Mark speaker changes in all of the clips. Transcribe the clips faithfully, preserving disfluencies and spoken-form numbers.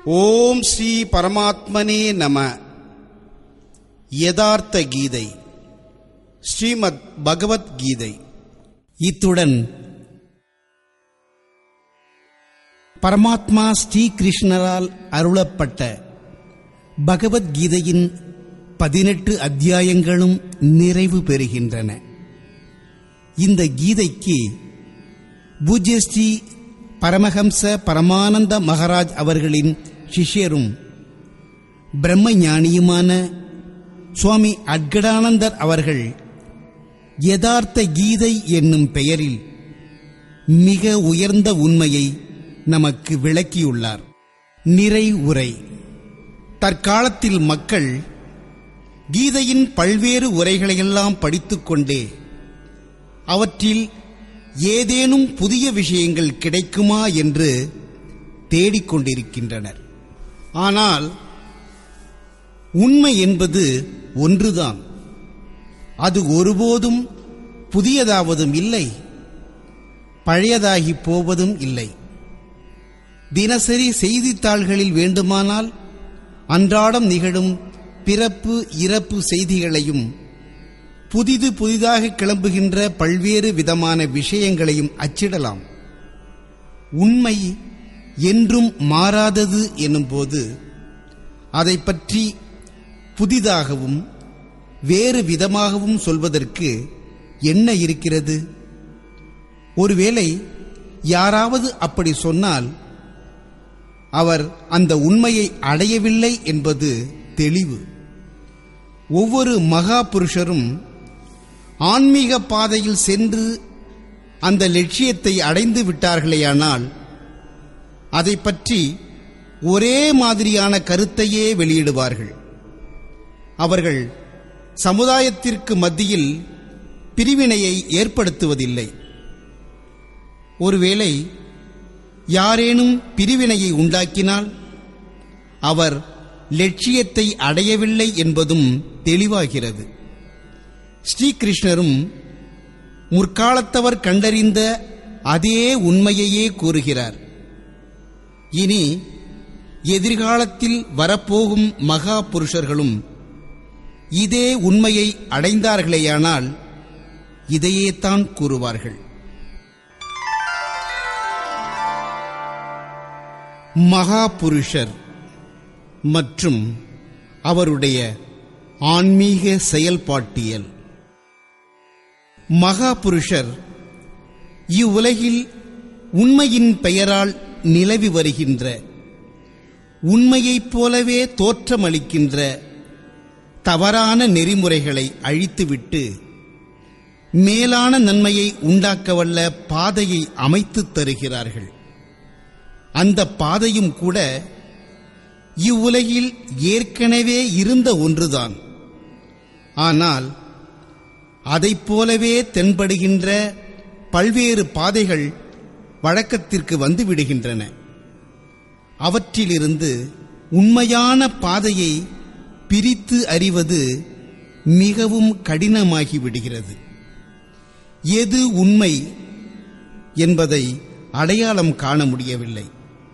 Speaker 1: ஓம் ஸ்ரீ பரமாத்மனே நம. யதார்த்த கீதை, ஸ்ரீமத் பகவத்கீதை. இத்துடன் பரமாத்மா ஸ்ரீகிருஷ்ணரால் அருளப்பட்ட பகவத்கீதையின் பதினெட்டு அத்தியாயங்களும் நிறைவு பெறுகின்றன. இந்த கீதைக்கு பூஜ்ய ஸ்ரீ பரமஹம்ச பரமானந்த மகாராஜ் அவர்களின் சிஷ்யரும் பிரம்மஞானியுமான சுவாமி அட்கடானந்தர் அவர்கள் யதார்த்த கீதை என்னும் பெயரில் மிக உயர்ந்த உண்மையை நமக்கு விளக்கியுள்ளார். நிறை உரை. தற்காலத்தில் மக்கள் கீதையின் பல்வேறு உரைகளையெல்லாம் படித்துக்கொண்டே அவற்றில் ஏதேனும் புதிய விஷயங்கள் கிடைக்குமா என்று தேடிக்கொண்டிருக்கின்றனர். ஆனால் உண்மை என்பது ஒன்றுதான். அது ஒருபோதும் புதியதாவதும் இல்லை, பழையதாகி போவதும் இல்லை. தினசரி செய்தித்தாள்களில் வேண்டுமானால் அன்றாடம் நிகழும் பிறப்பு இறப்பு செய்திகளையும் புதிது புதிதாக கிளம்புகின்ற பல்வேறு விதமான விஷயங்களையும் அச்சிடலாம். உண்மை என்றும் மாறாதது எனும்போது அதை பற்றி புதிதாகவும் வேறு விதமாகவும் சொல்வதற்கு என்ன இருக்கிறது? ஒருவேளை யாராவது அப்படி சொன்னால் அவர் அந்த உண்மையை அடையவில்லை என்பது தெளிவு. ஒவ்வொரு மகா புருஷரும் ஆன்மீக பாதையில் சென்று அந்த லட்சியத்தை அடைந்து விட்டார்களேயானால் அதை பற்றி ஒரே மாதிரியான கருத்தையே வெளியிடுவார்கள். அவர்கள் சமுதாயத்திற்கு மத்தியில் பிரிவினையை ஏற்படுத்துவதில்லை. ஒருவேளை யாரேனும் பிரிவினையை உண்டாக்கினால் அவர் லட்சியத்தை அடையவில்லை என்பதும் தெளிவாகிறது. ஸ்ரீகிருஷ்ணரும் முற்காலத்தவர் கண்டறிந்த அதே உண்மையையே கூறுகிறார். இனி எதிர்காலத்தில் வரப்போகும் மகா புருஷர்களும் இதே உண்மையை அடைந்தார்களேயானால் இதையே தான் கூறுவார்கள். மகா புருஷர் மற்றும் அவருடைய ஆன்மீக செயல்பாட்டியல். மகா புருஷர் இவ்வுலகில் உண்மையின் பெயரால் நிலவி வருகின்ற, உண்மையைப் போலவே தோற்றமளிக்கின்ற தவறான நெறிமுறைகளை அழித்துவிட்டு மேலான நன்மையை உண்டாக்கவல்ல பாதையை அமைத்துத் தருகிறார்கள். அந்த பாதையும் கூட இவ்வுலகில் ஏற்கனவே இருந்த ஒன்றுதான். ஆனால் அதைப் போலவே தென்படுகின்ற பல்வேறு பாதைகள் வழக்கத்திற்கு வந்துவிடுகின்றன. அவற்றிலிருந்து உண்மையான பாதையை பிரித்து அறிவது மிகவும் கடினமாகிவிடுகிறது. எது உண்மை என்பதை அடையாளம் காண முடியவில்லை.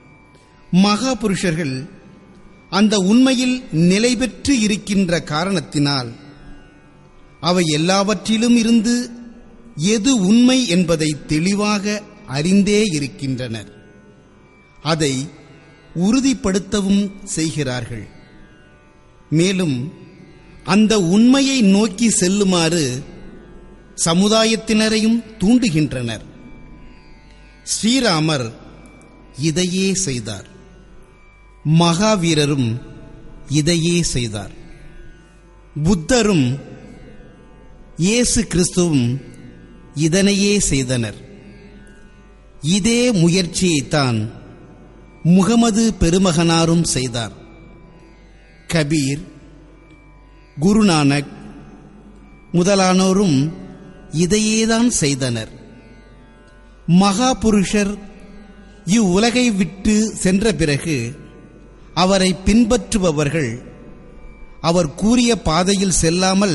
Speaker 1: மகா புருஷர்கள் அந்த உண்மையில் நிலை பெற்று இருக்கின்ற காரணத்தினால் அவை எல்லாவற்றிலும் இருந்து எது உண்மை என்பதை தெளிவாக அறிந்தே இருக்கின்றனர். அதை உறுதிப்படுத்தவும் செய்கிறார்கள். மேலும் அந்த உண்மையை நோக்கி செல்லுமாறு சமுதாயத்தினரையும் தூண்டுகின்றனர். ஸ்ரீராமர் இதையே செய்தார். மகாவீரரும் இதையே செய்தார். புத்தரும் இயேசு கிறிஸ்துவும் இதனையே செய்தனர். இதே முயற்சியைத்தான் முகமது பெருமகனாரும் செய்தார். கபீர், குருநானக் முதலானோரும் இதையேதான் செய்தனர். மகா புருஷர் இவ்வுலகை விட்டு சென்ற பிறகு அவரை பின்பற்றுபவர்கள் அவர் கூறிய பாதையில் செல்லாமல்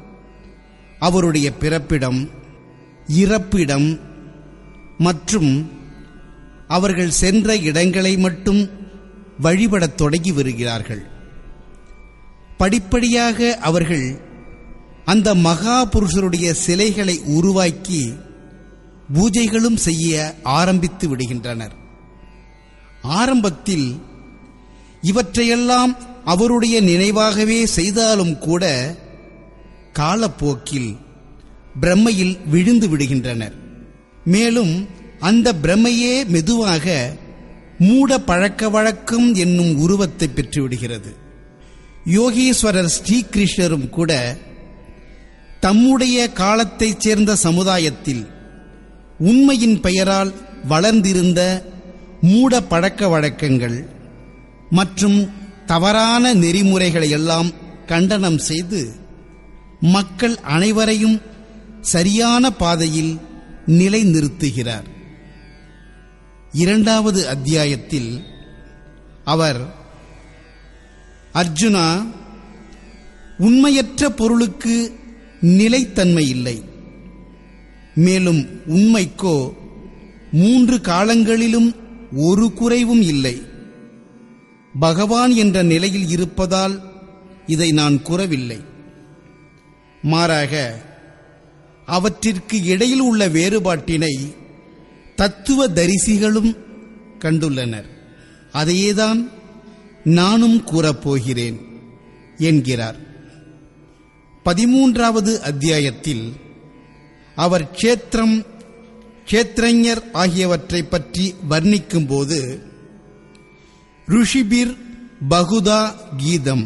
Speaker 1: அவருடைய பிறப்பிடம், இறப்பிடம் மற்றும் அவர்கள் சென்ற இடங்களை மட்டும் வழிபடத் தொடங்கி வருகிறார்கள். படிப்படியாக அவர்கள் அந்த மகா புருஷருடைய சிலைகளை உருவாக்கி பூஜைகளும் செய்ய ஆரம்பித்து விடுகின்றனர். ஆரம்பத்தில் இவற்றையெல்லாம் அவருடைய நினைவாகவே செய்தாலும் கூட காலப்போக்கில் பிரம்மையில் விழுந்து விடுகின்றனர். மேலும் அந்த பிரம்மையே மெதுவாக மூட பழக்க வழக்கம் என்னும் உருவத்தை பெற்றுவிடுகிறது. யோகீஸ்வரர் ஸ்ரீகிருஷ்ணரும் கூட தம்முடைய காலத்தைச் சேர்ந்த சமுதாயத்தில் உண்மையின் பெயரால் வளர்ந்திருந்த மூட பழக்க வழக்கங்கள் மற்றும் தவறான நெறிமுறைகளை எல்லாம் கண்டனம் செய்து மக்கள் அனைவரையும் சரியான பாதையில் நிலைநிறுத்துகிறார். இரண்டாவது அத்தியாயத்தில் அவர், அர்ஜுனா, உண்மையற்ற பொருளுக்கு நிலைத்தன்மை இல்லை, மேலும் உண்மைக்கோ மூன்று காலங்களிலும் ஒரு குறைவும் இல்லை. பகவான் என்ற நிலையில் இருப்பதால் இதை நான் கூறவில்லை. மாறாக அவற்றிற்கு இடையில் உள்ள வேறுபாட்டினை தத்துவ தரிசிகளும் கண்டுள்ளனர். அதையேதான் நானும் கூறப்போகிறேன் என்கிறார். பதிமூன்றாவது அத்தியாயத்தில் அவர் க்ஷேத்திரம், க்ஷேத்ரஞர் ஆகியவற்றை பற்றி வர்ணிக்கும் போது, ருஷிபிர் பகுதா கீதம்,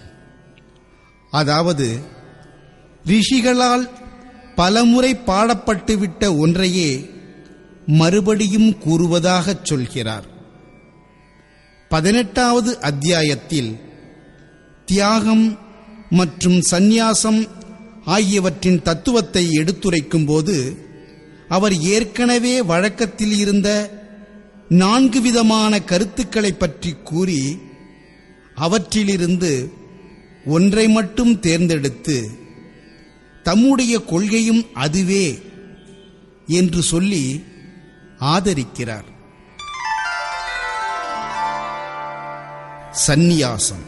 Speaker 1: அதாவது ரிஷிகளால் பலமுறை பாடப்பட்டுவிட்ட ஒன்றையே மறுபடியும் கூறுவதாகச் சொல்கிறார். பதினெட்டாவது அத்தியாயத்தில் தியாகம் மற்றும் சந்நியாசம் ஆகியவற்றின் தத்துவத்தை எடுத்துரைக்கும் போது அவர் ஏற்கனவே வழக்கத்தில் இருந்த நான்கு விதமான கருத்துக்களை பற்றி கூறி அவற்றிலிருந்து ஒன்றை மட்டும் தேர்ந்தெடுத்து தம்முடைய கொள்கையும் அதுவே என்று சொல்லி ஆதரிக்கிறார். சந்நியாசம்.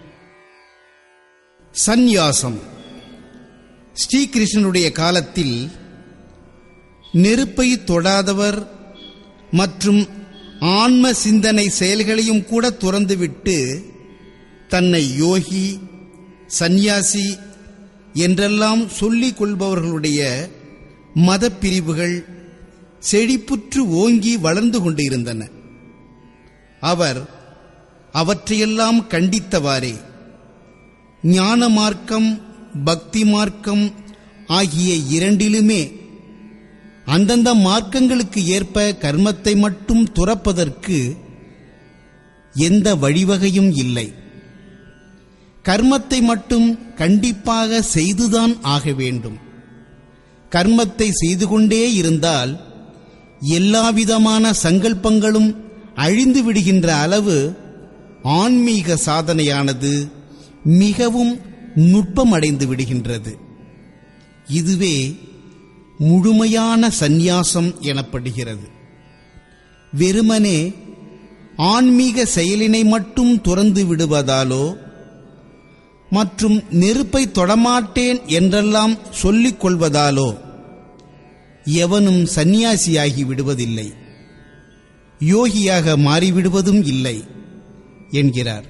Speaker 1: சந்நியாசம் ஸ்ரீகிருஷ்ணனுடைய காலத்தில் நெருப்பை தொடாதவர் மற்றும் ஆன்ம சிந்தனை செயல்களையும் கூட துறந்துவிட்டு தன்னை யோகி, சந்நியாசி என்றெல்லாம் சொல்லிக் கொள்பவர்களுடைய மத பிரிவுகள் செழிப்புற்று ஓங்கி வளர்ந்து கொண்டிருந்தன. அவர் அவற்றையெல்லாம் கண்டித்தவாறே ஞான மார்க்கம், பக்தி மார்க்கம் ஆகிய இரண்டிலுமே அந்தந்த மார்க்கங்களுக்கு ஏற்ப கர்மத்தை மட்டும் துறப்பதற்கு எந்த வழிவகையும் இல்லை. கர்மத்தை மட்டும் கண்டிப்பாக செய்துதான் ஆக வேண்டும். கர்மத்தை செய்து கொண்டே இருந்தால் எல்லாவிதமான சங்கல்பங்களும் அழிந்து விடுகின்ற அளவு ஆன்மீக சாதனையானது மிகவும் நுட்பமடைந்து விடுகின்றது. இதுவே முழுமையான சந்நியாசம் எனப்படுகிறது. வெறுமனே ஆன்மீக செயலினை மட்டும் துறந்து விடுவதாலோ மற்றும் நெருப்பை தொடமாட்டேன் என்றெல்லாம் சொல்லிக் கொள்வதாலோ எவனும் சந்நியாசியாகி விடுவதில்லை, யோகியாக மாறிவிடுவதும் இல்லை என்கிறார்.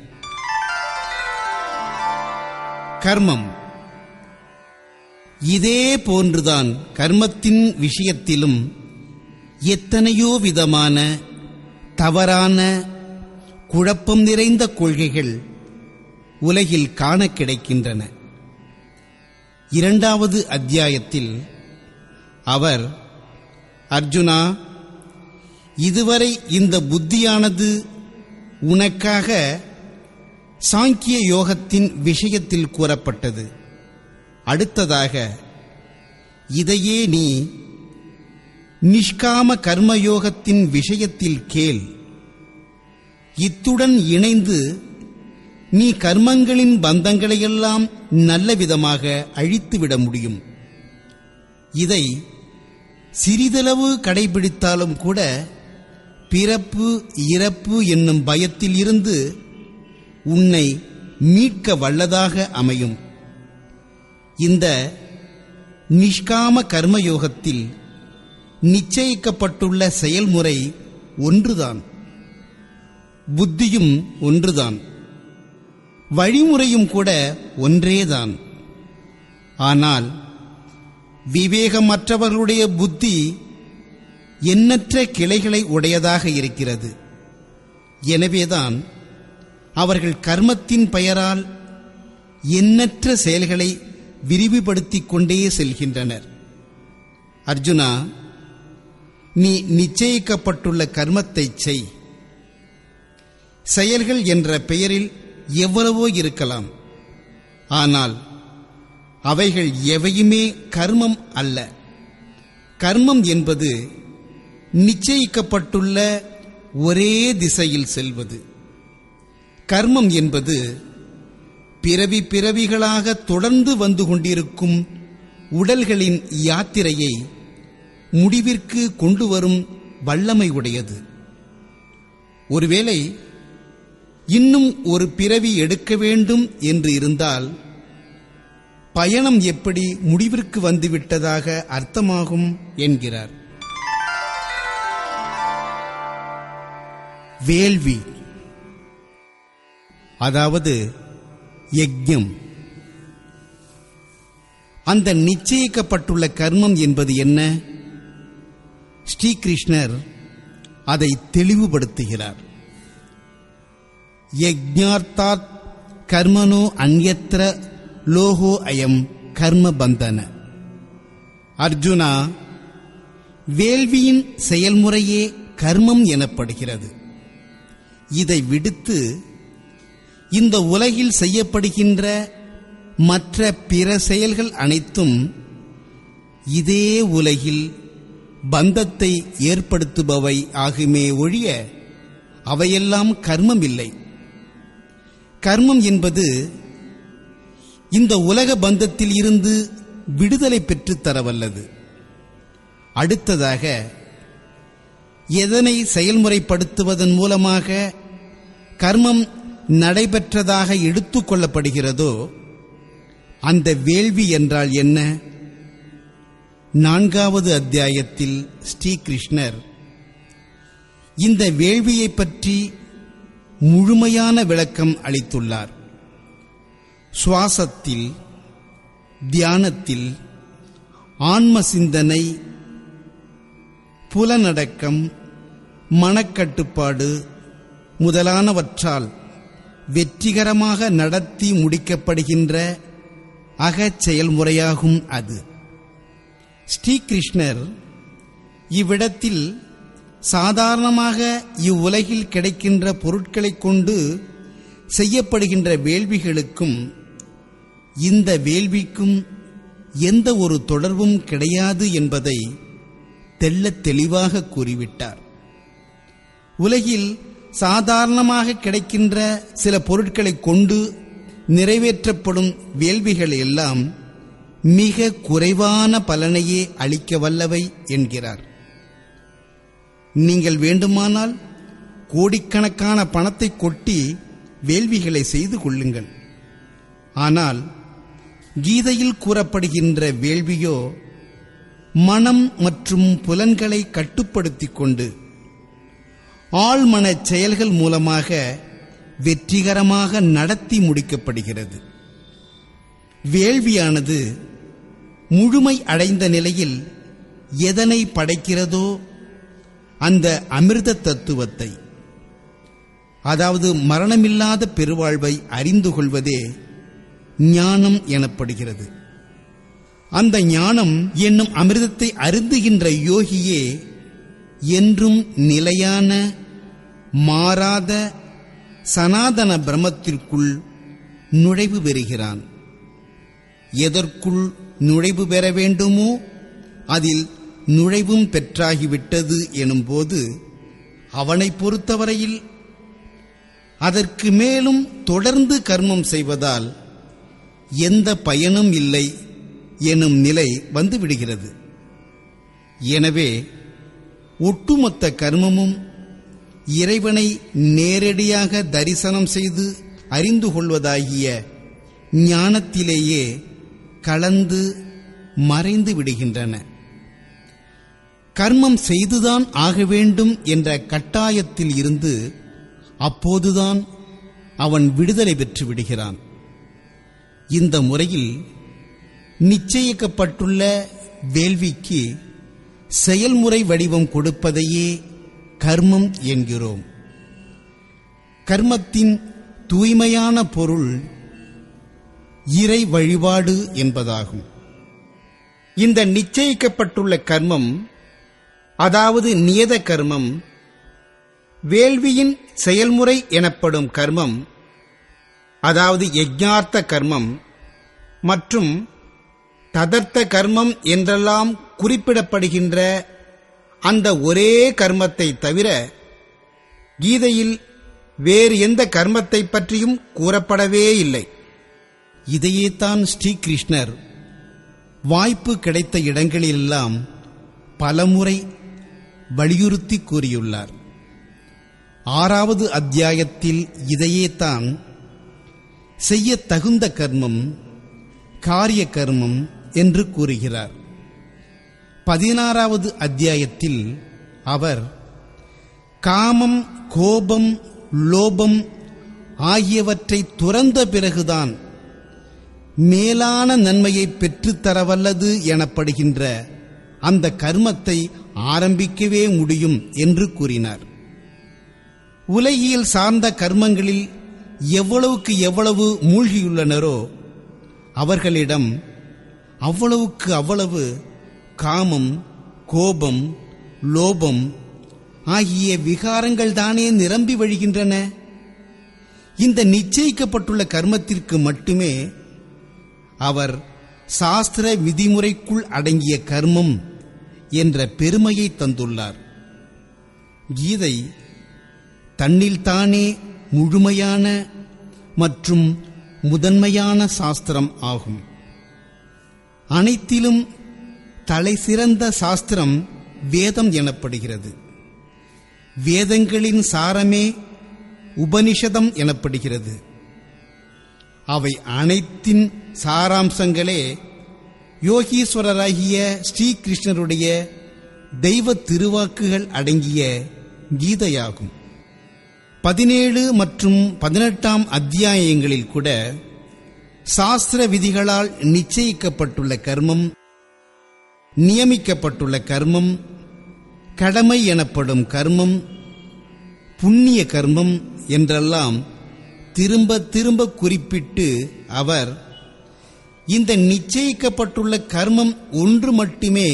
Speaker 1: கர்மம். இதே போன்றுதான் கர்மத்தின் விஷயத்திலும் எத்தனையோ விதமான தவறான குழப்பம் நிறைந்த கொள்கைகள் உலகில் காண கிடைக்கின்றன. இரண்டாவது அத்தியாயத்தில் அவர், அர்ஜுனா, இதுவரை இந்த புத்தியானது உனக்காக சாங்கிய யோகத்தின் விஷயத்தில் கூறப்பட்டது. அடுத்ததாக இதையே நீ நிஷ்காம கர்மயோகத்தின் விஷயத்தில் கேள். இத்துடன் இணைந்து நீ கர்மங்களின் பந்தங்களையெல்லாம் நல்ல விதமாக அழித்துவிட முடியும். இதை சிறிதளவு கடைபிடித்தாலும் கூட பிறப்பு இறப்பு என்னும் பயத்தில் இருந்து உன்னை மீட்க வல்லதாக அமையும். இந்த நிஷ்காம கர்மயோகத்தில் நிச்சயிக்கப்பட்டுள்ள செயல்முறை ஒன்றுதான், புத்தியும் ஒன்றுதான், வழிமுறையும் கூட ஒன்றேதான். ஆனால் விவேகமற்றவர்களுடைய புத்தி எண்ணற்ற கிளைகளை உடையதாக இருக்கிறது. எனவேதான் அவர்கள் கர்மத்தின் பெயரால் எண்ணற்ற செயல்களை விரிவுபடுத்திக் கொண்டே செல்கின்றனர். அர்ஜுனா, நீ நிச்சயிக்கப்பட்டுள்ள கர்மத்தை செய். செயல்கள் என்ற பெயரில் எவ்வளவோ இருக்கலாம், ஆனால் அவைகள் எவையுமே கர்மம் அல்ல. கர்மம் என்பது நிச்சயிக்கப்பட்டுள்ள ஒரே திசையில் செல்வது. கர்மம் என்பது பிறவி பிறவிகளாக தொடர்ந்து வந்து கொண்டிருக்கும் உடல்களின் யாத்திரையை முடிவிற்கு கொண்டு வரும் வல்லமை உடையது. ஒருவேளை இன்னும் ஒரு பிறவி எடுக்க வேண்டும் என்று இருந்தால் பயணம் எப்படி முடிவிற்கு வந்துவிட்டதாக அர்த்தமாகும் என்கிறார். வேள்வி, அதாவது யஜ்ஞம். அந்த நிச்சயிக்கப்பட்டுள்ள கர்மம் என்பது என்ன? ஸ்ரீகிருஷ்ணர் அதை தெளிவுபடுத்துகிறார். யஜ்ஞார்த்தாத் கர்மனோ அன்யத்ர லோகோ அயம் கர்ம பந்தன. அர்ஜுனா, வேள்வியின் செயல்முறையே கர்மம் எனப்படுகிறது. இதை விடுத்து இந்த உலகில் செய்யப்படுகின்ற மற்ற பிற செயல்கள் அனைத்தும் இதே உலகில் பந்தத்தை ஏற்படுத்துபவை ஆகுமே ஒழிய அவையெல்லாம் கர்மம் இல்லை. கர்மம் என்பது இந்த உலக பந்தத்தில் இருந்து விடுதலை பெற்றுத் தரவல்லது. அடுத்ததாக எதனை செயல்முறைப்படுத்துவதன் மூலமாக கர்மம் நடைபெற்றதாக எடுத்துக் கொள்ளப்படுகிறதோ அந்த வேள்வி என்றால் என்ன? நான்காவது அத்தியாயத்தில் ஸ்ரீகிருஷ்ணர் இந்த வேள்வியை பற்றி முழுமையான விளக்கம் அளித்துள்ளார். சுவாசத்தில், தியானத்தில், ஆன்ம சிந்தனை, புலனடக்கம், மனக்கட்டுப்பாடு முதலானவற்றால் வெற்றிகரமாக நடத்தி முடிக்கப்படுகின்ற அகச் செயல்முறையாகும் அது. ஸ்ரீகிருஷ்ணர் இவ்விடத்தில் சாதாரணமாக இவ்வுலகில் கிடைக்கின்ற பொருட்களைக் கொண்டு செய்யப்படுகின்ற வேள்விகளுக்கும் இந்த வேள்விக்கும் எந்த ஒரு தொடர்பும் கிடையாது என்பதை தெள்ளத் தெளிவாக கூறிவிட்டார். உலகில் சாதாரணமாக கிடைக்கின்ற சில பொருட்களைக் கொண்டு நிறைவேற்றப்படும் வேள்விகள் எல்லாம் மிக குறைவான பலனையே அளிக்க வல்லவை என்கிறார். நீங்கள் வேண்டுமானால் கோடிக்கணக்கான பணத்தை கொட்டி வேள்விகளை செய்து கொள்ளுங்கள். ஆனால் கீதையில் கூறப்படுகின்ற வேள்வியோ மனம் மற்றும் புலன்களை கட்டுப்படுத்திக் கொண்டு ஆழ்மனச் செயல்கள் மூலமாக வெற்றிகரமாக நடத்தி முடிக்கப்படுகிறது. வேள்வியானது முழுமை அடைந்த நிலையில் எதனை படைக்கிறதோ அந்த அமிர்த தத்துவத்தை, அதாவது மரணமில்லாத பெருவாழ்வை அறிந்து கொள்வதே ஞானம் எனப்படுகிறது. அந்த ஞானம் என்னும் அமிர்தத்தை அருந்துகின்ற யோகியே என்றும் நிலையான மாறாத சனாதன பிரம்மத்திற்குள் நுழைவு பெறுகிறான். எதற்குள் நுழைவு பெற வேண்டுமோ அதில் நுழைவும் பெற்றாகிவிட்டது எனும்போது அவனை பொறுத்தவரையில் அதற்கு மேலும் தொடர்ந்து கர்மம் செய்வதால் எந்த பயனும் இல்லை எனும் நிலை வந்துவிடுகிறது. எனவே ஒட்டுமொத்த கர்மமும் இறைவனை நேரடியாக தரிசனம் செய்து அறிந்து கொள்வதாகிய ஞானத்திலேயே கலந்து மறைந்து விடுகின்றன. கர்மம் செய்துதான் ஆக வேண்டும் என்ற கட்டாயத்தில் இருந்து அப்போதுதான் அவன் விடுதலை பெற்று விடுகிறான். இந்த முறையில் நிச்சயிக்கப்பட்டுள்ள வேள்விக்கு செயல்முறை வடிவம் கொடுப்பதையே கர்மம் என்கிறோம். கர்மத்தின் தூய்மையான பொருள் இறை வழிபாடு என்பதாகும். இந்த நிச்சயிக்கப்பட்டுள்ள கர்மம், அதாவது நியத கர்மம், வேள்வியின் செயல்முறை எனப்படும் கர்மம், அதாவது யஜ்ஞார்த்த கர்மம் மற்றும் ததர்த்த கர்மம் என்றெல்லாம் குறிப்பிடப்படுகின்ற அந்த ஒரே கர்மத்தை தவிர கீதையில் வேறு எந்த கர்மத்தை பற்றியும் கூறப்படவே இல்லை. இதையேத்தான் ஸ்ரீகிருஷ்ணர் வாய்ப்பு கிடைத்த இடங்களிலெல்லாம் பலமுறை வலியுறுத்தி கூறியுள்ளார். ஆறாவது அத்தியாயத்தில் இதையேத்தான் செய்ய தகுந்த கர்மம், காரிய கர்மம் என்று கூறுகிறார். பதினாறாவது அத்தியாயத்தில் அவர் காமம், கோபம், லோபம் ஆகியவற்றை துறந்த பிறகுதான் மேலான நன்மையை பெற்றுத்தரவல்லது எனப்படுகின்ற அந்த கர்மத்தை ஆரம்பிக்கவே முடியும் என்று கூறினார். உலகியல் சார்ந்த கர்மங்களில் எவ்வளவுக்கு எவ்வளவு மூழ்கியுள்ளனரோ அவர்களிடம் அவ்வளவுக்கு அவ்வளவு காமம், கோபம், லோபம் ஆகிய விகாரங்கள் தானே நிரம்பி வழிகின்றன. இந்த நிச்சயிக்கப்பட்டுள்ள கர்மத்திற்கு மட்டுமே அவர் சாஸ்திர விதிமுறைக்குள் அடங்கிய கர்மம் என்ற பெருமையை தந்துள்ளார். கீதை தன்னில்தானே முழுமையான மற்றும் முதன்மையான சாஸ்திரம் ஆகும். அனைத்திலும் தலை சிறந்த சாஸ்திரம் வேதம் எனப்படுகிறது. வேதங்களின் சாரமே உபனிஷதம் எனப்படுகிறது. அவை அனைத்தின் சாராம்சங்களே யோகீஸ்வரராகிய ஸ்ரீகிருஷ்ணருடைய தெய்வ திருவாக்குகள் அடங்கிய கீதையாகும். பதினேழு மற்றும் பதினெட்டாம் அத்தியாயங்களில் கூட சாஸ்திர விதிகளால் நிச்சயிக்கப்பட்டுள்ள கர்மம், நியமிக்கப்பட்டுள்ள கர்மம், கடமை எனப்படும் கர்மம், புண்ணிய கர்மம் என்றெல்லாம் திரும்ப திரும்ப குறிப்பிட்டு அவர் இந்த நிச்சயிக்கப்பட்டுள்ள கர்மம் ஒன்று மட்டுமே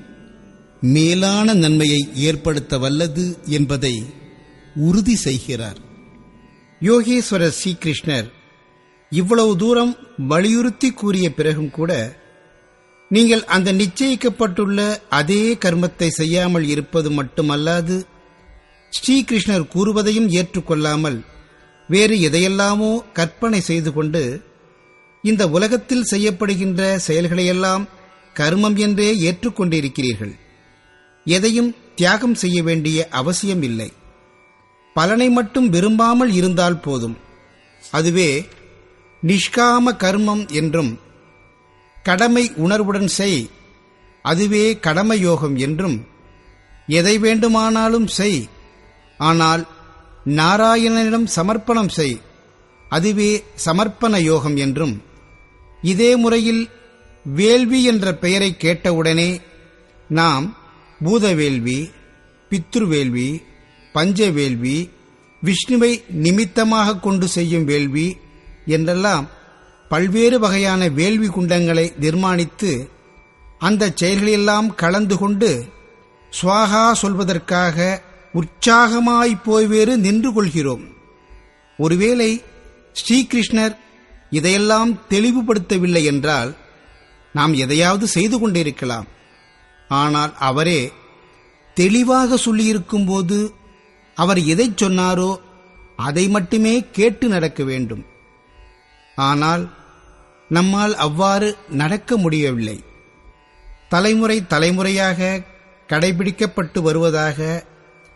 Speaker 1: மேலான நன்மையை ஏற்படுத்த வல்லது என்பதை உறுதி செய்கிறார். யோகேஸ்வரர் ஸ்ரீகிருஷ்ணர் இவ்வளவு தூரம் வலியுறுத்தி கூறிய பிறகும் கூட நீங்கள் அந்த நிச்சயிக்கப்பட்டுள்ள அதே கர்மத்தை செய்யாமல் இருப்பது மட்டுமல்லாது ஸ்ரீகிருஷ்ணர் கூறுவதையும் ஏற்றுக்கொள்ளாமல் வேறு எதையெல்லாமோ கற்பனை செய்து கொண்டு இந்த உலகத்தில் செய்யப்படுகின்ற செயல்களையெல்லாம் கர்மம் என்றே ஏற்றுக்கொண்டிருக்கிறீர்கள். எதையும் தியாகம் செய்ய வேண்டிய அவசியம் இல்லை. பலனை மட்டும் விரும்பாமல் இருந்தால் போதும். அதுவே நிஷ்காம கர்மம் என்றும், கடமை உணர்வுடன் செய், அதுவே கடமை யோகம் என்றும், எதை வேண்டுமானாலும் செய், ஆனால் நாராயணனிடம் சமர்ப்பணம் செய், அதுவே சமர்ப்பண யோகம் என்றும், இதே முறையில் வேள்வி என்ற பெயரை கேட்டவுடனே நாம் பூதவேள்வி, பித்ருவேள்வி, பஞ்சவேள்வி, விஷ்ணுவை நிமித்தமாக கொண்டு செய்யும் வேள்வி என்றெல்லாம் பல்வேறு வகையான வேள்வி குண்டங்களை நிர்மாணித்து அந்த செயல்களெல்லாம் கலந்து கொண்டு ஸ்வாகா சொல்வதற்காக உற்சாகமாய் போய் வேறு நின்று கொள்கிறோம். ஒருவேளை ஸ்ரீகிருஷ்ணர் இதையெல்லாம் தெளிவுபடுத்தவில்லை என்றால் நாம் எதையாவது செய்து கொண்டிருக்கலாம். ஆனால் அவரே தெளிவாக சொல்லியிருக்கும் போது அவர் எதை சொன்னாரோ அதை மட்டுமே கேட்டு நடக்க வேண்டும். ஆனால் நம்மால் அவ்வாறு நடக்க முடியவில்லை. தலைமுறை தலைமுறையாக கடைபிடிக்கப்பட்டு வருவதாக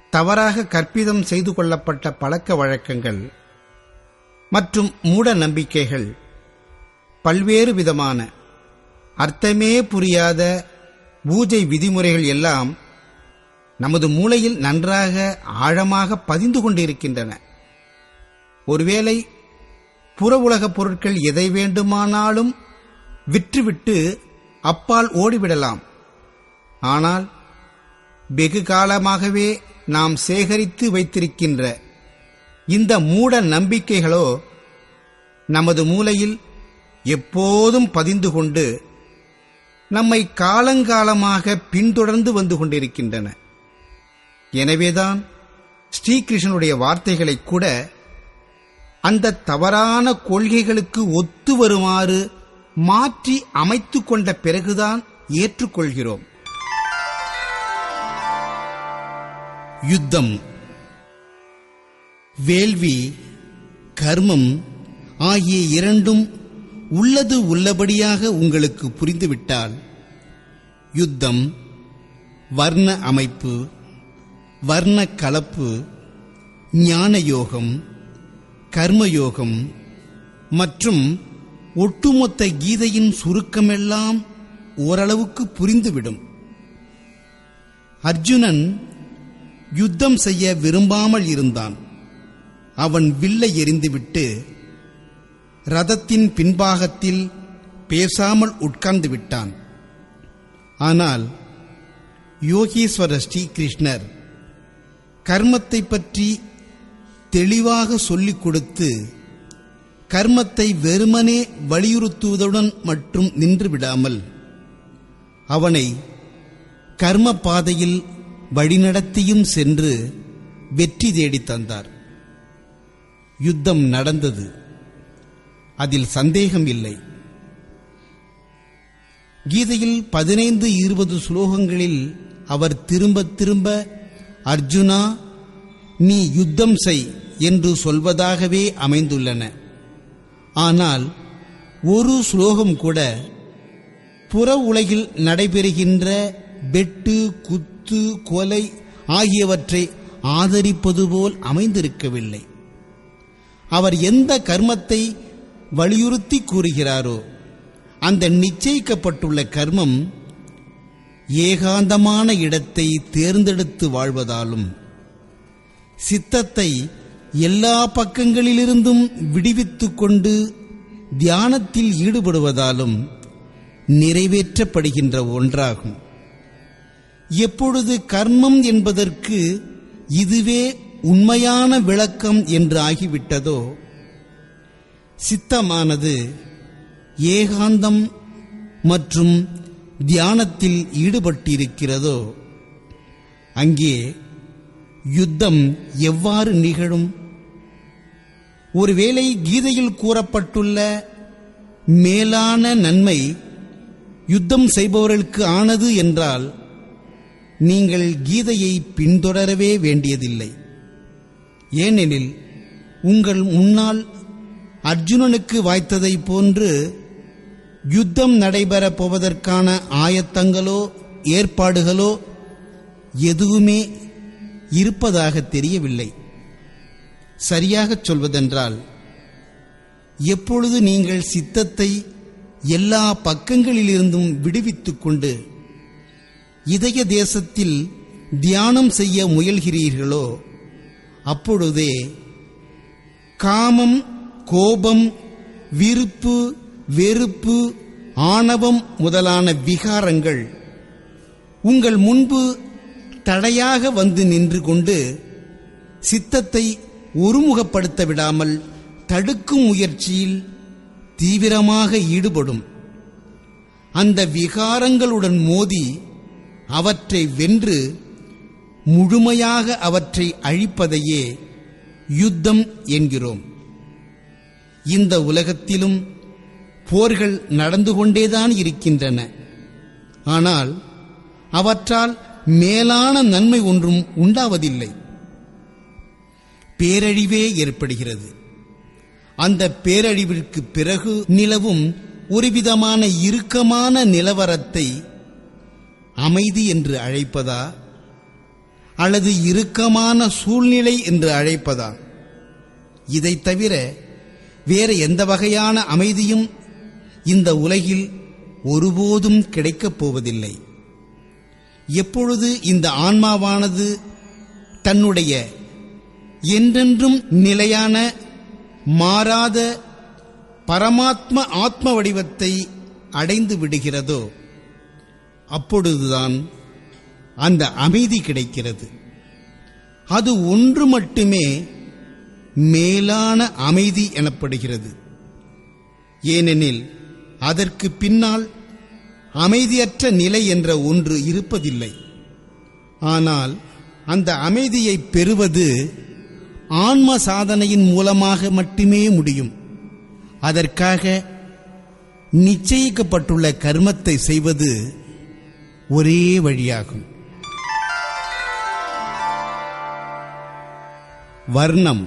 Speaker 1: தவறாக கற்பிதம் செய்து கொள்ளப்பட்ட பழக்க வழக்கங்கள் மற்றும் மூட நம்பிக்கைகள், பல்வேறு விதமான அர்த்தமே புரியாத பூஜை விதிமுறைகள் எல்லாம் நமது மூளையில் நன்றாக ஆழமாக பதிந்து கொண்டிருக்கின்றன. ஒருவேளை புற உலகப் பொருட்கள் எதை வேண்டுமானாலும் விற்றுவிட்டு அப்பால் ஓடிவிடலாம். ஆனால் வெகு காலமாகவே நாம் சேகரித்து வைத்திருக்கின்ற இந்த மூட நம்பிக்கைகளோ நமது மூளையில் எப்போதும் பதிந்து கொண்டு நம்மை காலங்காலமாக பின்தொடர்ந்து வந்து கொண்டிருக்கின்றன. எனவேதான் ஸ்ரீகிருஷ்ணனுடைய வார்த்தைகளை கூட அந்த தவறான கொள்கைகளுக்கு ஒத்து வருமாறு மாற்றி அமைத்துக் கொண்ட பிறகுதான் ஏற்றுக்கொள்கிறோம். யுத்தம், வேள்வி, கர்மம் ஆகிய இரண்டும் உள்ளது உள்ளபடியாக உங்களுக்கு புரிந்துவிட்டால் யுத்தம், வர்ண அமைப்பு, வர்ண கலப்பு, ஞான யோகம், கர்மயோகம் மற்றும் ஒட்டுமொத்த கீதையின் சுருக்கமெல்லாம் ஓரளவுக்கு புரிந்துவிடும். அர்ஜுனன் யுத்தம் செய்ய விரும்பாமல் இருந்தான். அவன் வில்லை எறிந்துவிட்டு ரதத்தின் பின்பாகத்தில் பேசாமல் உட்கார்ந்து விட்டான். ஆனால் யோகீஸ்வர ஸ்ரீகிருஷ்ணர் கர்மத்தை பற்றி தெளிவாக சொல்லிக் கொடுத்து கர்மத்தை வெறுமனே வலியுறுத்துவதுடன் மட்டும் நின்று விடாமல் அவனை கர்ம பாதையில் வழிநடத்தியும் சென்று வெற்றி தேடி தந்தார். யுத்தம் நடந்தது, அதில் சந்தேகம் இல்லை. கீதையில் பதினைந்து இருபது ஸ்லோகங்களில் அவர் திரும்ப திரும்ப அர்ஜுனா, நீ யுத்தம் செய் என்று சொல்வதாகவே அமைந்துள்ளன. ஆனால் ஒரு ஸ்லோகம் கூட புற உலகில் நடைபெறுகின்ற வெட்டு, குத்து, கொலை ஆகியவற்றை ஆதரிப்பது போல் அமைந்திருக்கவில்லை. அவர் எந்த கர்மத்தை வலியுறுத்தி கூறுகிறாரோ அந்த நிச்சயிக்கப்பட்டுள்ள கர்மம் ஏகாந்தமான இடத்தை தேர்ந்தெடுத்து வாழ்வதாலும் சித்தத்தை எல்லா பக்கங்களிலிருந்தும் விடுவித்துக் கொண்டு தியானத்தில் ஈடுபடுவதாலும் நிறைவேற்றப்படுகின்ற ஒன்றாகும். எப்பொழுது கர்மம் என்பதற்கு இதுவே உண்மையான விளக்கம் என்று ஆகிவிட்டதோ, சித்தமானது ஏகாந்தம் மற்றும் தியானத்தில் ஈடுபட்டிருக்கிறதோ, அங்கே யுத்தம் எவ்வாறு நிகழும்? ஒருவேளை கீதையில் கூறப்பட்டுள்ள மேலான நன்மை யுத்தம் செய்பவர்களுக்கு ஆனது என்றால் நீங்கள் கீதையை பின்தொடரவே வேண்டியதில்லை. ஏனெனில் உங்கள் முன்னால் அர்ஜுனனுக்கு வாய்த்ததை போன்று யுத்தம் நடைபெறப் போவதற்கான ஆயத்தங்களோ ஏற்பாடுகளோ எதுவுமே இருப்பதாக தெரியவில்லை. சரியாகச் சொல்வதென்றால், எப்பொழுது நீங்கள் சித்தத்தை எல்லா பக்கங்களிலிருந்தும் விடுவித்துக் கொண்டு இதய தேசத்தில் தியானம் செய்ய முயல்கிறீர்களோ அப்பொழுதே காமம், கோபம், விருப்பு, வெறுப்பு, ஆணவம் முதலான விகாரங்கள் உங்கள் முன்பு தடையாக வந்து நின்று கொண்டு சித்தத்தை ஒருமுகப்படுத்த விடாமல் தடுக்கும் முயற்சியில் தீவிரமாக ஈடுபடும். அந்த விகாரங்களுடன் மோதி அவற்றை வென்று முழுமையாக அவற்றை அழிப்பதையே யுத்தம் என்கிறோம். இந்த உலகத்திலும் போர்கள் நடந்து கொண்டேதான் இருக்கின்றன. ஆனால் அவற்றால் மேலான நன்மை ஒன்றும் உண்டாவதில்லை. பேரழிவே ஏற்படுகிறது. அந்த பேரழிவிற்கு பிறகு நிலவும் ஒருவிதமான இறுக்கமான நிலவரத்தை அமைதி என்று அழைப்பதா, அல்லது இறுக்கமான சூழ்நிலை என்று அழைப்பதா? இதை தவிர வேறு எந்த வகையான அமைதியும் இந்த உலகில் ஒருபோதும் கிடைக்கப் போவதில்லை. எப்பொழுது இந்த ஆன்மாவானது தன்னுடைய என்றென்றும் நிலையான மாறாத பரமாத்ம ஆத்ம வடிவத்தை அடைந்து விடுகிறதோ அப்பொழுதுதான் அந்த அமைதி கிடைக்கிறது. அது ஒன்று மட்டுமே மேலான அமைதி எனப்படுகிறது. ஏனெனில் அதற்கு பின்னால் அமைதியற்ற நிலை என்ற ஒன்று இருப்பதில்லை. ஆனால் அந்த அமைதியை பெறுவது ஆன்ம சாதனையின் மூலமாக மட்டுமே முடியும். அதற்காக நிச்சயிக்கப்பட்டுள்ள கர்மத்தை செய்வது ஒரே வழியாகும். வர்ணம்,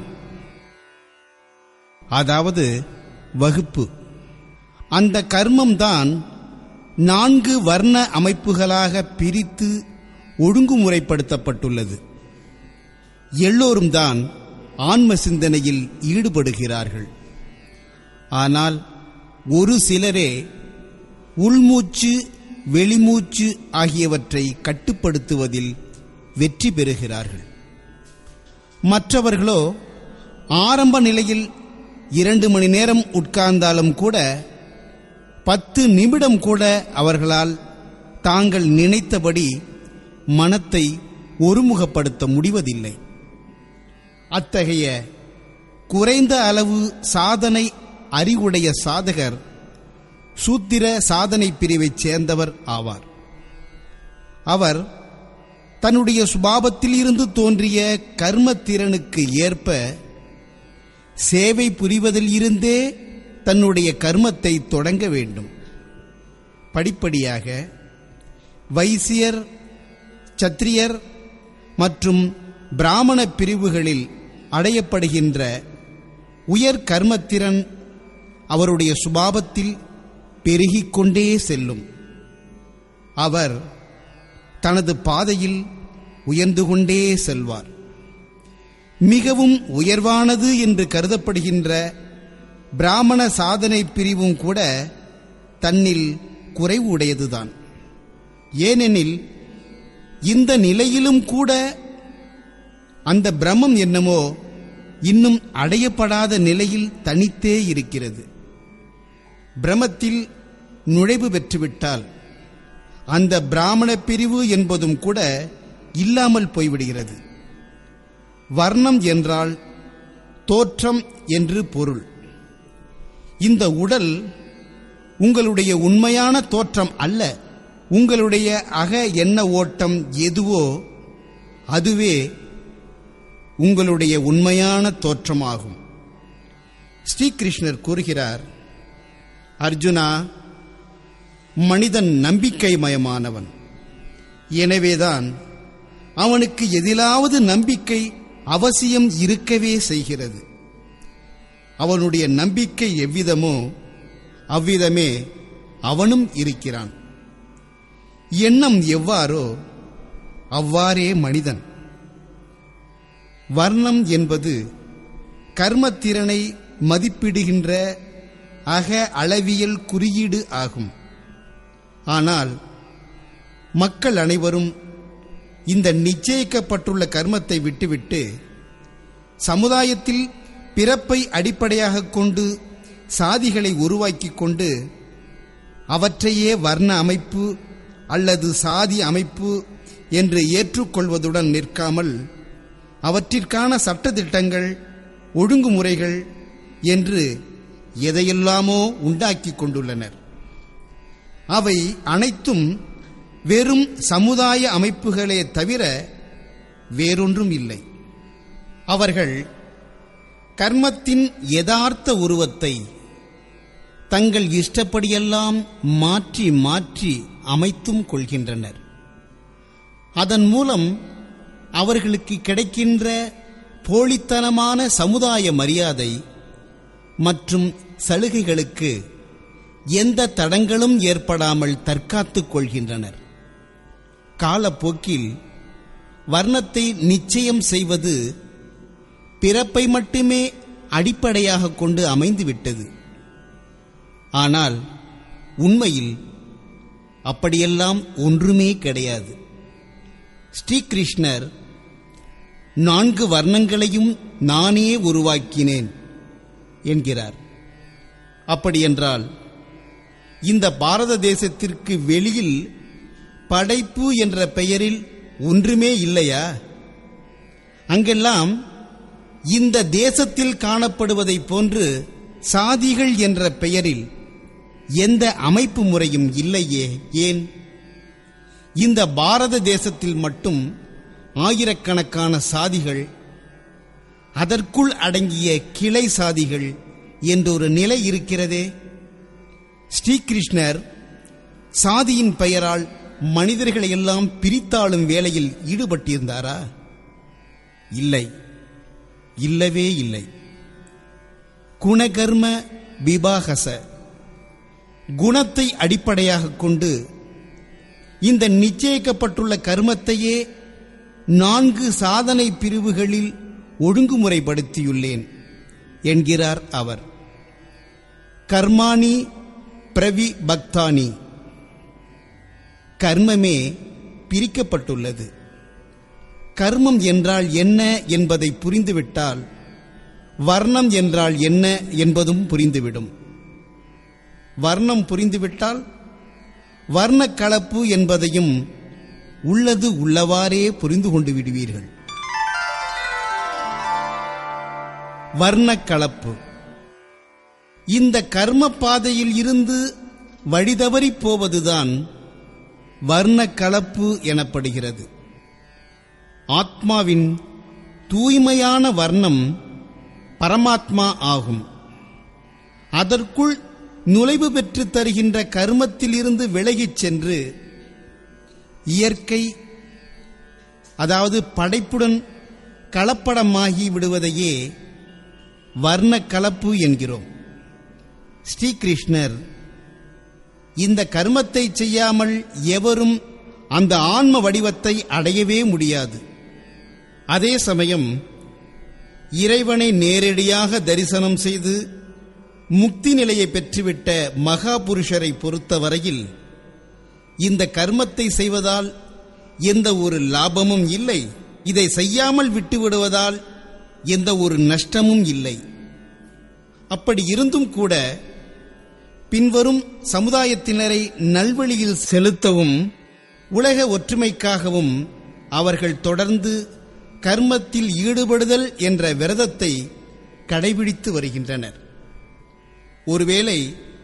Speaker 1: அதாவது வகுப்பு. அந்த கர்மம்தான் நான்கு வர்ண அமைப்புகளாக பிரித்து ஒழுங்குமுறைப்படுத்தப்பட்டுள்ளது. எல்லோரும் தான் ஆன்ம சிந்தனையில் ஈடுபடுகிறார்கள். ஆனால் ஒரு சிலரே உள்மூச்சு வெளிமூச்சு ஆகியவற்றை கட்டுப்படுத்துவதில் வெற்றி பெறுகிறார்கள். மற்றவர்களோ ஆரம்ப நிலையில் இரண்டு மணி நேரம் உட்கார்ந்தாலும் கூட பத்து நிமிடம் கூட அவர்களால் தாங்கள் நினைத்தபடி மனத்தை ஒருமுகப்படுத்த முடிவதில்லை. அத்தகைய குறைந்த அளவு சாதனை அறிவுடைய சாதகர் சூத்திர சாதனை பிரிவைச் சேர்ந்தவர் ஆவார். அவர் தன்னுடைய சுபாவத்தில் இருந்து தோன்றிய கர்மத்திறனுக்கு ஏற்ப சேவை புரிவதில் இருந்தே தன்னுடைய கர்மத்தை தொடங்க வேண்டும். படிப்படியாக வைசியர், சத்திரியர் மற்றும் பிராமண பிரிவுகளில் அடையப்படுகின்ற உயர் கர்மத்திறன் அவருடைய சுபாவத்தில் பெருகிக் கொண்டே செல்லும். அவர் தனது பாதையில் உயர்ந்து கொண்டே செல்வார். மிகவும் உயர்வானது என்று கருதப்படுகின்ற பிராமண சாதனை பிரிவும் கூட தன்னில் குறைவு உடையதுதான். ஏனெனில் இந்த நிலையிலும் கூட அந்த பிரம்மம் என்னமோ இன்னும் அடையப்படாத நிலையில் தனித்தே இருக்கிறது. பிரமத்தில் நுழைவு பெற்றுவிட்டால் அந்த பிராமண பிரிவு என்பதும் கூட இல்லாமல் போய்விடுகிறது. வர்ணம் என்றால் தோற்றம் என்று பொருள். இந்த உடல் உங்களுடைய உண்மையான தோற்றம் அல்ல. உங்களுடைய அக எண்ண ஓட்டம் எதுவோ அதுவே உங்களுடைய உண்மையான தோற்றமாகும். ஸ்ரீகிருஷ்ணர் கூறுகிறார், அர்ஜுனா, மனிதன் நம்பிக்கை மயமானவன். எனவேதான் அவனுக்கு எதிலாவது நம்பிக்கை அவசியம் இருக்கவே செய்கிறது. அவனுடைய நம்பிக்கை எவ்விதமோ அவ்விதமே அவனும் இருக்கிறான். எண்ணம் எவ்வாறோ அவ்வாறே மனிதன். வர்ணம் என்பது கர்மத்திறனை மதிப்பிடுகின்ற அக அளவியல் குறியீடு ஆகும். ஆனால் மக்கள் அனைவரும் இந்த நிச்சயிக்கப்பட்டுள்ள கர்மத்தை விட்டுவிட்டு சமுதாயத்தில் பிறப்பை அடிப்படையாக கொண்டு சாதிகளை உருவாக்கி கொண்டு அவற்றையே வர்ண அமைப்பு அல்லது சாதி அமைப்பு என்று ஏற்றுக்கொள்வதுடன் நிற்காமல் அவற்றிற்கான சட்டதிட்டங்கள், ஒழுங்குமுறைகள் என்று எதையெல்லாமோ உண்டாக்கி கொண்டுள்ளனர். அவை அனைத்தும் வெறும் சமுதாய அமைப்புகளே தவிர வேறொன்றும் இல்லை. அவர்கள் கர்மத்தின் யதார்த்த உருவத்தை தங்கள் இஷ்டப்படியெல்லாம் மாற்றி மாற்றி அமைத்தும் கொள்கின்றனர். அதன் மூலம் அவர்களுக்கு கிடைக்கின்ற போலித்தனமான சமுதாய மரியாதை மற்றும் சலுகைகளுக்கு எந்த தடங்களும் ஏற்படாமல் தற்காத்துக் கொள்கின்றனர். காலப்போக்கில் வர்ணத்தை நிச்சயம் செய்வது பிறப்பை மட்டுமே அடிப்படையாக கொண்டு அமைந்துவிட்டது. ஆனால் உண்மையில் அப்படியெல்லாம் ஒன்றுமே கிடையாது. ஸ்ரீகிருஷ்ணர் நான்கு வர்ணங்களையும் நானே உருவாக்கினேன் என்கிறார். அப்படியென்றால் இந்த பாரத தேசத்திற்கு வெளியில் படைப்பு என்ற பெயரில் ஒன்றுமே இல்லையா? அங்கெல்லாம் இந்த தேசத்தில் காணப்படுவதைப் போன்று சாதிகள் என்ற பெயரில் எந்த அமைப்பு முறையும் இல்லையே. ஏன் இந்த பாரத தேசத்தில் மட்டும் ஆயிரக்கணக்கான சாதிகள், அதற்குள் அடங்கிய கிளை சாதிகள் என்றொரு நிலை இருக்கிறதே? ஸ்ரீகிருஷ்ணர் சாதியின் பெயரால் மனிதர்களை எல்லாம் பிரித்தாளும் வேலையில் ஈடுபட்டிருந்தாரா? இல்லை, இல்லவே இல்லை. குணகர்ம விபாகச குணத்தை அடிப்படையாக கொண்டு இந்த நிச்சயிக்கப்பட்டுள்ள கர்மத்தையே நான்கு சாதனை பிரிவுகளில் ஒழுங்குமுறைப்படுத்தியுள்ளேன் என்கிறார் அவர். கர்மாணி பிரவி பக்தானி, கர்மமே பிரிக்கப்பட்டுள்ளது. கர்மம் என்றால் என்ன என்பதை புரிந்துவிட்டால் வர்ணம் என்றால் என்ன என்பதும் புரிந்துவிடும். வர்ணம் புரிந்துவிட்டால் வர்ண கலப்பு என்பதையும் உள்ளது உள்ளவாறே புரிந்து கொண்டு விடுவீர்கள். வர்ண கலப்பு இந்த கர்ம பாதையில் இருந்து வழிதவறி போவதுதான் வர்ண கலப்பு எனப்படுகிறது. ஆத்மாவின் தூய்மையான வர்ணம் பரமாத்மா ஆகும். அதற்குள் நுழைவு பெற்று தருகின்ற கர்மத்தில் இருந்து விலகிச் சென்று இயற்கை, அதாவது படைப்புடன் கலப்படமாகி விடுவதையே வர்ண கலப்பு என்கிறோம். ஸ்ரீகிருஷ்ணர் இந்த கர்மத்தை செய்யாமல் எவரும் அந்த ஆன்ம வடிவத்தை அடையவே முடியாது. அதே சமயம் இறைவனை நேரடியாக தரிசனம் செய்து முக்தி நிலையை பெற்றுவிட்ட மகா புருஷரை பொறுத்தவரையில் இந்த கர்மத்தை செய்வதால் எந்த ஒரு லாபமும் இல்லை, இதை செய்யாமல் விட்டுவிடுவதால் எந்த ஒரு நஷ்டமும் இல்லை. அப்படி இருந்தும் கூட பின்வரும் சமுதாயத்தினரை நல்வழியில் செலுத்தவும் உலக ஒற்றுமைக்காகவும் அவர்கள் தொடர்ந்து கர்மத்தில் ஈடுபடுதல் என்ற விரதத்தை கடைபிடித்து வருகின்றனர். ஒருவேளை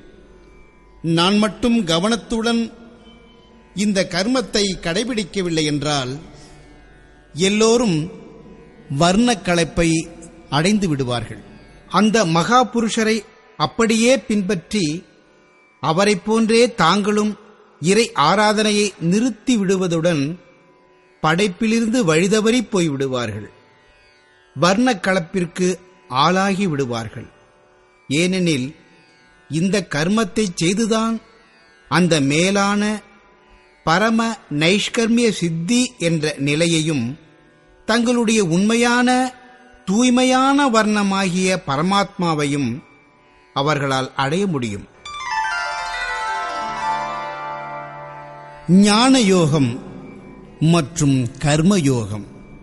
Speaker 1: நான் மட்டும் கவனத்துடன் இந்த கர்மத்தை கடைபிடிக்கவில்லை என்றால் எல்லோரும் வர்ண கலப்பை அடைந்து விடுவார்கள். அந்த மகா புருஷரை அப்படியே பின்பற்றி அவரை போன்றே தாங்களும் இறை ஆராதனையை நிறுத்தி விடுவதுடன் படைப்பிலிருந்து வழிதவறி போய்விடுவார்கள். வர்ண கலப்பிற்கு ஆளாகி விடுவார்கள். ஏனெனில் இந்த கர்மத்தை செய்துதான் அந்த மேலான பரம நைஷ்கர்மிய சித்தி என்ற நிலையையும் தங்களுடைய உண்மையான தூய்மையான வர்ணமாகிய பரமாத்மாவையும் அவர்களால் அடைய முடியும். ஞான யோகம் மற்றும் கர்மயோகம்.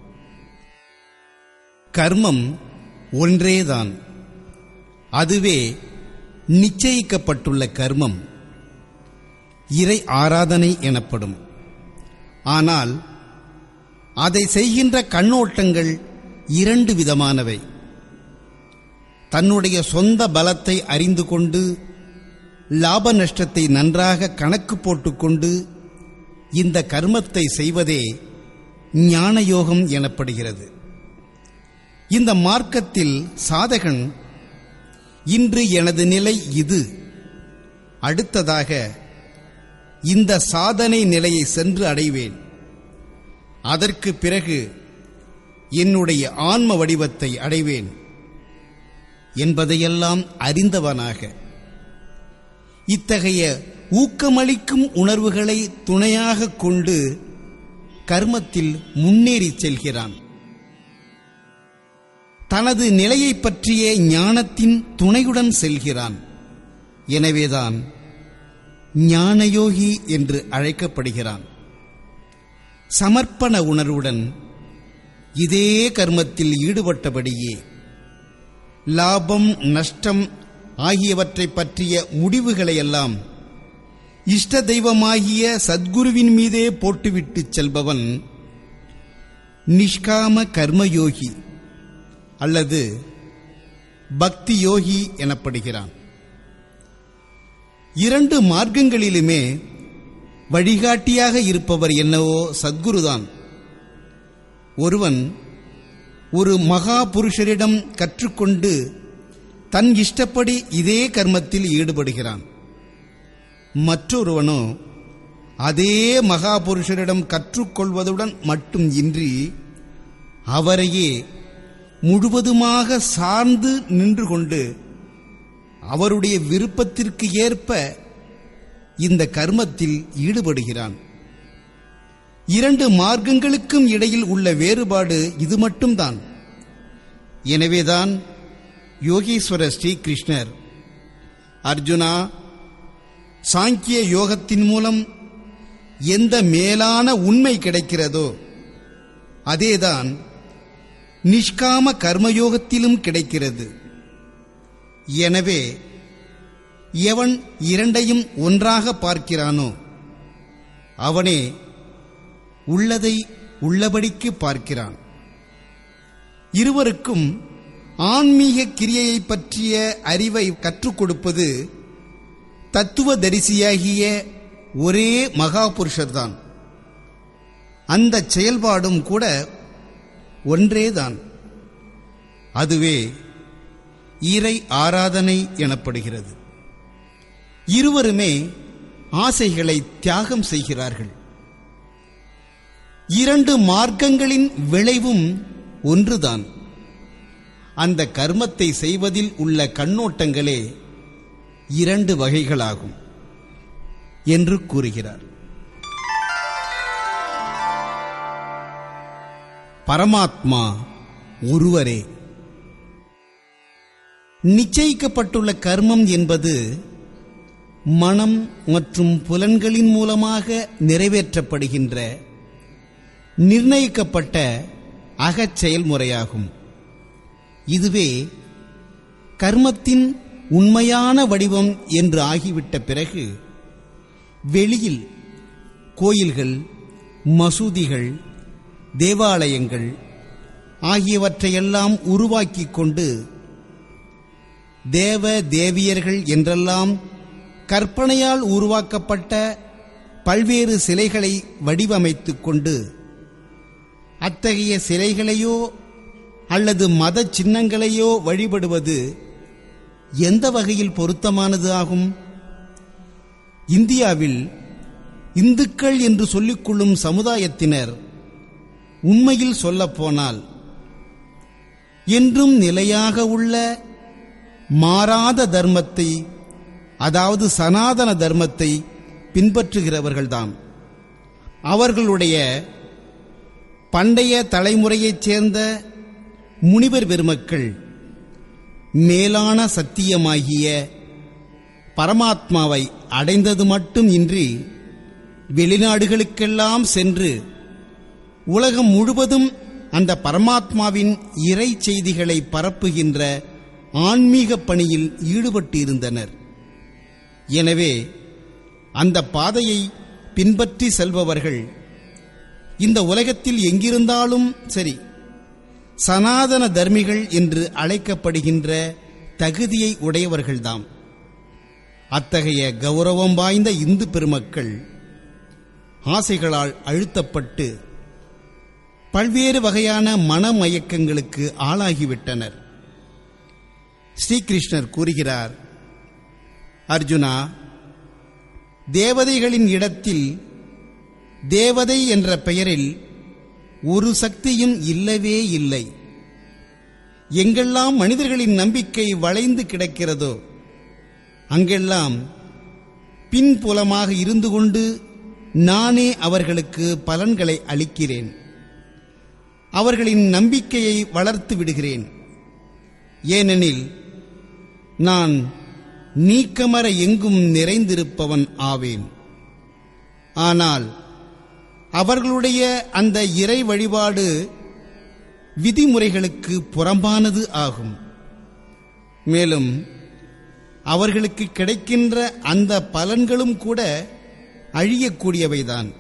Speaker 1: கர்மம் ஒன்றேதான், அதுவே நிச்சயிக்கப்பட்டுள்ள கர்மம், இறை ஆராதனை எனப்படும். ஆனால் அதை செய்கின்ற கண்ணோட்டங்கள் இரண்டு விதமானவை. தன்னுடைய சொந்த பலத்தை அறிந்து கொண்டு லாப நஷ்டத்தை நன்றாக கணக்கு போட்டுக்கொண்டு இந்த கர்மத்தை செய்வதே ஞான யோகம் எனப்படுகிறது. இந்த மார்க்கத்தில் சாதகன் இன்று எனது நிலை இது, அடுத்ததாக இந்த சாதனை நிலையை சென்று அடைவேன், அதற்கு பிறகு என்னுடைய ஆன்ம வடிவத்தை அடைவேன் என்பதையெல்லாம் அறிந்தவனாக இத்தகைய ஊக்கமளிக்கும் உணர்வுகளை துணையாக கொண்டு கர்மத்தில் முன்னேறி செல்கிறான். தனது நிலையை பற்றிய ஞானத்தின் துணையுடன் செல்கிறான். எனவேதான் ஞானயோகி என்று அழைக்கப்படுகிறான். சமர்ப்பண உணர்வுடன் இதே கர்மத்தில் ஈடுபட்டபடியே லாபம் நஷ்டம் ஆகியவற்றை பற்றிய முடிவுகளையெல்லாம் இஷ்ட தெய்வமாகிய சத்குருவின் மீதே போட்டுவிட்டு செல்பவன் நிஷ்காம கர்மயோகி அல்லது பக்தி யோகி எனப்படுகிறான். இரண்டு மார்க்கங்களிலுமே வழிகாட்டியாக இருப்பவர் என்னவோ சத்குருதான். ஒருவன் ஒரு மகா புருஷரிடம் கற்றுக்கொண்டு தன் இஷ்டப்படி இதே கர்மத்தில் ஈடுபடுகிறான். மற்றொருவனோ அதே மகா புருஷரிடம் கற்றுக்கொள்வதுடன் மட்டும் இன்றி அவரையே முழுவதுமாக சார்ந்து நின்று கொண்டு அவருடைய விருப்பத்திற்கு ஏற்ப இந்த கர்மத்தில் ஈடுபடுகிறான். இரண்டு மார்க்கங்களுக்கும் இடையில் உள்ள வேறுபாடு இது மட்டும்தான். எனவேதான் யோகீஸ்வரர் ஸ்ரீகிருஷ்ணர், அர்ஜுனா, சாங்கிய யோகத்தின் மூலம் எந்த மேலான உண்மை கிடைக்கிறதோ அதேதான் நிஷ்காம கர்மயோகத்திலும் கிடைக்கிறது. எனவே எவன் இரண்டையும் ஒன்றாக பார்க்கிறானோ அவனே உள்ளதை உள்ளபடிக்கு பார்க்கிறான். இருவருக்கும் ஆன்மீக கிரியையை பற்றிய அறிவை கற்றுக் கொடுப்பது தத்துவ தரிசியாகிய ஒரே மகாபுருஷர்தான். அந்த செயல்பாடும் கூட ஒன்றேதான். அதுவே இறை ஆராதனை எனப்படுகிறது. இருவருமே ஆசைகளை தியாகம் செய்கிறார்கள். இரண்டு மார்க்கங்களின் விளைவும் ஒன்றுதான். அந்த கர்மத்தை செய்வதில் உள்ள கண்ணோட்டங்களே இரண்டு வகைகளாகும் என்று கூறுகிறார். பரமாத்மா ஒருவரே. நிச்சயிக்கப்பட்டுள்ள கர்மம் என்பது மனம் மற்றும் புலன்களின் மூலமாக நிறைவேற்றப்படுகின்ற நிர்ணயிக்கப்பட்ட அகச் செயல்முறையாகும். இதுவே கர்மத்தின் உண்மையான வடிவம் என்று ஆகிவிட்ட பிறகு வெளியில் கோயில்கள், மசூதிகள், தேவாலயங்கள் ஆகியவற்றையெல்லாம் உருவாக்கிக் கொண்டு தேவ தேவியர்கள் என்றெல்லாம் கற்பனையால் உருவாக்கப்பட்ட பல்வேறு சிலைகளை வடிவமைத்துக் கொண்டு அத்தகைய சிலைகளையோ அல்லது மத சின்னங்களையோ வழிபடுவது எந்த வகையில் பொருத்தமானது ஆகும்? இந்தியாவில் இந்துக்கள் என்று சொல்லிக்கொள்ளும் சமுதாயத்தினர் உண்மையில் சொல்லப்போனால் என்றும் நிலையாக உள்ள மாறாத தர்மத்தை, அதாவது சனாதன தர்மத்தை பின்பற்றுகிறவர்கள்தான். அவர்களுடைய பண்டைய தலைமுறையைச் சேர்ந்த முனிவர் பெருமக்கள் மேலான சத்தியமாகிய பரமாத்மாவை அடைந்தது மட்டும் இன்றி வெளிநாடுகளுக்கெல்லாம் சென்று உலகம் முழுவதும் அந்த பரமாத்மாவின் இறை செய்திகளை பரப்புகின்ற ஆன்மீக பணியில் ஈடுபட்டு இருந்தனர். எனவே அந்த பாதையை பின்பற்றி செல்பவர்கள் இந்த உலகத்தில் எங்கிருந்தாலும் சரி சனாதன தர்மிகள் என்று அழைக்கப்படுகின்ற தகுதியை உடையவர்கள்தாம். அத்தகைய கௌரவம் வாய்ந்த இந்து பெருமக்கள் ஆசைகளால் அழுத்தப்பட்டு பல்வேறு வகையான மனமயக்கங்களுக்கு ஆளாகிவிட்டனர். ஸ்ரீகிருஷ்ணர் கூறுகிறார், அர்ஜுனா, தேவதைகளின் இடத்தில் தேவதை என்ற பெயரில் ஒரு சக்தியும் இல்லவே இல்லை. எங்கெல்லாம் மனிதர்களின் நம்பிக்கை வளைந்து கிடக்கிறதோ அங்கெல்லாம் பின்புலமாக இருந்து கொண்டு நானே அவர்களுக்கு பலன்களை அளிக்கிறேன். அவர்களின் நம்பிக்கையை வளர்த்து விடுகிறேன். ஏனெனில் நான் நீக்கமற எங்கும் நிறைந்திருப்பவன் ஆவேன். ஆனால் அவர்களுடைய அந்த இறை வழிபாடு விதிமுறைகளுக்கு புறம்பானது ஆகும். மேலும் அவர்களுக்கு கிடைக்கின்ற அந்த பலன்களும் கூட அழியக்கூடியவைதான்.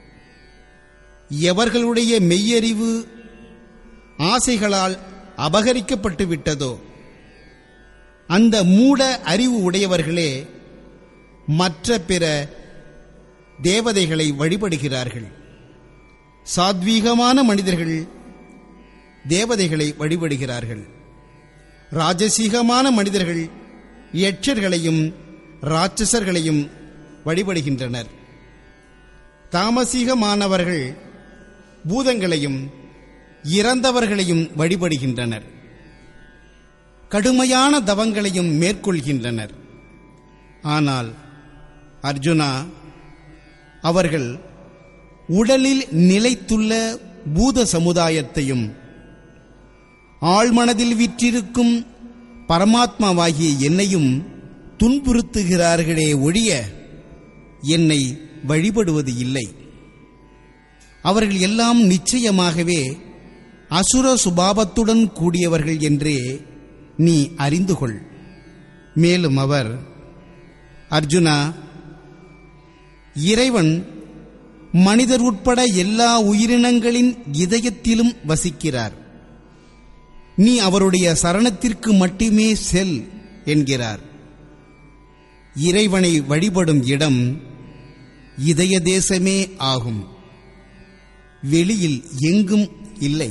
Speaker 1: எவர்களுடைய மெய்யறிவு ஆசைகளால் அபகரிக்கப்பட்டு விட்டதோ அந்த மூட அறிவு உடையவர்களே மற்ற பிற தேவதைகளை வழிபடுகிறார்கள். சாத்வீகமான மனிதர்கள் தேவதைகளை வழிபடுகிறார்கள். ராஜசீகமான மனிதர்கள் யட்சர்களையும் ராட்சசர்களையும் வழிபடுகின்றனர். தாமசீகமானவர்கள் பூதங்களையும் இறந்தவர்களையும் வழிபடுகின்றனர். கடுமையான தவங்களையும் மேற்கொள்கின்றனர். ஆனால் அர்ஜுனா, அவர்கள் உடலில் நிலைத்துள்ள பூத சமுதாயத்தையும் ஆழ்மனதில் விற்றிருக்கும் பரமாத்மாவாகிய என்னையும் துன்புறுத்துகிறார்களே ஒழிய என்னை வழிபடுவது இல்லை. அவர்கள் எல்லாம் நிச்சயமாகவே அசுர சுபாவத்துடன் கூடியவர்கள் என்றே நீ அறிந்து கொள். மேலும் அவர், அர்ஜுனா, இறைவன் மனிதர் உட்பட எல்லா உயிரினங்களின் இதயத்திலும் வசிக்கிறார். நீ அவருடைய சரணத்திற்கு மட்டுமே செல் என்கிறார். இறைவனை வழிபடும் இடம் இதய தேசமே ஆகும். வெளியில் எங்கும் இல்லை.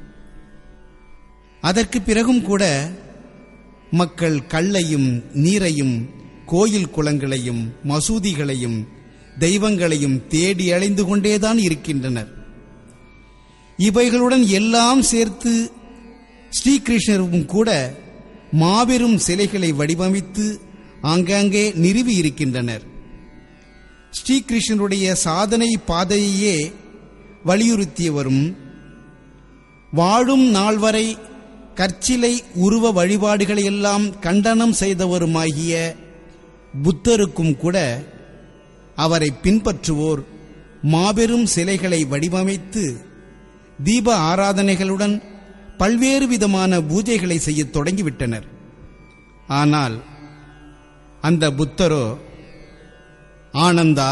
Speaker 1: அதற்கு பிறகும் கூட மக்கள் கல்லையும் நீரையும் கோயில் குளங்களையும் மசூதிகளையும் தெய்வங்களையும் தேடி அலைந்து கொண்டேதான் இருக்கின்றனர். இவைகளுடன் எல்லாம் சேர்த்து ஸ்ரீகிருஷ்ணரும் கூட மாபெரும் சிலைகளை வடிவமைத்து ஆங்காங்கே நிறுவி இருக்கின்றனர். ஸ்ரீகிருஷ்ணருடைய சாதனை பாதையையே வலியுறுத்தியவரும் வாழும் நாள் வரை கற்சிலை உருவ வழிபாடுகளையெல்லாம் கண்டனம் செய்தவருமாகிய புத்தருக்கும் கூட அவரை பின்பற்றுவோர் மாபெரும் சிலைகளை வடிவமைத்து தீப ஆராதனைகளுடன் பல்வேறு விதமான பூஜைகளை செய்யத் தொடங்கிவிட்டனர். ஆனால் அந்த புத்தரோ, ஆனந்தா,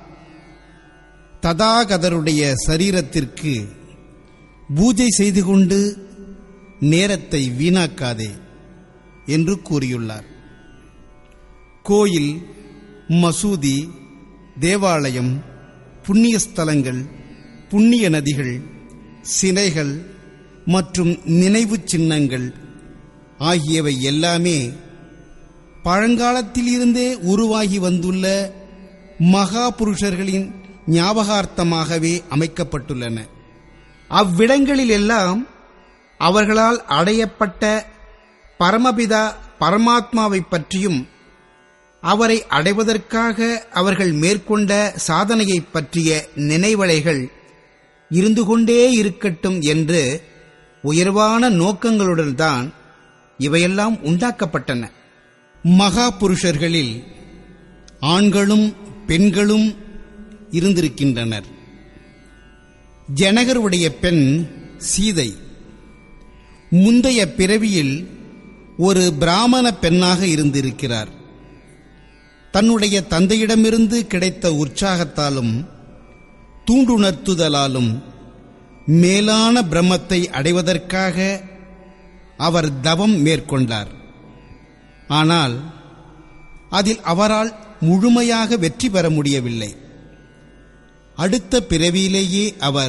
Speaker 1: ததாகதருடைய சரீரத்திற்கு பூஜை செய்து கொண்டு நேரத்தை வீணாக்காதே என்று கூறியுள்ளார். கோயில், மசூதி, தேவாலயம், புண்ணிய ஸ்தலங்கள், புண்ணிய நதிகள், சிலைகள் மற்றும் நினைவு சின்னங்கள் ஆகியவை எல்லாமே பழங்காலத்திலிருந்தே உருவாகி வந்துள்ள மகா புருஷர்களின் ஞாபகார்த்தமாகவே அமைக்கப்பட்டுள்ளன. அவ்விடங்களிலெல்லாம் அவர்களால் அடையப்பட்ட பரமபிதா பரமாத்மாவை பற்றியும் அவரை அடைவதற்காக அவர்கள் மேற்கொண்ட சாதனையை பற்றிய நினைவலைகள் இருந்து கொண்டே இருக்கட்டும் என்று உயர்வான நோக்கங்களுடன்தான் இவையெல்லாம் உண்டாக்கப்பட்டன. மகா புருஷர்களில் ஆண்களும் பெண்களும் இருந்திருக்கின்றனர். ஜனகருடைய பெண் சீதை முந்தைய பிறவியில் ஒரு பிராமண பெண்ணாக இருந்திருக்கிறார். தன்னுடைய தந்தையிடமிருந்து கிடைத்த உற்சாகத்தாலும் தூண்டுணர்த்துதலாலும் மேலான பிரம்மத்தை அடைவதற்காக அவர் தவம் மேற்கொண்டார். ஆனால் அதில் அவரால் முழுமையாக வெற்றி பெற முடியவில்லை. அடுத்த பிறவியிலேயே அவர்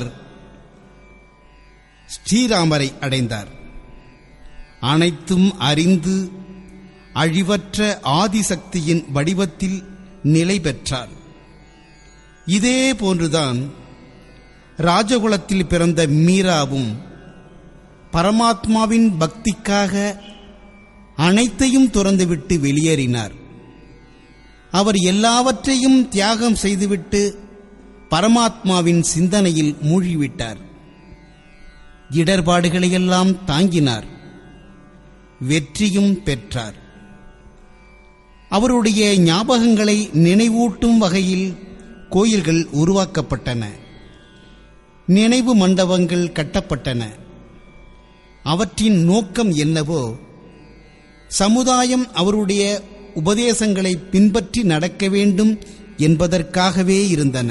Speaker 1: ஸ்ரீராமரை அடைந்தார். அனைத்தும் அறிந்து அழிவற்ற ஆதிசக்தியின் வடிவத்தில் நிலை பெற்றார். இதே போன்றுதான் ராஜகுலத்தில் பிறந்த மீராவும் பரமாத்மாவின் பக்திக்காக அனைத்தையும் துறந்துவிட்டு வெளியேறினார். அவர் எல்லாவற்றையும் தியாகம் செய்துவிட்டு பரமாத்மாவின் சிந்தனையில் மூழ்கிவிட்டார். இடர்பாடுகளையெல்லாம் தாங்கினார், வெற்றியும் பெற்றார். அவருடைய ஞாபகங்களை நினைவூட்டும் வகையில் கோயில்கள் உருவாக்கப்பட்டன, நினைவு மண்டபங்கள் கட்டப்பட்டன. அவற்றின் நோக்கம் என்னவோ, சமுதாயம் அவருடைய உபதேசங்களை பின்பற்றி நடக்க வேண்டும் என்பதற்காகவே இருந்தன.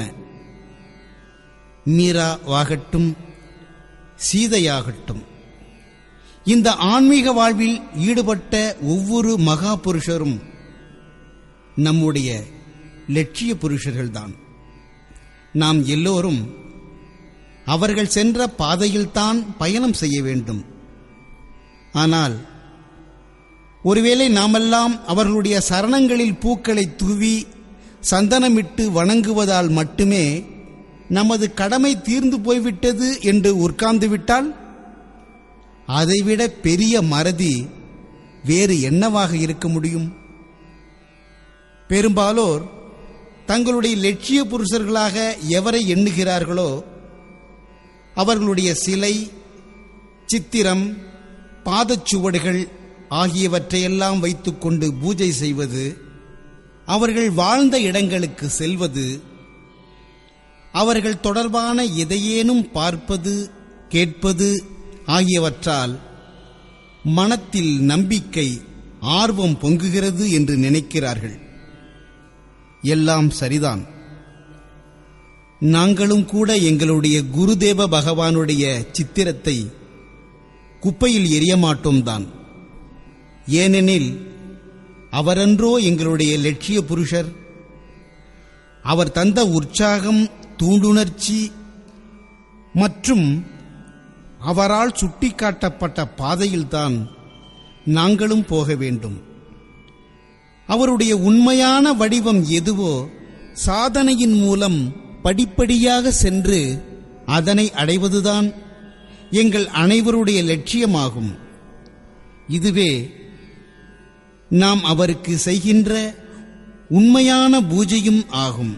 Speaker 1: மீராவாகட்டும், சீதையாகட்டும், இந்த ஆன்மீக வாழ்வில் ஈடுபட்ட ஒவ்வொரு மகா புருஷரும் நம்முடைய லட்சிய புருஷர்கள்தான். நாம் எல்லோரும் அவர்கள் சென்ற பாதையில்தான் பயணம் செய்ய வேண்டும். ஆனால் ஒருவேளை நாமெல்லாம் அவர்களுடைய சரணங்களில் பூக்களை தூவி சந்தனமிட்டு வணங்குவதால் மட்டுமே நமது கடமை தீர்ந்து போய்விட்டது என்று உட்கார்ந்துவிட்டால், அதைவிட பெரிய மறதி வேறு என்னவாக இருக்க முடியும்? பெரும்பாலோர் தங்களுடைய லட்சிய புருஷர்களாக எவரை எண்ணுகிறார்களோ அவர்களுடைய சிலை, சித்திரம், பாதச்சுவடுகள் ஆகியவற்றையெல்லாம் வைத்துக்கொண்டு பூஜை செய்வது, அவர்கள் வாழ்ந்த இடங்களுக்கு செல்வது, அவர்கள் தொடர்பான எதையேனும் பார்ப்பது, கேட்பது ஆகியவற்றால் மனத்தில் நம்பிக்கை, ஆர்வம் பொங்குகிறது என்று நினைக்கிறார்கள். எல்லாம் சரிதான். நாங்களும் கூட எங்களுடைய குருதேவ பகவானுடைய சித்திரத்தை குப்பையில் எறிய மாட்டோம் தான். ஏனெனில் அவரன்றோ எங்களுடைய லட்சிய புருஷர். அவர் தந்த உற்சாகம், தூண்டுணர்ச்சி மற்றும் அவரால் சுட்டிக்காட்டப்பட்ட பாதையில்தான் நாங்களும் போக வேண்டும். அவருடைய உண்மையான வடிவம் எதுவோ சாதனையின் மூலம் படிப்படியாக சென்று அதனை அடைவதுதான் எங்கள் அனைவருடைய லட்சியமாகும். இதுவே நாம் அவருக்கு செய்கின்ற உண்மையான பூஜையும் ஆகும்.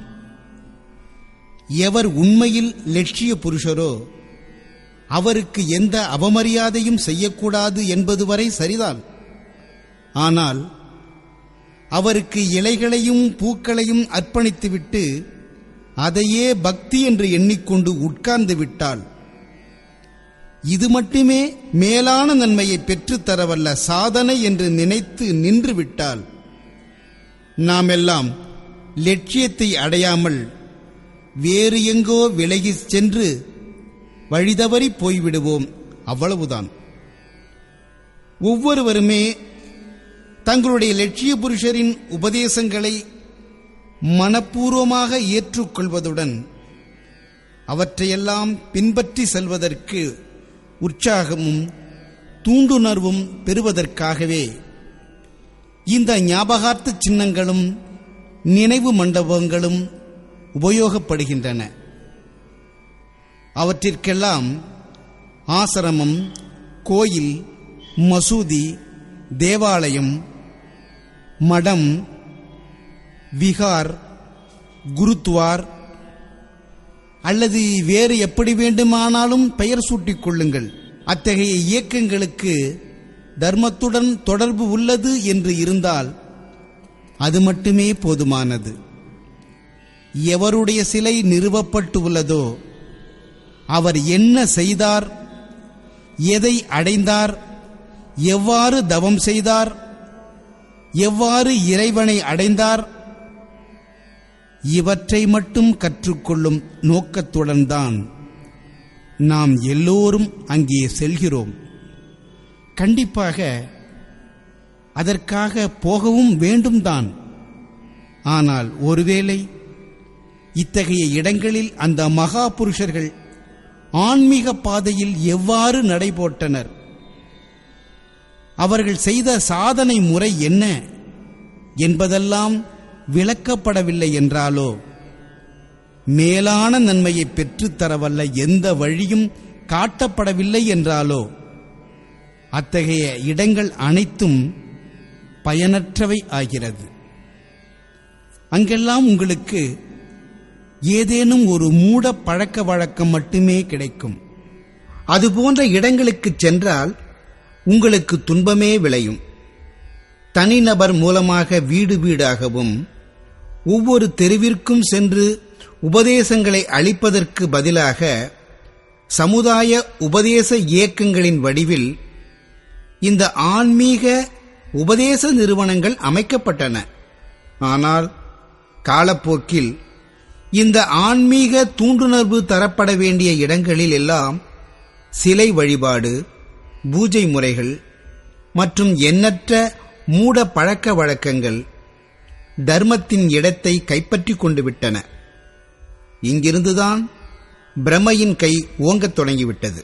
Speaker 1: எவர் உண்மையில் லட்சிய புருஷரோ அவருக்கு எந்த அவமரியாதையும் செய்யக்கூடாது என்பது வரை சரிதான். ஆனால் அவருக்கு இலைகளையும் பூக்களையும் அர்ப்பணித்துவிட்டு அதையே பக்தி என்று எண்ணிக்கொண்டு உட்கார்ந்து விட்டால், இது மட்டுமே மேலான நன்மையை பெற்றுத்தரவல்ல சாதனை என்று நினைத்து நின்று விட்டால், நாம் எல்லாம் லட்சியத்தை அடையாமல் வேறு எங்கோ விலகிச் சென்று வழிதவறி போய்விடுவோம். அவ்வளவுதான். ஒவ்வொருவருமே தங்களுடைய லட்சிய புருஷரின் உபதேசங்களை மனப்பூர்வமாக ஏற்றுக்கொள்வதுடன் அவற்றையெல்லாம் பின்பற்றி செல்வதற்கு உற்சாகமும் தூண்டுணர்வும் பெறுவதற்காகவே இந்த ஞாபகார்த்த சின்னங்களும் நினைவு மண்டபங்களும் உபயோகப்படுகின்றன. அவற்றிற்கெல்லாம் ஆசிரமம், கோயில், மசூதி, தேவாலயம், மடம், விகார், குருத்வார் அல்லது வேறு எப்படி வேண்டுமானாலும் பெயர் சூட்டிக் கொள்ளுங்கள். அத்தகைய இயக்கங்களுக்கு தர்மத்துடன் தொடர்பு உள்ளது என்று இருந்தால் அது மட்டுமே போதுமானது. எவருடைய சிலை நிறுவப்பட்டு உள்ளதோ அவர் என்ன செய்தார், எதை அடைந்தார், எவ்வாறு தவம் செய்தார், எவ்வாறு இறைவனை அடைந்தார், இவற்றை மட்டும் கற்றுக்கொள்ளும் நோக்கத்துடன் தான் நாம் எல்லோரும் அங்கே செல்கிறோம். கண்டிப்பாக அதற்காக போகவும் வேண்டும் தான். ஆனால் ஒருவேளை இத்தகைய இடங்களில் அந்த மகா புருஷர்கள் ஆன்மீக பாதையில் எவ்வாறு நடைபோட்டனர், அவர்கள் செய்த சாதனை முறை என்ன என்பதெல்லாம் விளக்கப்படவில்லை என்றாலோ, மேலான நன்மையை பெற்றுத்தரவல்ல எந்த வழியும் காட்டப்படவில்லை என்றாலோ, அத்தகைய இடங்கள் அனைத்தும் பயனற்றவை ஆகிறது. அங்கெல்லாம் உங்களுக்கு ஏதேனும் ஒரு மூட பழக்க வழக்கம் மட்டுமே கிடைக்கும். அதுபோன்ற இடங்களுக்கு சென்றால் உங்களுக்கு துன்பமே விளையும். தனிநபர் மூலமாக வீடு வீடாகவும் ஒவ்வொரு தெருவிற்கும் சென்று உபதேசங்களை அளிப்பதற்கு பதிலாக சமுதாய உபதேச இயக்கங்களின் வடிவில் இந்த ஆன்மீக உபதேச நிறுவனங்கள் அமைக்கப்பட்டன. ஆனால் காலப்போக்கில் இந்த ஆன்மீக தூண்டுணர்வு தரப்பட வேண்டிய இடங்களில் எல்லாம் சிலை வழிபாடு, பூஜை முறைகள் மற்றும் எண்ணற்ற மூட பழக்க வழக்கங்கள் தர்மத்தின் இடத்தை கைப்பற்றிக் கொண்டு விட்டன. இங்கிருந்துதான் பிரமையின் கை ஓங்கத் தொடங்கிவிட்டது.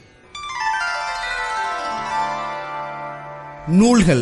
Speaker 1: நூல்கள்.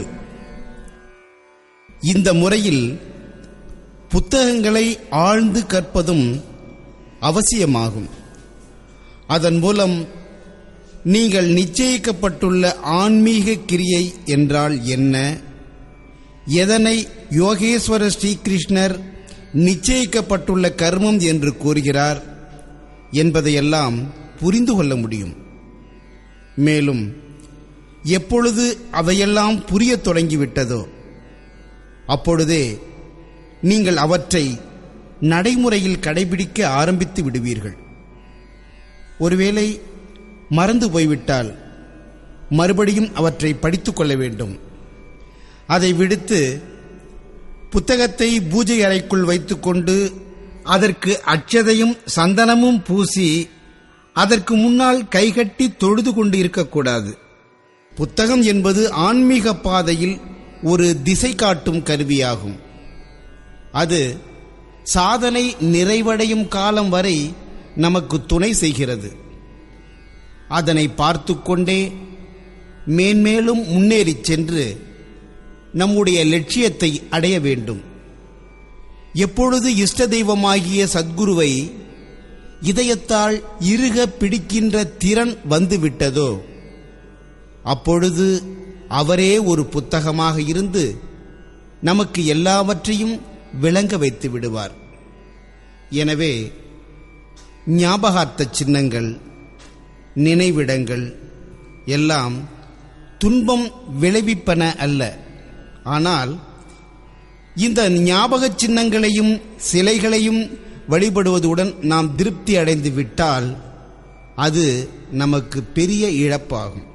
Speaker 1: இந்த முறையில் புத்தகங்களை ஆழ்ந்து கற்பதும் அவசியமாகும். அதன் மூலம் நீங்கள் நிச்சயிக்கப்பட்டுள்ள ஆன்மீக கிரியை என்றால் என்ன, எதனை யோகேஸ்வர ஸ்ரீகிருஷ்ணர் நிச்சயிக்கப்பட்டுள்ள கர்மம் என்று கூறுகிறார் என்பதையெல்லாம் புரிந்து கொள்ள முடியும். மேலும் எப்பொழுது அவையெல்லாம் புரியத் தொடங்கிவிட்டதோ அப்பொழுதே நீங்கள் அவற்றை நடைமுறையில் கடைபிடிக்க ஆரம்பித்து விடுவீர்கள். ஒருவேளை மறந்து போய்விட்டால் மறுபடியும் அவற்றை படித்துக் கொள்ள வேண்டும். அதை விடுத்து புத்தகத்தை பூஜை அறைக்குள் வைத்துக்கொண்டு அதற்கு அட்சதையும் சந்தனமும் பூசி அதற்கு முன்னால் கைகட்டி தொழுது கொண்டு இருக்கக்கூடாது. புத்தகம் என்பது ஆன்மீக பாதையில் ஒரு திசை காட்டும் கருவியாகும். அது சாதனை நிறைவடையும் காலம் வரை நமக்கு துணை செய்கிறது. அதனை பார்த்து கொண்டே மேன்மேலும் முன்னேறிச் சென்று நம்முடைய லட்சியத்தை அடைய வேண்டும். எப்பொழுது இஷ்ட தெய்வமாகிய சத்குருவை இதயத்தால் இறுக பிடிக்கின்ற திறன் வந்துவிட்டதோ அப்பொழுது அவரே ஒரு புத்தகமாக இருந்து நமக்கு எல்லாவற்றையும் விளங்க வைத்து விடுவார். எனவே ஞாபகார்த்த சின்னங்கள், நினைவிடங்கள் எல்லாம் துன்பம் விளைவிப்பன அல்ல. ஆனால் இந்த ஞாபக சின்னங்களையும் சிலைகளையும் வழிபடுவதுடன் நாம் திருப்தி அடைந்து விட்டால் அது நமக்கு பெரிய இழப்பாகும்.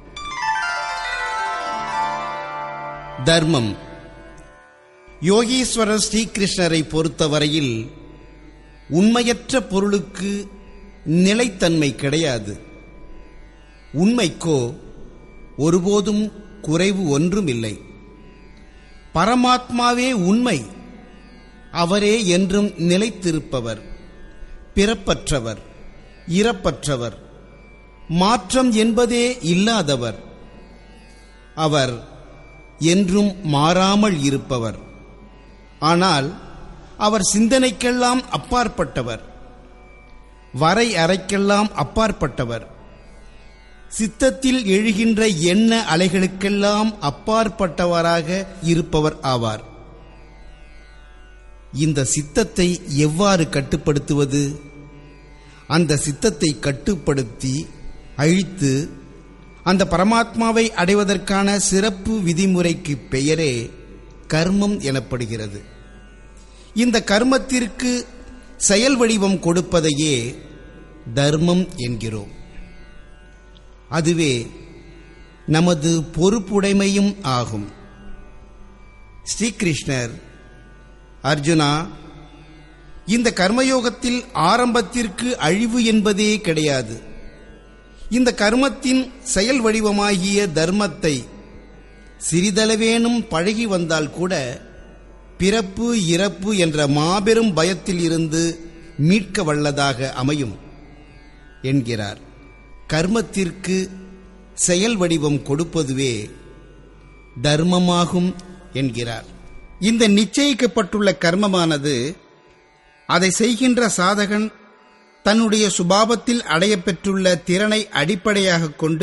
Speaker 1: தர்மம். யோகீஸ்வரர் ஸ்ரீகிருஷ்ணரை பொறுத்தவரையில் உண்மையற்ற பொருளுக்கு நிலைத்தன்மை கிடையாது. உண்மைக்கோ ஒருபோதும் குறைவு ஒன்றும் இல்லை. பரமாத்மாவே உண்மை. அவரே என்றும் நிலைத்திருப்பவர், பிறப்பற்றவர், இறப்பற்றவர், மாற்றம் என்பதே இல்லாதவர். அவர் என்றும் மாறாமல் இருப்பவர். ஆனால் அவர் சிந்தனைக்கெல்லாம் அப்பாற்பட்டவர், வரை அறைக்கெல்லாம் அப்பாற்பட்டவர், சித்தத்தில் எழுகின்ற எண்ண அலைகளுக்கெல்லாம் அப்பாற்பட்டவராக இருப்பவர் ஆவார். இந்த சித்தத்தை எவ்வாறு கட்டுப்படுத்துவது? அந்த சித்தத்தை கட்டுப்படுத்தி அழித்து அந்த பரமாத்மாவை அடைவதற்கான சிறப்பு விதிமுறைக்கு பெயரே கர்மம் எனப்படுகிறது. இந்த கர்மத்திற்கு செயல் வடிவம் கொடுப்பதையே தர்மம் என்கிறோம். அதுவே நமது பொறுப்புடைமையும் ஆகும். ஸ்ரீகிருஷ்ணர், அர்ஜுனா, இந்த கர்மயோகத்தில் ஆரம்பத்திற்கு அழிவு என்பதே கிடையாது. இந்த கர்மத்தின் செயல் வடிவமாகிய தர்மத்தை சிறிதளவேனும் பழகி வந்தால் கூட பிறப்பு இறப்பு என்ற மாபெரும் பயத்தில் இருந்து மீட்க வல்லதாக அமையும் என்கிறார். கர்மத்திற்கு செயல் வடிவம் கொடுப்பதுவே தர்மமாகும் என்கிறார். இந்த நிச்சயிக்கப்பட்டுள்ள கர்மமானது அதை செய்கின்ற சாதகன் தன்னுடைய சுபாவத்தில் அடையப்பெற்றுள்ள திறனை அடிப்படையாக கொண்டு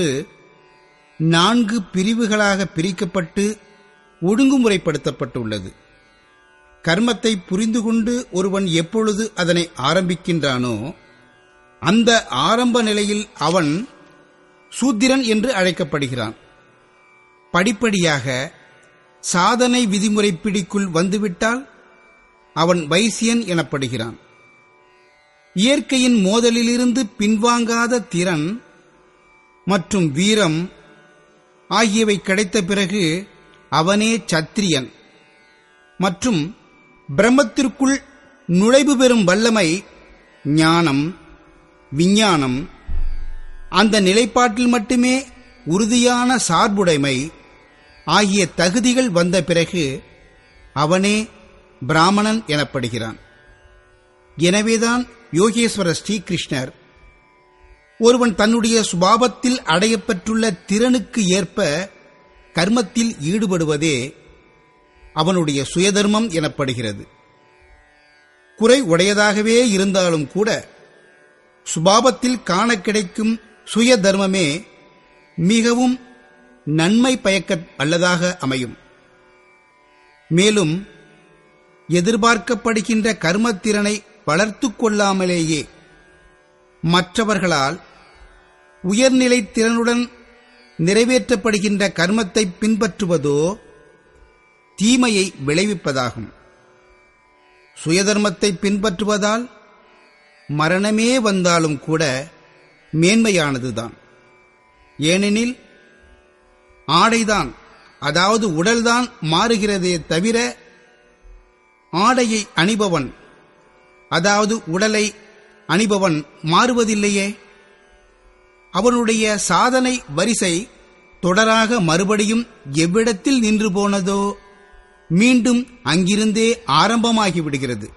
Speaker 1: நான்கு பிரிவுகளாக பிரிக்கப்பட்டு ஒழுங்குமுறைப்படுத்தப்பட்டுள்ளது. கர்மத்தை புரிந்து கொண்டு ஒருவன் எப்பொழுது அதனை ஆரம்பிக்கின்றானோ அந்த ஆரம்ப நிலையில் அவன் சூத்திரன் என்று அழைக்கப்படுகிறான். படிப்படியாக சாதனை விதிமுறை பிடிக்குள் வந்துவிட்டால் அவன் வைசியன் எனப்படுகிறான். இயற்கையின் மோதலிலிருந்து பின்வாங்காத திறன் மற்றும் வீரம் ஆகியவை கிடைத்த பிறகு அவனே சத்திரியன். மற்றும் பிரம்மத்திற்குள் நுழைவு பெறும் வல்லமை, ஞானம், விஞ்ஞானம், அந்த நிலைப்பாட்டில் மட்டுமே உறுதியான சார்புடைமை ஆகிய தகுதிகள் வந்த பிறகு அவனே பிராமணன் எனப்படுகிறான். எனவேதான் யோகேஸ்வரர் ஸ்ரீகிருஷ்ணர் ஒருவன் தன்னுடைய சுபாவத்தில் அடையப்பெற்றுள்ள திறனுக்கு ஏற்ப கர்மத்தில் ஈடுபடுவதே அவனுடைய சுயதர்மம் எனப்படுகிறது. குறை உடையதாகவே இருந்தாலும் கூட சுபாவத்தில் காண கிடைக்கும் சுய தர்மமே மிகவும் நன்மை பயக்க வல்லதாக அமையும். மேலும் எதிர்பார்க்கப்படுகின்ற கர்மத்திறனை வளர்த்து கொள்ளாமலேயே மற்றவர்களால் உயர்நிலை திறனுடன் நிறைவேற்றப்படுகின்ற கர்மத்தை பின்பற்றுவதோ தீமையை விளைவிப்பதாகும். சுயதர்மத்தை பின்பற்றுவதால் மரணமே வந்தாலும் கூட மேன்மையானதுதான். ஏனெனில் ஆடைதான், அதாவது உடல்தான் மாறுகிறதே தவிர ஆடையை அணிபவன், அதாவது உடலை அணிபவன் மாறுவதில்லையே. அவனுடைய சாதனை வரிசை தொடராக மறுபடியும் எவ்விடத்தில் நின்று போனதோ மீண்டும் அங்கிருந்தே ஆரம்பமாகிவிடுகிறது.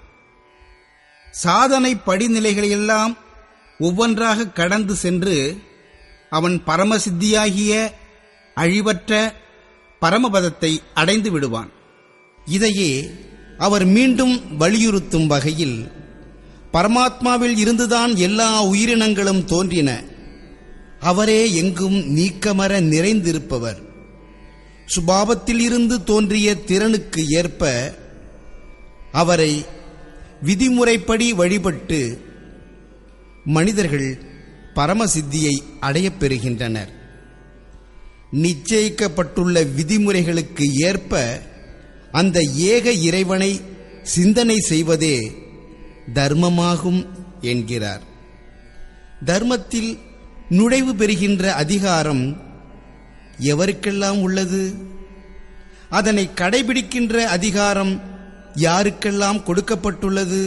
Speaker 1: சாதனை படிநிலைகளையெல்லாம் ஒவ்வொன்றாக கடந்து சென்று அவன் பரமசித்தியாகிய அழிவற்ற பரமபதத்தை அடைந்து விடுவான். இதையே அவர் மீண்டும் வலியுறுத்தும் வகையில், பரமாத்மாவில் இருந்துதான் எல்லா உயிரினங்களும் தோன்றின, அவரே எங்கும் நீக்கமற நிறைந்திருப்பவர், சுபாவத்தில் இருந்து தோன்றிய திறனுக்கு ஏற்ப அவரை விதிமுறைப்படி வழிபட்டு மனிதர்கள் பரமசித்தியை அடையப் பெறுகின்றனர். நிச்சயிக்கப்பட்டுள்ள விதிமுறைகளுக்கு ஏற்ப அந்த ஏக இறைவனை சிந்தனை செய்வதே தர்மமாகும் என்கிறார். தர்மத்தில் நுழைவு பெறுகின்ற அதிகாரம் எவருக்கெல்லாம் உள்ளது? அதனை கடைபிடிக்கின்ற அதிகாரம் யாருக்கெல்லாம் கொடுக்கப்பட்டுள்ளது?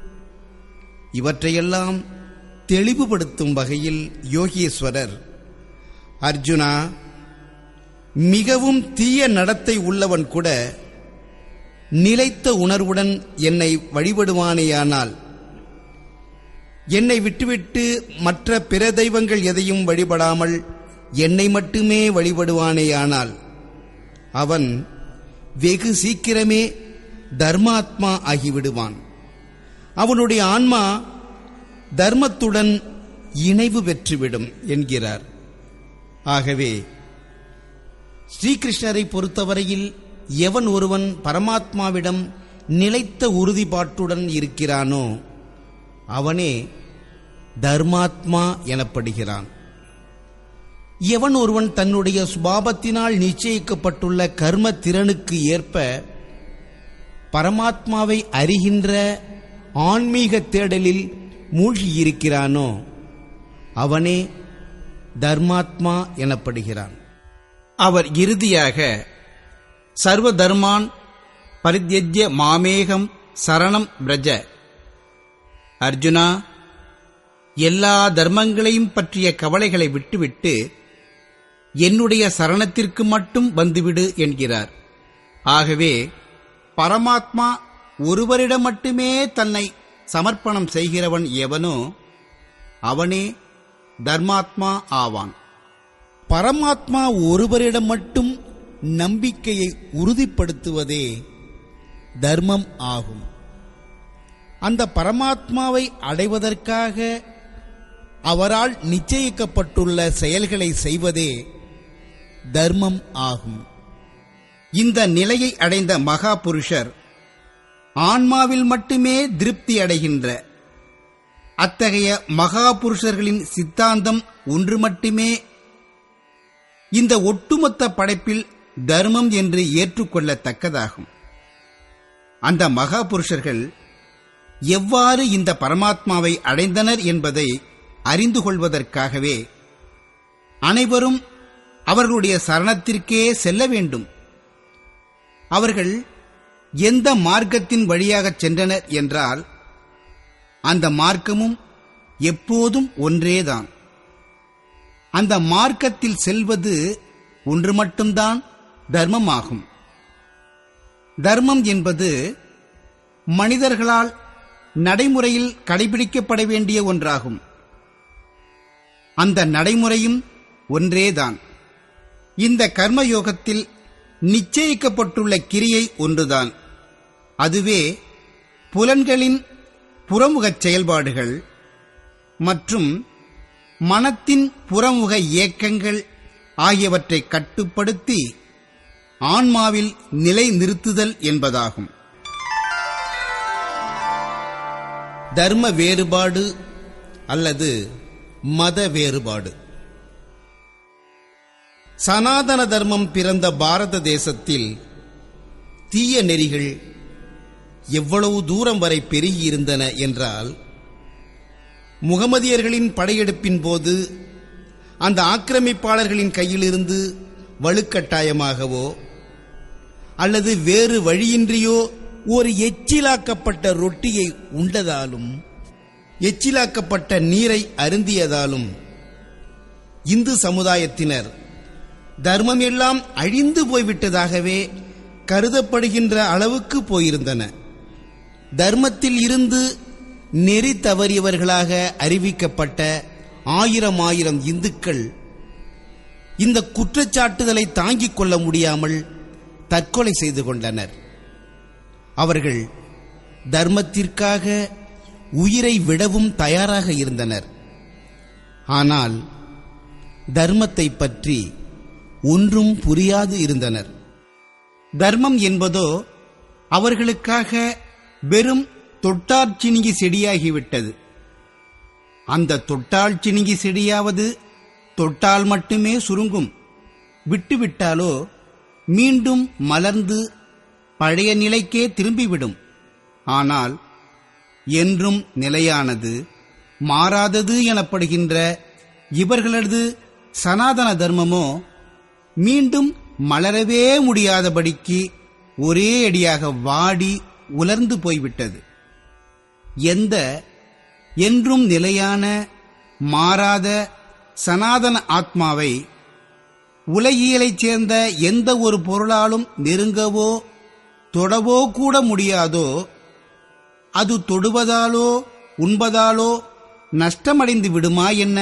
Speaker 1: இவற்றையெல்லாம் தெளிவுபடுத்தும் வகையில் யோகேஸ்வரர், அர்ஜுனா, மிகவும் தீய நடத்தை உள்ளவன் கூட நிலைத்த உணர்வுடன் என்னை வழிபடுவானேயானால், என்னை விட்டுவிட்டு மற்ற பிற தெய்வங்கள் எதையும் வழிபடாமல் என்னை மட்டுமே வழிபடுவானேயானால் அவன் வெகு சீக்கிரமே தர்மாத்மா ஆகிவிடுவான். அவனுடைய ஆன்மா தர்மத்துடன் இணைவு பெற்றுவிடும் என்கிறார். ஆகவே ஸ்ரீகிருஷ்ணரை பொறுத்தவரையில் எவன் ஒருவன் பரமாத்மாவிடம் நிலைத்த உறுதிப்பாட்டுடன் இருக்கிறானோ அவனே தர்மாத்மா எனப்படுகிறான். எவன் ஒருவன் தன்னுடைய சுபாவத்தினால் நிச்சயிக்கப்பட்டுள்ள கர்ம திறனுக்கு ஏற்ப பரமாத்மாவை அறிகின்ற ஆன்மீக தேடலில் மூழ்கியிருக்கிறானோ அவனே தர்மாத்மா எனப்படுகிறான். அவர் இறுதியாக சர்வ தர்மான் பரித்யஜ்ய மாமேகம் சரணம் பிரஜ, அர்ஜுனா, எல்லா தர்மங்களையும் பற்றிய கவலைகளை விட்டுவிட்டு என்னுடைய சரணத்திற்கு மட்டும் வந்துவிடு என்கிறார். ஆகவே பரமாத்மா ஒருவரிடம் மட்டுமே தன்னை சமர்ப்பணம் செய்கிறவன் எவனோ அவனே தர்மாத்மா ஆவான். பரமாத்மா ஒருவரிடம் மட்டும் நம்பிக்கையை உறுதிப்படுத்துவதே தர்மம் ஆகும். அந்த பரமாத்மாவை அடைவதற்காக அவரால் நிச்சயிக்கப்பட்டுள்ள செயல்களை செய்வதே தர்மம் ஆகும். இந்த நிலையை அடைந்த மகா புருஷர் ஆன்மாவில் மட்டுமே திருப்தி அடைகின்ற அத்தகைய மகாபுருஷர்களின் சித்தாந்தம் ஒன்று மட்டுமே இந்த ஒட்டுமொத்த படைப்பில் தர்மம் என்று ஏற்றுக்கொள்ளத்தக்கதாகும். அந்த மகாபுருஷர்கள் எவ்வாறு இந்த பரமாத்மாவை அடைந்தனர் என்பதை அறிந்து கொள்வதற்காகவே அனைவரும் அவர்களுடைய சரணத்திற்கே செல்ல வேண்டும். அவர்கள் எந்த மார்க்கத்தின் வழியாகச் சென்றனர் என்றால் அந்த மார்க்கமும் எப்போதும் ஒன்றேதான். அந்த மார்க்கத்தில் செல்வது ஒன்று மட்டும்தான் தர்மமாகும். தர்மம் என்பது மனிதர்களால் நடைமுறையில் கடைபிடிக்கப்பட வேண்டிய ஒன்றாகும். அந்த நடைமுறையும் ஒன்றேதான். இந்த கர்மயோகத்தில் நிச்சயிக்கப்பட்டுள்ள கிரியை ஒன்றுதான். அதுவே புலன்களின் புறமுகச் செயல்பாடுகள் மற்றும் மனத்தின் புறமுக இயக்கங்கள் ஆகியவற்றை கட்டுப்படுத்தி ஆன்மாவில் நிலை நிறுத்துதல் என்பதாகும். தர்ம வேறுபாடு அல்லது மத வேறுபாடு. சனாதன தர்மம் பிறந்த பாரத தேசத்தில் தீய நெறிகள் எவ்வளவு தூரம் வரை பெருகியிருந்தன என்றால், முகமதியர்களின் படையெடுப்பின் போது அந்த ஆக்கிரமிப்பாளர்களின் கையிலிருந்து வலுக்கட்டாயமாகவோ அல்லது வேறு வழியின்றியோ ஒரு எச்சிலாக்கப்பட்ட ரொட்டியை உண்டதாலும் எச்சிலாக்கப்பட்ட நீரை அருந்தியதாலும் இந்து சமுதாயத்தினர் தர்மம் எல்லாம் அழிந்து போய்விட்டதாகவே கருதப்படுகின்ற அளவுக்கு போயிருந்தன. தர்மத்தில் இருந்து நெறி தவறியவர்களாக அறிவிக்கப்பட்ட ஆயிரம் ஆயிரம் இந்துக்கள் இந்த குற்றச்சாட்டுதலை தாங்கிக் கொள்ள முடியாமல் தற்கொலை செய்து கொண்டனர். அவர்கள் தர்மத்திற்காக உயிரை விடவும் தயாராக இருந்தனர். ஆனால் தர்மத்தை பற்றி ஒன்றும் புரியாது இருந்தனர். தர்மம் என்பதோ அவர்களுக்காக வெறும் தொட்டார்ச்சினிங்கி செடியாகிவிட்டது. அந்த தொட்டார்ச்சினிங்கி செடியாவது தொட்டால் மட்டுமே சுருங்கும், விட்டுவிட்டாலோ மீண்டும் மலர்ந்து பழைய நிலைக்கே திரும்பிவிடும். ஆனால் என்றும் நிலையானது மாறாதது எனப்படுகின்ற இவர்களது சனாதன தர்மமோ மீண்டும் மலரவே முடியாதபடிக்கு ஒரே அடியாக வாடி உலர்ந்து போய்விட்டது. எந்த என்றும் நிலையான மாறாத சனாதன ஆத்மாவை உலகியலைச் சேர்ந்த எந்த ஒரு பொருளாலும் நெருங்கவோ தொடவோ கூட முடியாதோ, அது தொடுவதாலோ உண்பதாலோ நஷ்டமடைந்து விடுமா என்ன?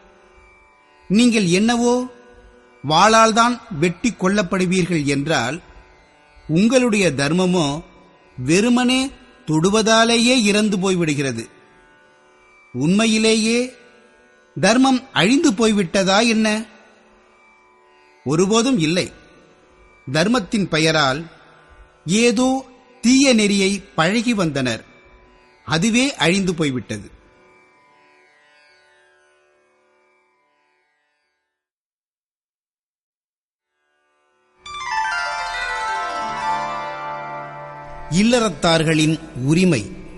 Speaker 1: நீங்கள் என்னவோ வாளால்தான் வெட்டி கொல்லப்படுவீர்கள் என்றால், உங்களுடைய தர்மமோ வெறுமனே தொடுவதாலேயே இறந்து போய்விடுகிறது. உண்மையிலேயே தர்மம் அழிந்து போய்விட்டதா என்ன? ஒருபோதும் இல்லை. தர்மத்தின் பெயரால் ஏதோ தீய நெறியை பழகி வந்தனர். அதுவே அழிந்து போய்விட்டது. இல்லறத்தார்களின் உரிமை.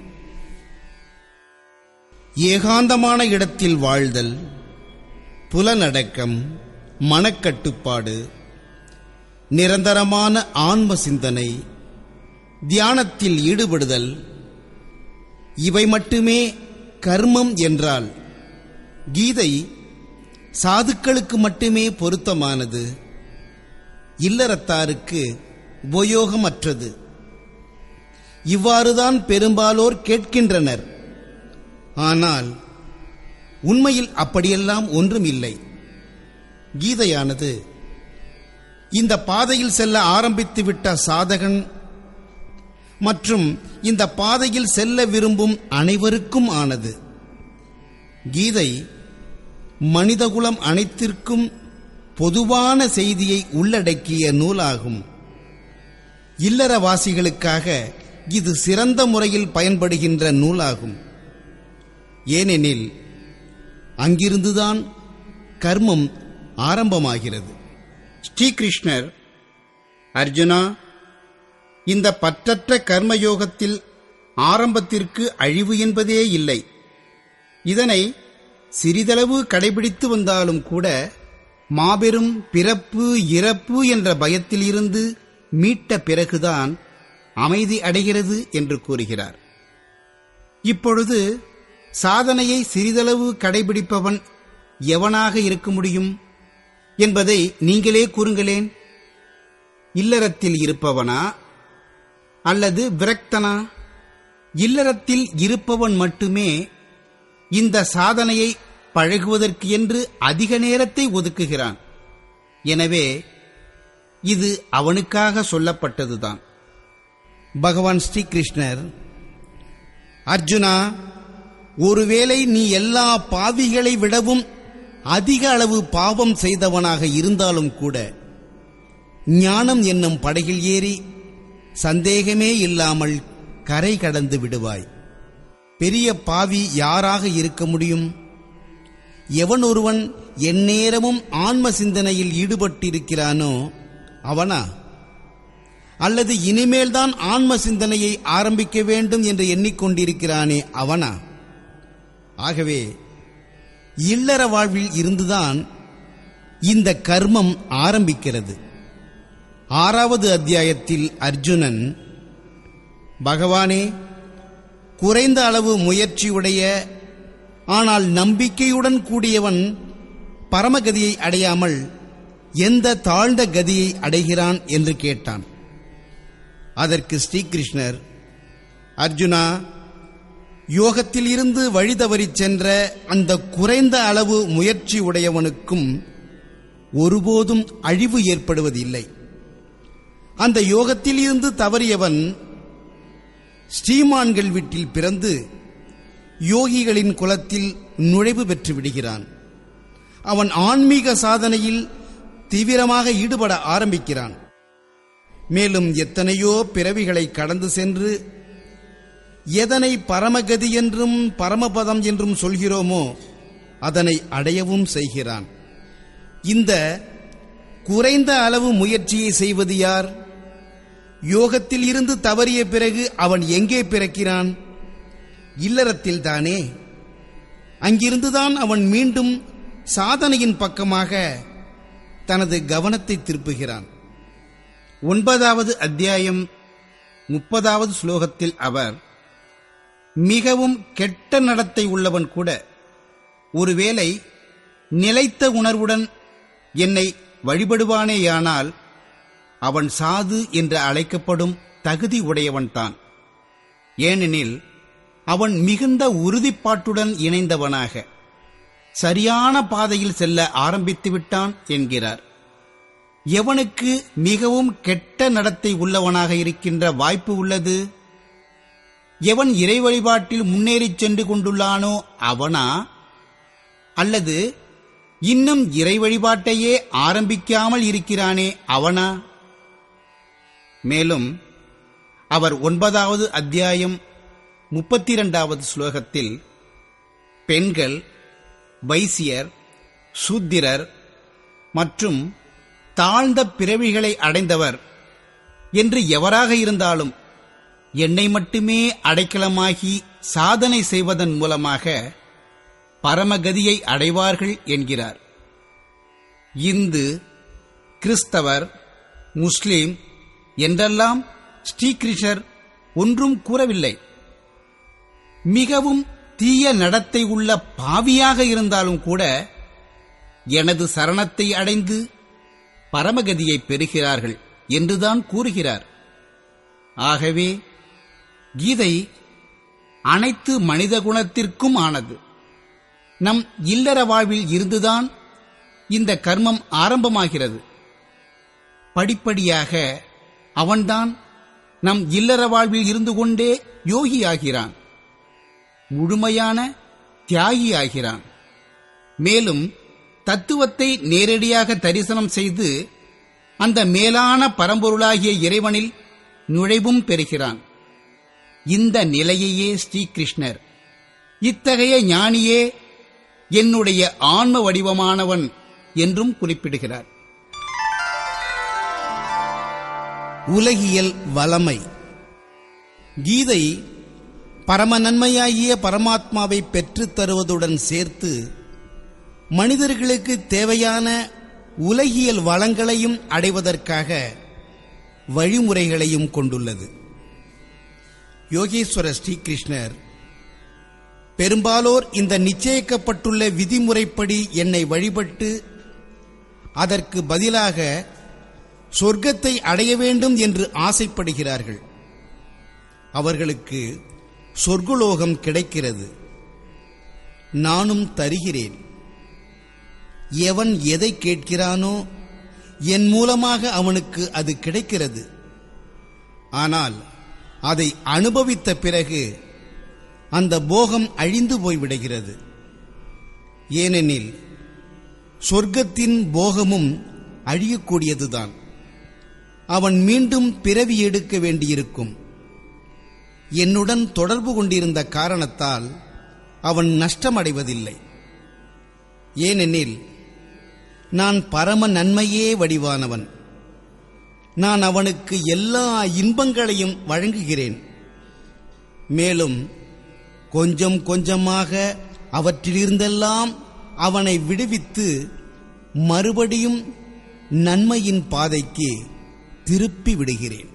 Speaker 1: ஏகாந்தமான இடத்தில் வாழ்தல், புலனடக்கம், மனக்கட்டுப்பாடு, நிரந்தரமான ஆன்ம சிந்தனை, தியானத்தில் ஈடுபடுதல், இவை மட்டுமே கர்மம் என்றால் கீதை சாதுக்களுக்கு மட்டுமே பொருத்தமானது, இல்லறத்தாருக்கு உபயோகமற்றது. இவ்வாறுதான் பெரும்பாலோர் கேட்கின்றனர். ஆனால் உண்மையில் அப்படியெல்லாம் ஒன்றும் இல்லை. கீதையானது இந்த பாதையில் செல்ல ஆரம்பித்துவிட்ட சாதகன் மற்றும் இந்த பாதையில் செல்ல விரும்பும் அனைவருக்கும் ஆனது. கீதை மனிதகுலம் அனைத்திற்கும் பொதுவான செய்தியை உள்ளடக்கிய நூலாகும். இல்லறவாசிகளுக்காக இது சிறந்த முறையில் பயன்படுகின்ற நூலாகும். ஏனெனில் அங்கிருந்துதான் கர்மம் ஆரம்பமாகிறது.
Speaker 2: ஸ்ரீகிருஷ்ணர், அர்ஜுனா, இந்த பற்றற்ற கர்மயோகத்தில் ஆரம்பத்திற்கு அழிவு என்பதே இல்லை. இதனை சிறிதளவு கடைபிடித்து வந்தாலும் கூட மாபெரும் பிறப்பு இறப்பு என்ற பயத்தில் இருந்து மீட்ட பிறகுதான் அமைதி அடைகிறது என்று கூறுகிறார். இப்பொழுது சாதனையை சிறிதளவு கடைபிடிப்பவன் எவனாக இருக்க முடியும் என்பதை நீங்களே கூறுங்களேன். இல்லறத்தில் இருப்பவனா அல்லது விரக்தனா? இல்லறத்தில் இருப்பவன் மட்டுமே இந்த சாதனையை பழகுவதற்கு என்று அதிக நேரத்தை ஒதுக்குகிறான். எனவே இது அவனுக்காக சொல்லப்பட்டதுதான்.
Speaker 1: பகவான் ஸ்ரீகிருஷ்ணர், அர்ஜுனா, ஒருவேளை நீ எல்லா பாவிகளை விடவும் அதிக அளவு பாவம் செய்தவனாக இருந்தாலும் கூட ஞானம் என்னும் படகில் ஏறி சந்தேகமே இல்லாமல் கரை கடந்து விடுவாய். பெரிய பாவி யாராக இருக்க முடியும்? எவன் ஒருவன் எந்நேரமும் ஆன்ம சிந்தனையில் ஈடுபட்டிருக்கிறானோ அவனா? அல்லது இனிமேல்தான் ஆன்ம சிந்தனையை ஆரம்பிக்க வேண்டும் என்று எண்ணிக்கொண்டிருக்கிறானே அவனா? ஆகவே இல்லற வாழ்வில் இருந்துதான் இந்த கர்மம் ஆரம்பிக்கிறது. ஆறாவது அத்தியாயத்தில் அர்ஜுனன், பகவானே, குறைந்த அளவு முயற்சியுடைய ஆனால் நம்பிக்கையுடன் கூடியவன் பரமகதியை அடையாமல் எந்த தாழ்ந்த கதியை அடைகிறான் என்று கேட்டான். அதற்கு ஸ்ரீகிருஷ்ணர், அர்ஜுனா, யோகத்தில் இருந்து வழிதவறிச் சென்ற அந்த குறைந்த அளவு முயற்சி உடையவனுக்கும் ஒருபோதும் அழிவு ஏற்படுவதில்லை. அந்த யோகத்தில் இருந்து தவறியவன் ஸ்ரீமான்கள் வீட்டில் பிறந்து யோகிகளின் குலத்தில் நுழைவு பெற்று விடுகிறான். அவன் ஆன்மீக சாதனையில் தீவிரமாக ஈடுபட ஆரம்பிக்கிறான். மேலும் எத்தனையோ பிறவிகளை கடந்து சென்று எதனை பரமகதி என்றும் பரமபதம் என்றும் சொல்கிறோமோ அதனை அடையவும் செய்கிறான். இந்த குறைந்த அளவு முயற்சியை செய்வது யார்? யோகத்தில் இருந்து தவறிய பிறகு அவன் எங்கே பிறக்கிறான்? இல்லறத்தில் தானே. அங்கிருந்துதான் அவன் மீண்டும் சாதனையின் பக்கமாக தனது கவனத்தை திருப்புகிறான். ஒன்பதாவது அத்தியாயம் முப்பதாவது ஸ்லோகத்தில் அவர், மிகவும் கெட்ட நடத்தை உள்ளவன் கூட ஒருவேளை நிலைத்த உணர்வுடன் என்னை வழிபடுவானேயானால் அவன் சாது என்று அழைக்கப்படும் தகுதி உடையவன்தான். ஏனெனில் அவன் மிகுந்த உறுதிப்பாட்டுடன் இணைந்தவனாக சரியான பாதையில் செல்ல ஆரம்பித்து விட்டான் என்கிறார். எவனுக்கு மிகவும் கெட்ட நடத்தை உள்ளவனாக இருக்கின்ற வாய்ப்பு உள்ளது? எவன் இறை வழிபாட்டில் முன்னேறிச் சென்று கொண்டுள்ளானோ அவனா? அல்லது இன்னும் இறை வழிபாட்டையே ஆரம்பிக்காமல் இருக்கிறானே அவனா? மேலும் அவர் ஒன்பதாவது அத்தியாயம் முப்பத்தி இரண்டாவது ஸ்லோகத்தில் பெண்கள், வைசியர், சூத்திரர் மற்றும் தாழ்ந்த பிறவிகளை அடைந்தவர் என்று எவராக இருந்தாலும் என்னை மட்டுமே அடைக்கலமாகி சாதனை செய்வதன் மூலமாக பரமகதியை அடைவார்கள் என்கிறார். இந்து, கிறிஸ்தவர், முஸ்லிம் என்றெல்லாம் ஸ்ரீகிருஷ்ணர் ஒன்றும் கூறவில்லை. மிகவும் தீய நடத்தை உள்ள பாவியாக இருந்தாலும் கூட எனது சரணத்தை அடைந்து பரமகதியை பெறுகிறார்கள் என்றுதான் கூறுகிறார். ஆகவே கீதை அனைத்து மனித குணத்திற்கும் ஆனது. நம் இல்லற வாழ்வில் இருந்துதான் இந்த கர்மம் ஆரம்பமாகிறது. படிப்படியாக அவன்தான் நம் இல்லற வாழ்வில் இருந்து கொண்டே யோகியாகிறான், முழுமையான தியாகியாகிறான். மேலும் தத்துவத்தை நேரடியாக தரிசனம் செய்து அந்த மேலான பரம்பொருளாகிய இறைவனில் நுழைவும் பெறுகிறான்.
Speaker 2: இந்த நிலையையே ஸ்ரீகிருஷ்ணர் இத்தகைய ஞானியே என்னுடைய ஆன்ம வடிவமானவன் என்றும் குறிப்பிடுகிறார்.
Speaker 1: உலகியல் வளமை. கீதை பரம நன்மையாகிய பரமாத்மாவை பெற்றுத் தருவதுடன் சேர்த்து மனிதர்களுக்கு தேவையான உலகியல் வளங்களையும் அடைவதற்காக வழிமுறைகளையும் கொண்டுள்ளது. யோகேஸ்வர ஸ்ரீகிருஷ்ணர் பெரும்பாலோர் இந்த நிச்சயிக்கப்பட்டுள்ள விதிமுறைப்படி என்னை வழிபட்டு அதற்கு பதிலாக சொர்க்கத்தை அடைய வேண்டும் என்று ஆசைப்படுகிறார்கள். அவர்களுக்கு சொர்க்கலோகம் கிடைக்கிறது. நானும் தருகிறேன். எவன் எதை கேட்கிறானோ என் மூலமாக அவனுக்கு அது கிடைக்கிறது. ஆனால் அதை அனுபவித்த பிறகு அந்த போகம் அழிந்து போய்விடுகிறது. ஏனெனில் சொர்க்கத்தின் போகமும் அழியக்கூடியதுதான். அவன் மீண்டும் பிறவி எடுக்க வேண்டியிருக்கும். என்னுடன் தொடர்பு கொண்டிருந்த காரணத்தால் அவன் நஷ்டமடைவதில்லை. ஏனெனில் நான் பரம நன்மையே வடிவானவன். நான் அவனுக்கு எல்லா இன்பங்களையும் வழங்குகிறேன். மேலும் கொஞ்சம் கொஞ்சமாக அவற்றிலிருந்தெல்லாம் அவனை விடுவித்து மறுபடியும் நன்மையின் பாதைக்கு திருப்பி விடுகிறேன்.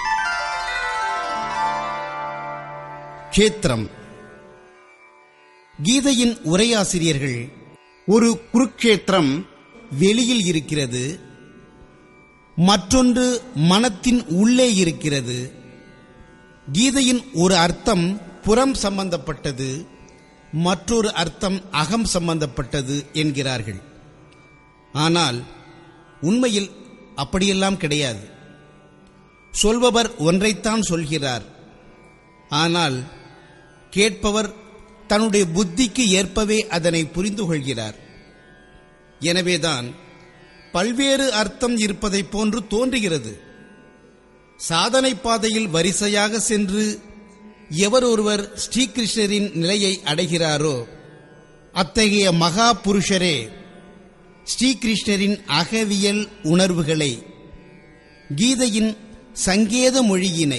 Speaker 1: க்ஷேத்திரம். கீதையின் உரையாசிரியர்கள் ஒரு குருக்ஷேத்திரம் வெளியில் இருக்கிறது, மற்றொன்று மனத்தின் உள்ளே இருக்கிறது. கீதையின் ஒரு அர்த்தம் புறம் சம்பந்தப்பட்டது, மற்றொரு அர்த்தம் அகம் சம்பந்தப்பட்டது என்கிறார்கள். ஆனால் உண்மையில் அப்படியெல்லாம் கிடையாது. சொல்பவர் ஒன்றைத்தான் சொல்கிறார். ஆனால் கேட்பவர் தன்னுடைய புத்திக்கு ஏற்பவே அதனை புரிந்து கொள்கிறார். எனவேதான் பல்வேறு அர்த்தம் இருப்பதைப் போன்று தோன்றுகிறது. சாதனை பாதையில் வரிசையாக சென்று எவர் ஒருவர் ஸ்ரீகிருஷ்ணரின் நிலையை அடைகிறாரோ அத்தகைய மகா புருஷரே ஸ்ரீகிருஷ்ணரின் அகவியல் உணர்வுகளை, கீதையின் சங்கேத மொழியினை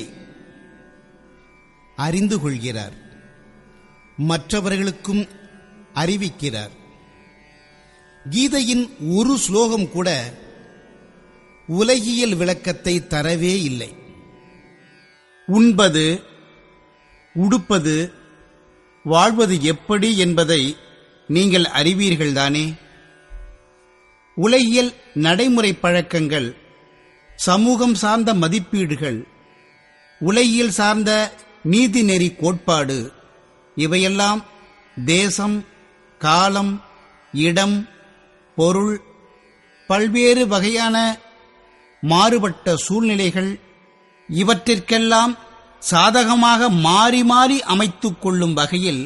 Speaker 1: அறிந்து கொள்கிறார், மற்றவர்களுக்கும் அறிவிக்கிறார். கீதையின் ஒரு ஸ்லோகம் கூட உலகியல் விளக்கத்தை தரவே இல்லை. உண்பது, உடுப்பது, வாழ்வது எப்படி என்பதை நீங்கள் அறிவீர்கள்தானே? உலகியல் நடைமுறை பழக்கங்கள், சமூகம் சார்ந்த மதிப்பீடுகள், உலகியல் சார்ந்த நீதிநெறி கோட்பாடு இவையெல்லாம் தேசம், காலம், இடம், பொருள், பல்வேறு வகையான மாறுபட்ட சூழ்நிலைகள் இவற்றிற்கெல்லாம் சாதகமாக மாறி மாறி அமைத்துக் கொள்ளும் வகையில்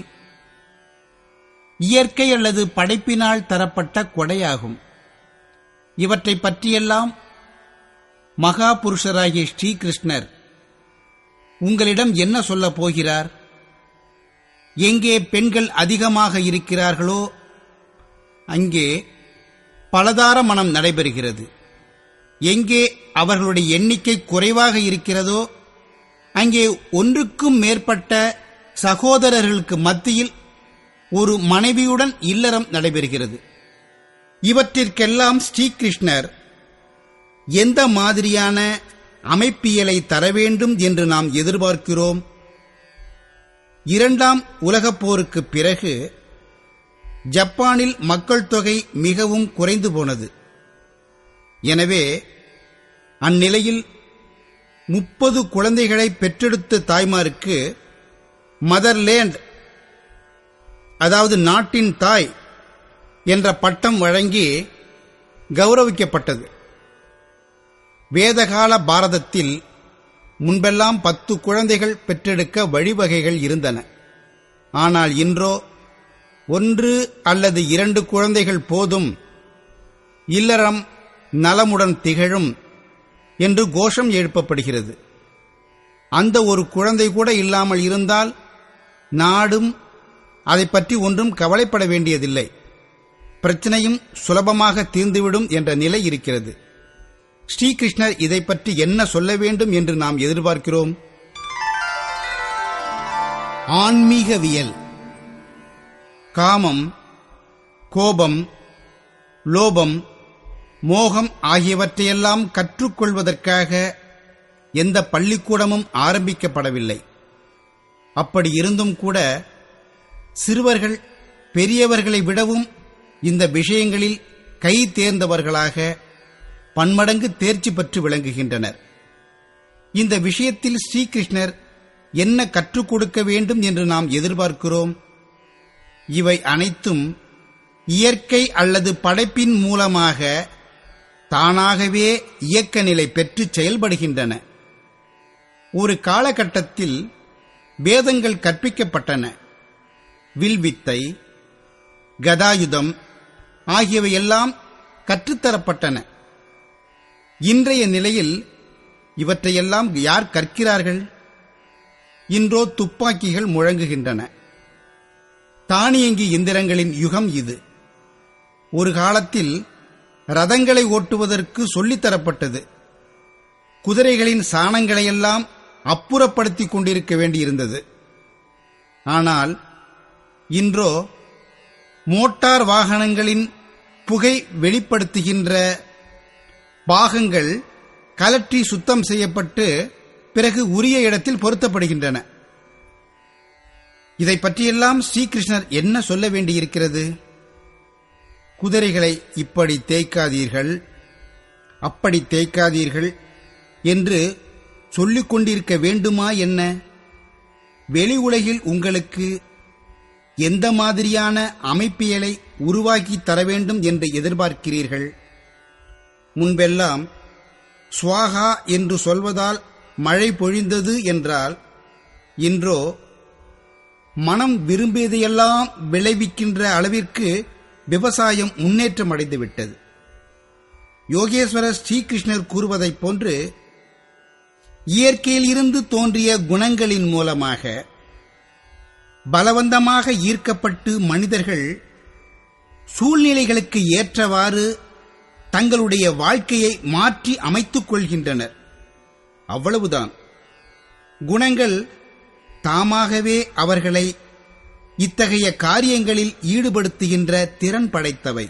Speaker 1: இயற்கை அல்லது படைப்பினால் தரப்பட்ட கொடையாகும். இவற்றை பற்றியெல்லாம் மகா புருஷராகிய ஸ்ரீகிருஷ்ணர் உங்களிடம் என்ன சொல்லப் போகிறார்? எங்கே பெண்கள் அதிகமாக இருக்கிறார்களோ அங்கே பலதார மனம் நடைபெறுகிறது. எங்கே அவர்களுடைய எண்ணிக்கை குறைவாக இருக்கிறதோ அங்கே ஒன்றுக்கும் மேற்பட்ட சகோதரர்களுக்கு மத்தியில் ஒரு மனைவியுடன் இல்லறம் நடைபெறுகிறது. இவற்றிற்கெல்லாம் ஸ்ரீகிருஷ்ணர் எந்த மாதிரியான அமைப்பியலை தர வேண்டும் என்று நாம் எதிர்பார்க்கிறோம்? இரண்டாம் உலகப் போருக்குப் பிறகு ஜப்பானில் மக்கள் தொகை மிகவும் குறைந்து போனது. எனவே அந்நிலையில் முப்பது குழந்தைகளை பெற்றெடுத்த தாய்மாருக்கு மதர்லேண்ட், அதாவது நாட்டின் தாய் என்ற பட்டம் வழங்கி கௌரவிக்கப்பட்டது. வேதகால பாரதத்தில் முன்பெல்லாம் பத்து குழந்தைகள் பெற்றெடுக்க வழிவகைகள் இருந்தன. ஆனால் இன்றோ ஒன்று அல்லது இரண்டு குழந்தைகள் போதும், இல்லறம் நலமுடன் திகழும் என்று கோஷம் எழுப்பப்படுகிறது.
Speaker 2: அந்த ஒரு குழந்தை கூட இல்லாமல் இருந்தால் நாடும் அதை பற்றி ஒன்றும் கவலைப்பட வேண்டியதில்லை, பிரச்சனையும் சுலபமாக தீர்ந்துவிடும் என்ற நிலை இருக்கிறது. ஸ்ரீகிருஷ்ணர் இதை பற்றி என்ன சொல்ல வேண்டும் என்று நாம் எதிர்பார்க்கிறோம்?
Speaker 1: ஆன்மீகவியல்.
Speaker 2: காமம், கோபம், லோபம், மோகம் ஆகியவற்றையெல்லாம் கற்றுக்கொள்வதற்காக எந்த பள்ளிக்கூடமும் ஆரம்பிக்கப்படவில்லை. அப்படி இருந்தும் கூட சிறுவர்கள் பெரியவர்களை விடவும் இந்த விஷயங்களில் கை தேர்ந்தவர்களாக பன்மடங்கு தேர்ச்சி பெற்று விளங்குகின்றனர். இந்த விஷயத்தில் ஸ்ரீகிருஷ்ணர் என்ன கற்றுக் கொடுக்க வேண்டும் என்று நாம் எதிர்பார்க்கிறோம்? இவை அனைத்தும் இயற்கை அல்லது படைப்பின் மூலமாக தானாகவே இயக்க நிலை பெற்று செயல்படுகின்றன. ஒரு காலகட்டத்தில் வேதங்கள் கற்பிக்கப்பட்டன. வில்வித்தை, கதாயுதம் ஆகியவையெல்லாம் கற்றுத்தரப்பட்டன. இன்றைய நிலையில் இவற்றையெல்லாம் யார் கற்கிறார்கள்? இன்றோ துப்பாக்கிகள் முழங்குகின்றன. தானியங்கி இயந்திரங்களின் யுகம் இது. ஒரு காலத்தில் ரதங்களை ஓட்டுவதற்கு சொல்லித்தரப்பட்டது. குதிரைகளின் சாணங்களையெல்லாம் அப்புறப்படுத்திக் கொண்டிருக்க வேண்டியிருந்தது. ஆனால் இன்றோ மோட்டார் வாகனங்களின் புகை வெளிப்படுத்துகின்ற பாகங்கள் கலற்றி சுத்தம் செய்யப்பட்டு பிறகு உரிய இடத்தில் பொருத்தப்படுகின்றன. இதை பற்றியெல்லாம் ஸ்ரீகிருஷ்ணர் என்ன சொல்ல வேண்டியிருக்கிறது? குதிரைகளை இப்படி தேய்க்காதீர்கள், அப்படி தேய்க்காதீர்கள் என்று சொல்லிக் கொண்டிருக்க வேண்டுமா என்ன? வெளி உலகில் உங்களுக்கு எந்த மாதிரியான அமைப்பியலை உருவாக்கி தர வேண்டும் என்று எதிர்பார்க்கிறீர்கள்? முன்பெல்லாம் ஸ்வாகா என்று சொல்வதால் மழை பொழிந்தது என்றால், இன்றோ மனம் விரும்பியதையெல்லாம் விளைவிக்கின்ற அளவிற்கு விவசாயம் முன்னேற்றம் அடைந்துவிட்டது. யோகேஸ்வரர் ஸ்ரீகிருஷ்ணர் கூறுவதைப் போன்று இயற்கையில் இருந்து தோன்றிய குணங்களின் மூலமாக பலவந்தமாக ஈர்க்கப்பட்டு மனிதர்கள் சூழ்நிலைகளுக்கு ஏற்றவாறு தங்களுடைய வாழ்க்கையை மாற்றி அமைத்துக் கொள்கின்றனர். அவ்வளவுதான். குணங்கள் தாமாகவே அவர்களை இத்தகைய காரியங்களில் ஈடுபடுத்துகின்ற திறன் படைத்தவை.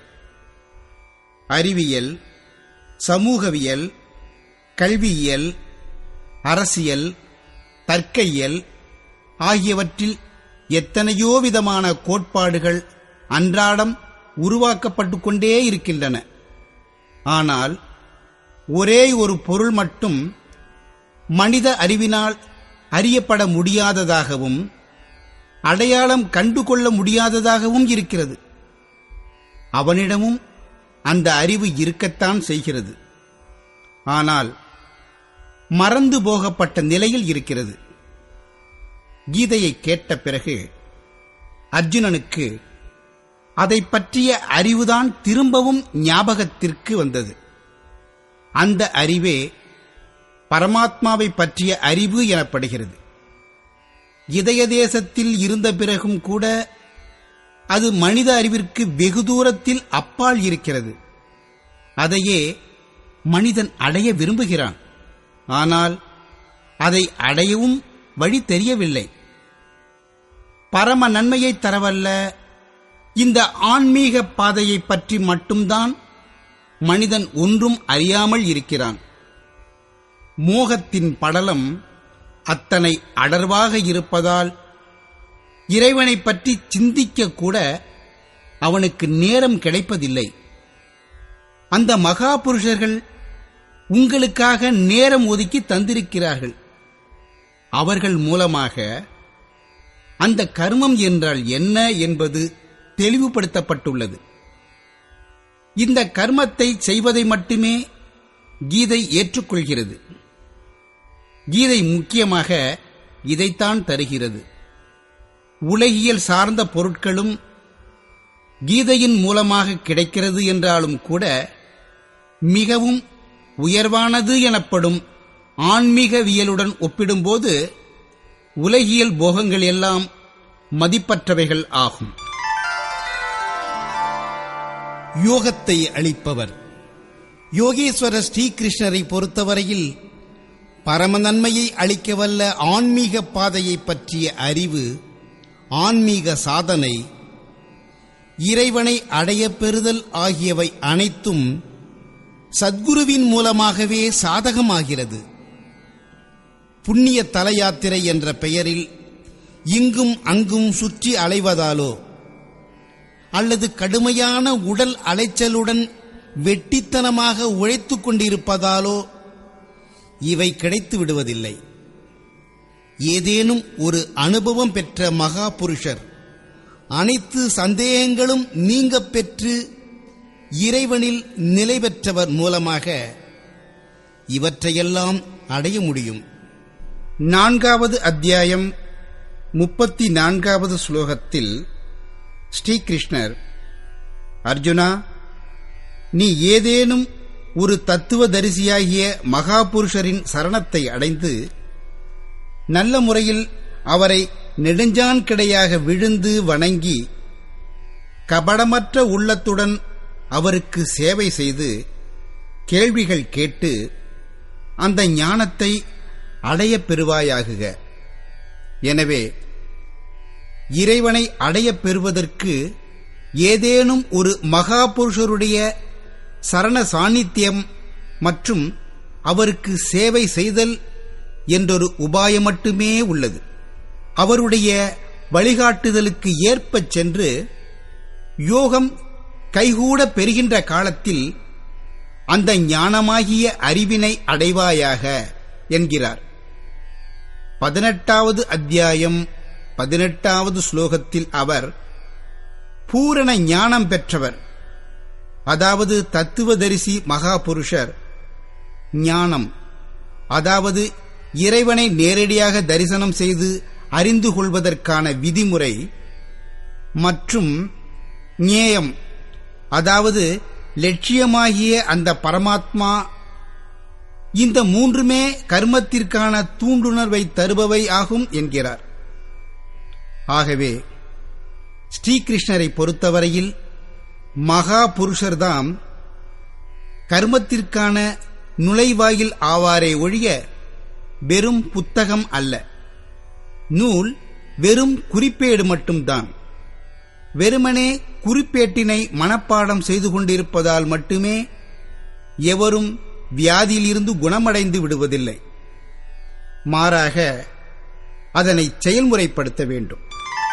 Speaker 2: அறிவியல், சமூகவியல், கல்வியியல், அரசியல், தர்க்கயியல் ஆகியவற்றில் எத்தனையோ விதமான கோட்பாடுகள் அன்றாடம் உருவாக்கப்பட்டு கொண்டே இருக்கின்றன. ஆனால் ஒரே ஒரு பொருள் மட்டும் மனித அறிவினால் அறியப்பட முடியாததாகவும் அடையாளம் கண்டுகொள்ள முடியாததாகவும் இருக்கிறது. அவனிடமும் அந்த அறிவு இருக்கத்தான் செய்கிறது. ஆனால் மறந்து போகப்பட்ட நிலையில் இருக்கிறது. கீதையை கேட்ட பிறகு அர்ஜுனனுக்கு அதை பற்றிய அறிவுதான் திரும்பவும் ஞாபகத்திற்கு வந்தது. அந்த அறிவே பரமாத்மாவை பற்றிய அறிவு எனப்படுகிறது. இதய தேசத்தில் இருந்த பிறகும் கூட அது மனித அறிவிற்கு வெகு தூரத்தில் அப்பால் இருக்கிறது. அதையே மனிதன் அடைய விரும்புகிறான். ஆனால் அதை அடையவும் வழி தெரியவில்லை. பரம நன்மையை தரவல்ல இந்த ஆன்மீக பாதையை பற்றி மட்டும்தான் மனிதன் ஒன்றும் அறியாமல் இருக்கிறான். மோகத்தின் படலம் அத்தனை அடர்வாக இருப்பதால் இறைவனை பற்றி சிந்திக்க கூட அவனுக்கு நேரம் கிடைப்பதில்லை. அந்த மகா புருஷர்கள் உங்களுக்காக நேரம் ஒதுக்கி தந்திருக்கிறார்கள். அவர்கள் மூலமாக அந்த கர்மம் என்றால் என்ன என்பது தெளிவுபடுத்தப்பட்டுள்ளது. இந்த கர்மத்தை செய்வதை மட்டுமே கீதை ஏற்றுக்கொள்கிறது. கீதை முக்கியமாக இதைத்தான் தருகிறது. உலகியல் சார்ந்த பொருட்களும் கீதையின் மூலமாக கிடைக்கிறது என்றாலும் கூட மிகவும் உயர்வானது எனப்படும் ஆன்மீகவியலுடன் ஒப்பிடும்போது உலகியல் போகங்கள் எல்லாம் மதிப்பற்றவைகள் ஆகும்.
Speaker 1: யோகத்தை அளிப்பவர் யோகேஸ்வரர் ஸ்ரீகிருஷ்ணரை பொறுத்தவரையில் பரமநன்மையை அளிக்கவல்ல ஆன்மீக பாதையை பற்றிய அறிவு, ஆன்மீக சாதனை, இறைவனை அடைய பெறுதல் ஆகியவை அனைத்தும் சத்குருவின் மூலமாகவே சாதகமாகிறது. புண்ணிய தல யாத்திரை என்ற பெயரில் இங்கும் அங்கும் சுற்றி அலைவதாலோ அல்லது கடுமையான உடல் அலைச்சலுடன் வெட்டித்தனமாக உழைத்துக் கொண்டிருப்பதாலோ இவை கிடைத்து விடுவதில்லை. ஏதேனும் ஒரு அனுபவம் பெற்ற மகா புருஷர் அனைத்து சந்தேகங்களும் நீங்க பெற்று இறைவனில் நிலை பெற்றவர் மூலமாக இவற்றையெல்லாம் அடைய முடியும்.
Speaker 2: நான்காவது அத்தியாயம் முப்பத்தி நான்காவது ஸ்லோகத்தில் ஸ்ரீகிருஷ்ணர், அர்ஜுனா, நீ ஏதேனும் ஒரு தத்துவதரிசியாகிய மகாபுருஷரின் சரணத்தை அடைந்து நல்ல முறையில் அவரை நெடுஞ்சான் கிடையாக விழுந்து வணங்கி கபடமற்ற உள்ளத்துடன் அவருக்கு சேவை செய்து கேள்விகள் கேட்டு அந்த ஞானத்தை அடையப் பெறுவாயாகுக. எனவே இறைவனை அடையப் பெறுவதற்கு ஏதேனும் ஒரு மகாபுருஷருடைய சரண சாநித்தியம் மற்றும் அவருக்கு சேவை செய்தல் என்றொரு உபாயம் மட்டுமே உள்ளது. அவருடைய வழிகாட்டுதலுக்கு ஏற்பச் சென்று யோகம் கைகூட பெறுகின்ற காலத்தில் அந்த ஞானமாகிய அறிவினை அடைவாயாக என்கிறார். பதினெட்டாவது அத்தியாயம் பதினெட்டாவது ஸ்லோகத்தில் அவர் பூரண ஞானம் பெற்றவர், அதாவது தத்துவதரிசி மகாபுருஷர் ஞானம், அதாவது இறைவனை நேரடியாக தரிசனம் செய்து அறிந்து கொள்வதற்கான விதிமுறை மற்றும் ஞேயம், அதாவது லட்சியமாகிய அந்த பரமாத்மா, இந்த மூன்றுமே கர்மத்திற்கான தூண்டுணர்வை தருபவை ஆகும் என்கிறார். ஆகவே ஸ்ரீகிருஷ்ணரை பொறுத்தவரையில் மகா புருஷர்தாம் கர்மத்திற்கான நுழைவாயில் ஆவாரே ஒழிய வெறும் புத்தகம் அல்ல. நூல் வெறும் குறிப்பேடு மட்டும்தான். வெறுமனே குறிப்பேட்டினை மனப்பாடம் செய்து கொண்டிருப்பதால் மட்டுமே எவரும் வியாதியிலிருந்து குணமடைந்து விடுவதில்லை. மாறாக அதனை செயல்முறைப்படுத்த வேண்டும்.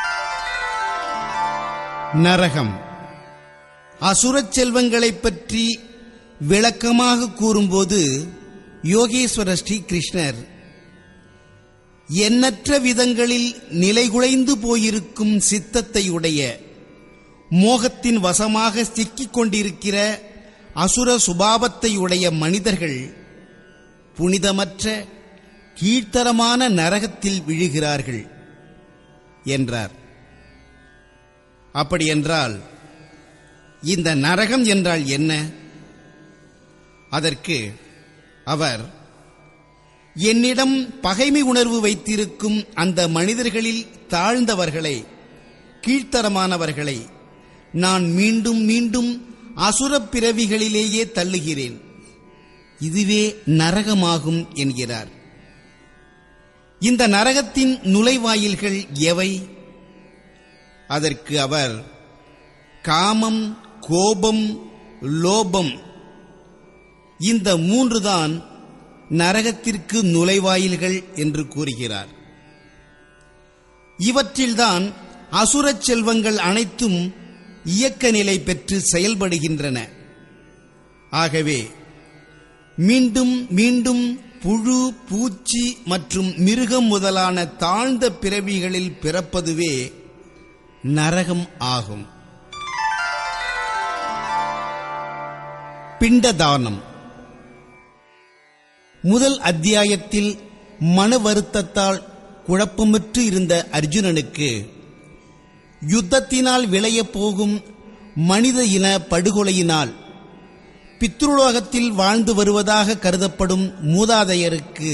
Speaker 1: நரகம் அசுரச் செல்வங்களைப் பற்றி விளக்கமாக கூறும்போது யோகேஸ்வர ஸ்ரீகிருஷ்ணர் எண்ணற்ற விதங்களில் நிலைகுலைந்து போயிருக்கும் சித்தத்தை உடைய, மோகத்தின் வசமாக சிக்கிக் கொண்டிருக்கிற அசுர சுபாவத்தை உடைய மனிதர்கள் புனிதமற்ற கீழ்த்தரமான நரகத்தில் விழுகிறார்கள் என்றார். அப்படியென்றால் இந்த நரகம் என்றால் என்ன? அதற்கு அவர், என்னிடம் பகைமை உணர்வு வைத்திருக்கும் அந்த மனிதர்களில் தாழ்ந்தவர்களை, கீழ்த்தரமானவர்களை நான் மீண்டும் மீண்டும் அசுரப் பிறவிகளிலேயே தள்ளுகிறேன். இதுவே நரகமாகும் என்கிறார். இந்த நரகத்தின் நுழைவாயில்கள் எவை? அதற்கு அவர் காமம், கோபம், லோபம், இந்த மூன்றுதான் நரகத்திற்கு நுழைவாயில்கள் என்று கூறுகிறார். இவற்றில்தான் அசுரச் செல்வங்கள் அனைத்தும் இயக்க நிலை பெற்று செயல்படுகின்றன. ஆகவே மீண்டும் மீண்டும் புழு, பூச்சி மற்றும் மிருகம் முதலான தாழ்ந்த பிறவிகளில் பிறப்பதுவே நரகம் ஆகும். பிண்டதானம். முதல் அத்தியாயத்தில் மன வருத்தத்தால் குழப்பமுற்று இருந்த அர்ஜுனனுக்கு யுத்தத்தினால் விளையப் போகும் மனித இன படுகொலையினால் பித்ருலோகத்தில் வாழ்ந்து வருவதாக கருதப்படும் மூதாதையருக்கு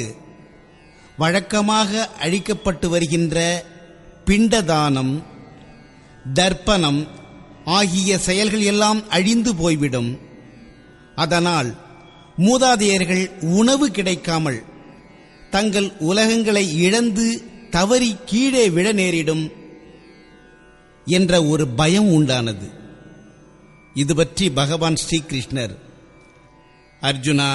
Speaker 1: வழக்கமாக அளிக்கப்பட்டு வருகின்ற பிண்டதானம், தர்ப்பணம் ஆகிய செயல்கள் எல்லாம் அழிந்து போய்விடும். அதனால் மூதாதையர்கள் உணவு கிடைக்காமல் தங்கள் உலகங்களை இழந்து தவறி கீழே விழ நேரிடும் என்ற ஒரு பயம் உண்டானது. இது பற்றி பகவான் ஸ்ரீகிருஷ்ணர், அர்ஜுனா,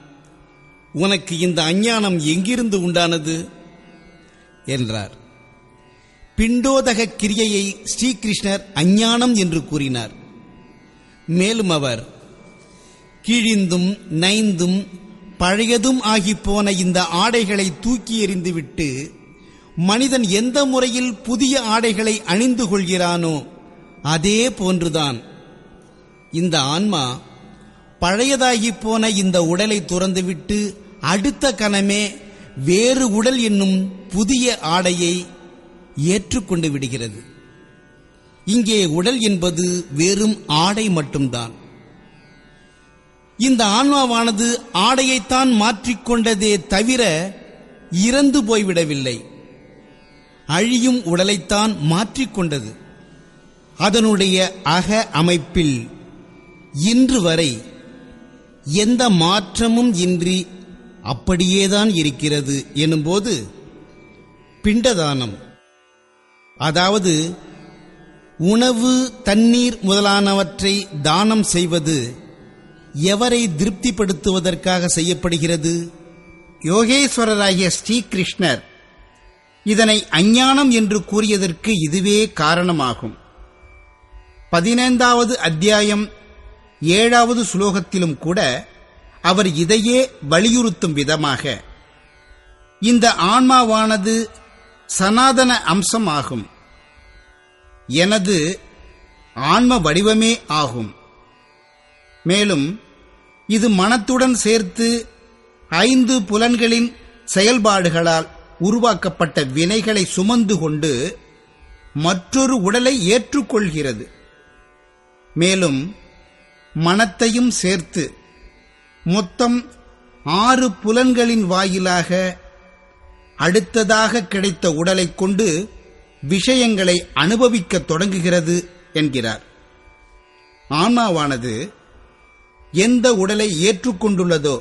Speaker 1: உனக்கு இந்த அஞ்ஞானம் எங்கிருந்து உண்டானது என்றார். பிண்டோதக கிரியையை ஸ்ரீகிருஷ்ணர் அஞ்ஞானம் என்று கூறினார். மேலும் அவர், கிழிந்தும் நைந்தும் பழையதும் ஆகிப்போன இந்த ஆடைகளை தூக்கி எறிந்துவிட்டு மனிதன் எந்த முறையில் புதிய ஆடைகளை அணிந்து கொள்கிறானோ அதே போன்றுதான் இந்த ஆன்மா பழையதாகி போன இந்த உடலை துறந்துவிட்டு அடுத்த கணமே வேறு உடல் என்னும் புதிய ஆடையை ஏற்றுக்கொண்டு விடுகிறது. இங்கே உடல் என்பது வெறும் ஆடை மட்டும்தான். இந்த ஆன்மாவானது ஆடையைத்தான் மாற்றிக்கொண்டதே தவிர இறந்து போய்விடவில்லை. அழியும் உடலைத்தான் மாற்றிக்கொண்டது. அதனுடைய அக அமைப்பில் இன்று வரை எந்த மாற்றமும் இன்றி அப்படியேதான் இருக்கிறது எனும்போது, பிண்டதானம், அதாவது உணவு, தண்ணீர் முதலானவற்றை தானம் செய்வது எவரை திருப்திப்படுத்துவதற்காக செய்யப்படுகிறது?
Speaker 2: யோகேஸ்வரராகிய ஸ்ரீகிருஷ்ணர் இதனை அஞ்ஞானம் என்று கூறியதற்கு இதுவே காரணமாகும். பதினைந்தாவது அத்தியாயம் ஏழாவது சுலோகத்திலும் கூட அவர் இதையே வலியுறுத்தும் விதமாக, இந்த ஆன்மாவானது சனாதன அம்சம் ஆகும், எனது ஆன்ம வடிவமே ஆகும். மேலும் இது மனத்துடன் சேர்த்து ஐந்து புலன்களின் செயல்பாடுகளால் உருவாக்கப்பட்ட வினைகளை சுமந்து கொண்டு மற்றொரு உடலை ஏற்றுக்கொள்கிறது. மேலும் மனத்தையும் சேர்த்து மொத்தம் ஆறு புலன்களின் வாயிலாக அடுத்ததாக கிடைத்த உடலை கொண்டு விஷயங்களை அனுபவிக்கத் தொடங்குகிறது என்கிறார். ஆன்மாவானது எந்த உடலை ஏற்றுக்கொண்டுள்ளதோ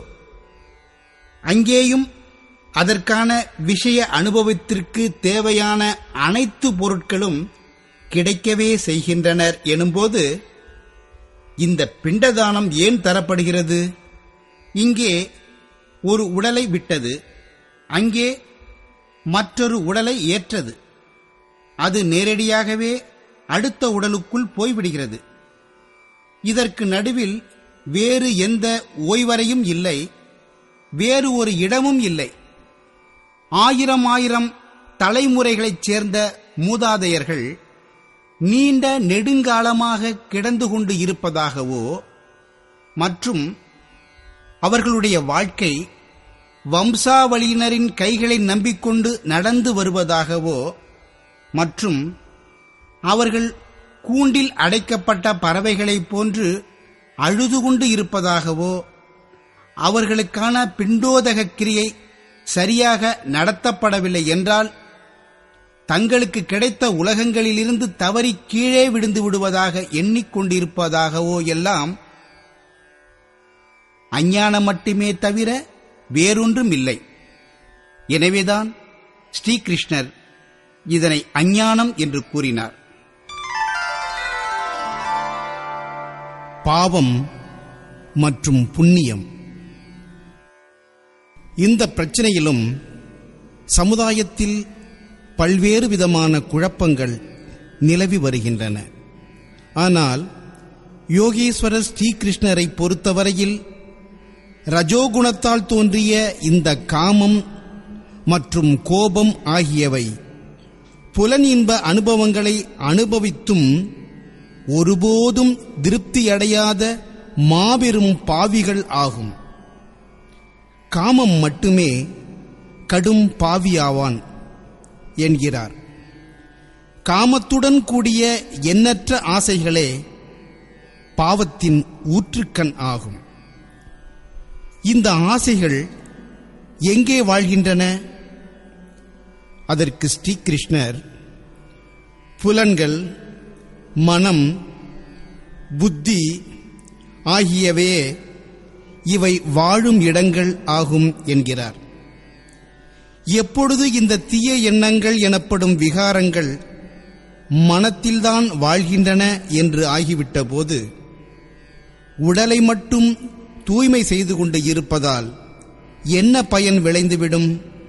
Speaker 2: அங்கேயும் அதற்கான விஷய அனுபவத்திற்கு தேவையான அனைத்து பொருட்களும் கிடைக்கவே செய்கின்றனர் எனும்போது, இந்த பிண்டதானம் ஏன் தரப்படுகிறது? இங்கே ஒரு உடலை விட்டது, அங்கே மற்றொரு உடலை ஏற்றது. அது நேரடியாகவே அடுத்த உடலுக்குள் போய்விடுகிறது. இதற்கு நடுவில் வேறு எந்த ஓய்வறையும் இல்லை, வேறு ஒரு இடமும் இல்லை. ஆயிரம் ஆயிரம் தலைமுறைகளைச் சேர்ந்த மூதாதையர்கள் நீண்ட நெடுங்காலமாக கிடந்து கொண்டு இருப்பதாகவோ, மற்றும் அவர்களுடைய வாழ்க்கை வம்சாவளியினரின் கைகளை நம்பிக்கொண்டு நடந்து வருவதாகவோ, மற்றும் அவர்கள் கூண்டில் அடைக்கப்பட்ட பறவைகளைப் போன்று அழுது கொண்டு இருப்பதாகவோ, அவர்களுக்கான பிண்டோதக கிரியை சரியாக நடத்தப்படவில்லை என்றால் தங்களுக்கு கிடைத்த உலகங்களிலிருந்து தவறி கீழே விழுந்து விடுவதாக எண்ணிக்கொண்டிருப்பதாகவோ எல்லாம் அஞ்ஞானம் மட்டுமே தவிர வேறொன்றும் இல்லை. எனவேதான் ஸ்ரீகிருஷ்ணர் இதனை அஞ்ஞானம் என்று கூறினார்.
Speaker 1: பாவம் மற்றும் புண்ணியம். இந்த பிரச்சனையிலும் சமுதாயத்தில் பல்வேறு விதமான குழப்பங்கள் நிலவி வருகின்றன. ஆனால் யோகேஸ்வரர் ஸ்ரீகிருஷ்ணரை பொறுத்தவரையில் ரஜோகுணத்தால் தோன்றிய இந்த காமம் மற்றும் கோபம் ஆகியவை புலன் இன்ப அனுபவங்களை அனுபவித்தும் ஒருபோதும் திருப்தியடையாத மாபெரும் பாவிகள் ஆகும். காமம் மட்டுமே கடும் பாவியாவான் என்கிறார். காமத்துடன் கூடிய எண்ணற்ற ஆசைகளே பாவத்தின் ஊற்றுக்கண் ஆகும். இந்த ஆசைகள் எங்கே வாழ்கின்றன? அதற்கு ஸ்ரீகிருஷ்ணர், புலன்கள், மனம், புத்தி ஆகியவையே இவை வாழும் இடங்கள் ஆகும் என்கிறார். எப்பொழுது இந்த தீய எண்ணங்கள் எனப்படும் விகாரங்கள் மனத்தில்தான் வாழ்கின்றன என்று ஆகிவிட்ட போது உடலை மட்டும் தூய்மை செய்து கொண்டு இருப்பதால் என்ன பயன் விளைந்துவிடும்?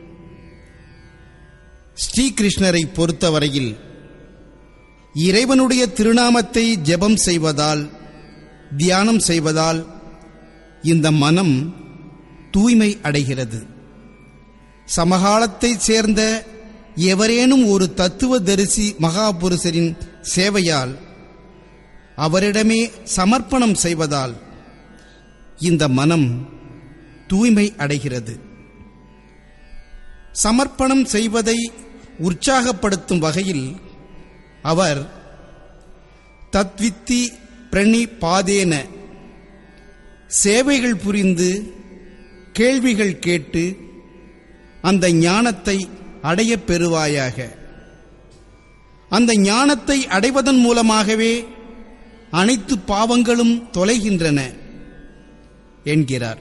Speaker 1: ஸ்ரீகிருஷ்ணரை பொறுத்தவரையில் இறைவனுடைய திருநாமத்தை ஜெபம் செய்வதால், தியானம் செய்வதால் இந்த மனம் தூய்மை அடைகிறது. சமகாலத்தைச் சேர்ந்த எவரேனும் ஒரு தத்துவதரிசி மகாபுருஷரின் சேவையால், அவரிடமே சமர்ப்பணம் செய்வதால் இந்த மனம் தூய்மை அடைகிறது. சமர்ப்பணம் செய்வதை உற்சாகப்படுத்தும் வகையில் அவர் தத்வித்தி பிரணி பாதேன, சேவைகள் புரிந்து கேள்விகள் கேட்டு அந்த ஞானத்தை அடையப் பெறுவாயாக. அந்த ஞானத்தை அடைவதன் மூலமாகவே அனைத்து பாவங்களும் தொலைகின்றன என்கிறார்.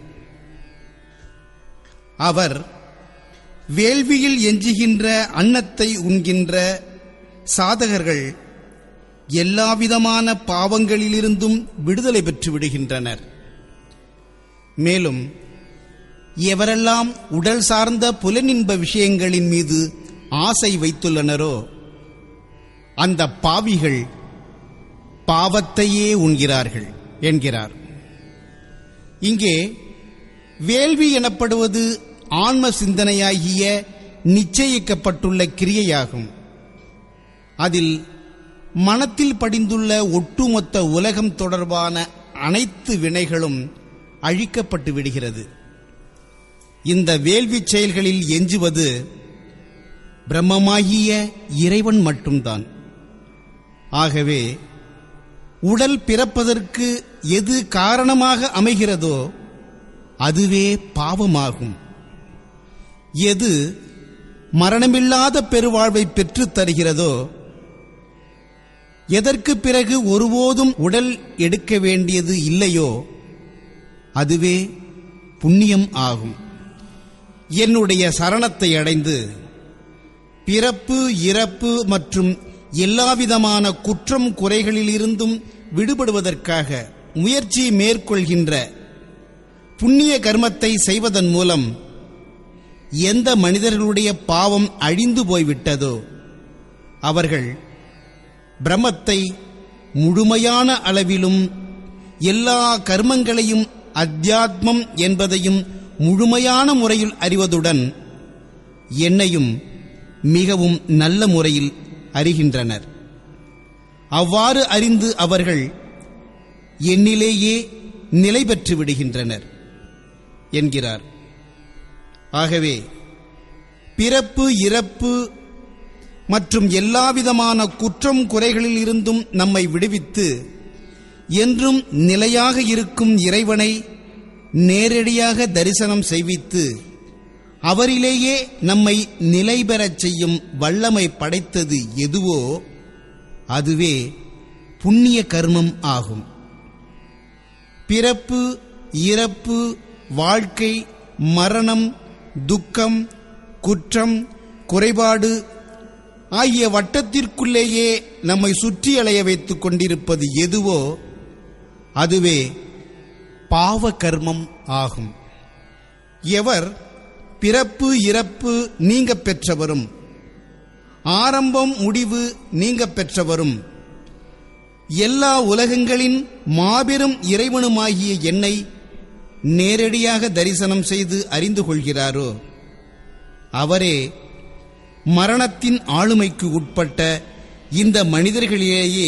Speaker 1: அவர் வேள்வியில் எஞ்சுகின்ற அன்னத்தை உண்கின்ற சாதகர்கள் எல்லாவிதமான பாவங்களிலிருந்தும் விடுதலை பெற்று விடுகின்றனர். மேலும் எவரெல்லாம் உடல் சார்ந்த புலனின்ப விஷயங்களின் மீது ஆசை வைத்துள்ளனரோ அந்த பாவிகள் பாவத்தையே உண்கிறார்கள் என்கிறார். இங்கே வேள்வி எனப்படுவது ஆன்ம சிந்தனையாகிய நிச்சயிக்கப்பட்டுள்ள கிரியையாகும். அதில் மனத்தில் படிந்துள்ள ஒட்டுமொத்த உலகம் தொடர்பான அனைத்து வினைகளும் அழிக்கப்பட்டு விடுகிறது. இந்த வேள்வி செயல்களில் எஞ்சுவது பிரம்மமாகிய இறைவன் மட்டும்தான். ஆகவே உடல் பிறப்பதற்கு எது காரணமாக அமைகிறதோ அதுவே பாவமாகும். எது மரணமில்லாத பெருவாழ்வை பெற்றுத் தருகிறதோ, எதற்கு பிறகு ஒருபோதும் உடல் எடுக்க வேண்டியது இல்லையோ அதுவே புண்ணியம் ஆகும். என்னுடைய சரணத்தை அடைந்து பிறப்பு, இறப்பு மற்றும் எல்லாவிதமான குற்றம் குறைகளிலிருந்தும் விடுபடுவதற்காக முயற்சி மேற்கொள்கின்ற புண்ணிய கர்மத்தை செய்வதன் மூலம் எந்த மனிதர்களுடைய பாவம் அழிந்து போய்விட்டதோ அவர்கள் பிரம்மத்தை முழுமையான அளவிலும், எல்லா கர்மங்களையும் அத்தியாத்மம் என்பதையும் முழுமையான முறையில் அறிவதுடன் என்னையும் மிகவும் நல்ல முறையில் அறிகின்றனர். அவ்வாறு அறிந்து அவர்கள் என்னிலேயே நிலை பெற்று விடுகின்றனர் என்கிறார். ஆகவே பிறப்பு, இறப்பு மற்றும் எல்லாவிதமான குற்றம் குறைகளில் இருந்தும் நம்மை விடுவித்து என்றும் நிலையாக இருக்கும் இறைவனை நேரடியாக தரிசனம் செய்வித்து அவரிலேயே நம்மை நிலை பெறச் செய்யும் வல்லமை படைத்தது எதுவோ அதுவே புண்ணிய கர்மம் ஆகும். பிறப்பு, இறப்பு, வாழ்க்கை, மரணம், துக்கம், குற்றம், குறைபாடு ஆகிய வட்டத்திற்குள்ளேயே நம்மை சுற்றி அலைய வைத்துக் கொண்டிருப்பது எதுவோ அதுவே பாவ கர்மம் ஆகும். எவர் பிறப்பு, இறப்பு நீங்க பெற்றவரும் ஆரம்பம் முடிவு நீங்க பெற்றவரும் எல்லா உலகங்களின் மாபெரும் இறைவனுமாகிய என்னை நேரடியாக தரிசனம் செய்து அறிந்து கொள்கிறாரோ அவரே மரணத்தின் ஆளுமைக்கு உட்பட்ட இந்த மனிதர்களிலேயே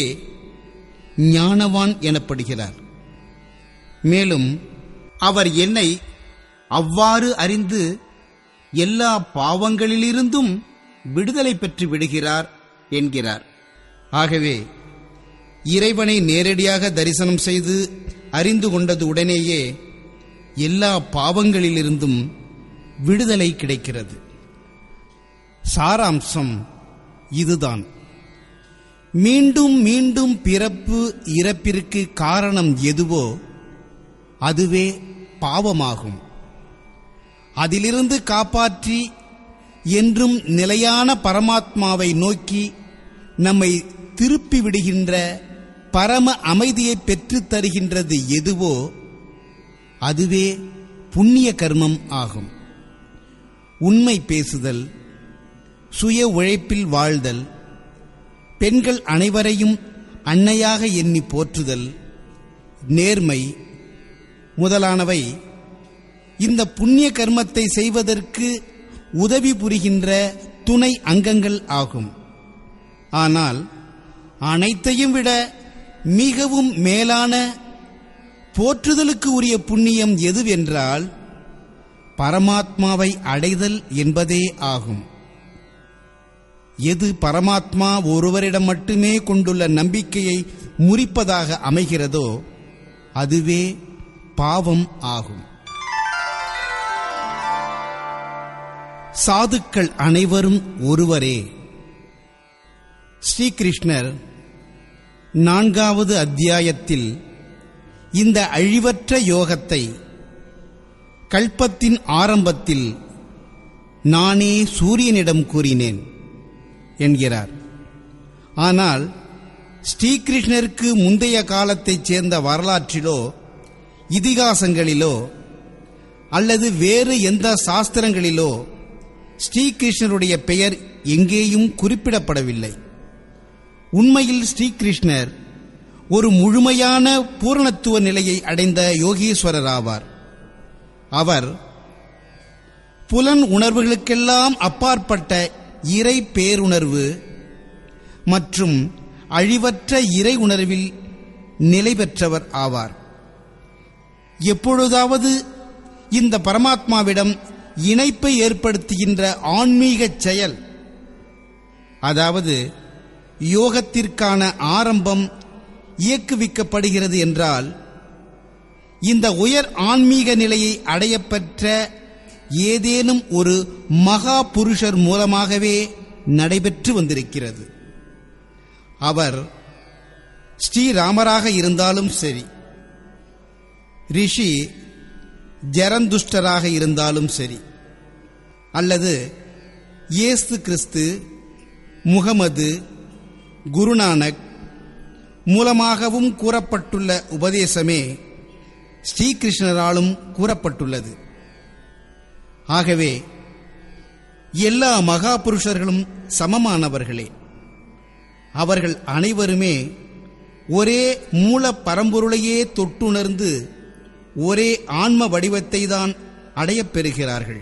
Speaker 1: ஞானவான் எனப்படுகிறார். மேலும் அவர் என்னை அவ்வாறு அறிந்து எல்லா பாவங்களிலிருந்தும் விடுதலை பெற்று விடுகிறார் என்கிறார். ஆகவே இறைவனை நேரடியாக தரிசனம் செய்து அறிந்து கொண்டது உடனேயே எல்லா பாவங்களிலிருந்தும் விடுதலை கிடைக்கிறது. சாராம்சம் இதுதான். மீண்டும் மீண்டும் பிறப்பு இறப்பிற்கு காரணம் எதுவோ அதுவே பாவமாகும். அதிலிருந்து காப்பாற்றி என்றும் நிலையான பரமாத்மாவை நோக்கி நம்மை திருப்பி விடுகின்ற பரம அமைதியை பெற்றுத் தருகின்றது எதுவோ அதுவே புண்ணிய கர்மம் ஆகும். உண்மை பேசுதல், சுய உழைப்பில் வாழ்தல், பெண்கள் அனைவரையும் அன்னையாக எண்ணி போற்றுதல், நேர்மை முதலானவை இந்த புண்ணிய கர்மத்தை செய்வதற்கு உதவி புரிகின்ற துணை அங்கங்கள் ஆகும். ஆனால் அனைத்தையும் விட மிகவும் மேலான போற்றுதலுக்கு உரிய புண்ணியம் எதுவென்றால் பரமாத்மாவை அடைதல் என்பதே ஆகும். எது பரமாத்மா ஒருவரிடம் மட்டுமே கொண்டுள்ள நம்பிக்கையை முறிப்பதாக அமைகிறதோ அதுவே பாவம் ஆகும். சாதுக்கள் அனைவரும் ஒருவரே. ஸ்ரீகிருஷ்ணர் நான்காவது அத்தியாயத்தில் இந்த அழிவற்ற யோகத்தை கல்பத்தின் ஆரம்பத்தில் நானே சூரியனிடம் கூறினேன் என்கிறார். ஆனால் ஸ்ரீகிருஷ்ணருக்கு முந்தைய காலத்தைச் சேர்ந்த வரலாற்றிலோ இதிகாசங்களிலோ அல்லது வேறு எந்த சாஸ்திரங்களிலோ ஸ்ரீகிருஷ்ணருடைய பெயர் எங்கேயும் குறிப்பிடப்படவில்லை. உண்மையில் ஸ்ரீகிருஷ்ணர் ஒரு முழுமையான பூரணத்துவ நிலையை அடைந்த யோகீஸ்வரர் ஆவார். அவர் புலன் உணர்வுகளுக்கெல்லாம் அப்பாற்பட்ட இறை பேருணர்வு மற்றும் அழிவற்ற இறை உணர்வில் நிலை பெற்றவர் ஆவார். எப்பொழுதாவது இந்த பரமாத்மாவிடம் இணைப்பை ஏற்படுத்துகின்ற ஆன்மீக செயல், அதாவது யோகத்திற்கான ஆரம்பம் இயக்குவிக்கப்படுகிறது என்றால் இந்த உயர் ஆன்மீக நிலையை அடையப்பெற்ற ஏதேனும் ஒரு மகா புருஷர் மூலமாகவே நடைபெற்று வந்திருக்கிறது. அவர் ஸ்ரீராமராக இருந்தாலும் சரி, ரிஷி ஜரந்துஷ்டராக இருந்தாலும் சரி, அல்லது இயேசு கிறிஸ்து, முகமது, குருநானக் மூலமாகவும் கூறப்பட்டுள்ள உபதேசமே ஸ்ரீகிருஷ்ணராலும் கூறப்பட்டுள்ளது. ஆகவே எல்லா மகா புருஷர்களும் சமமானவர்களே. அவர்கள் அனைவருமே ஒரே மூல பரம்பொருளையே தொட்டுணர்ந்து ஒரே ஆன்ம வடிவத்தை தான் அடையப் பெறுகிறார்கள்.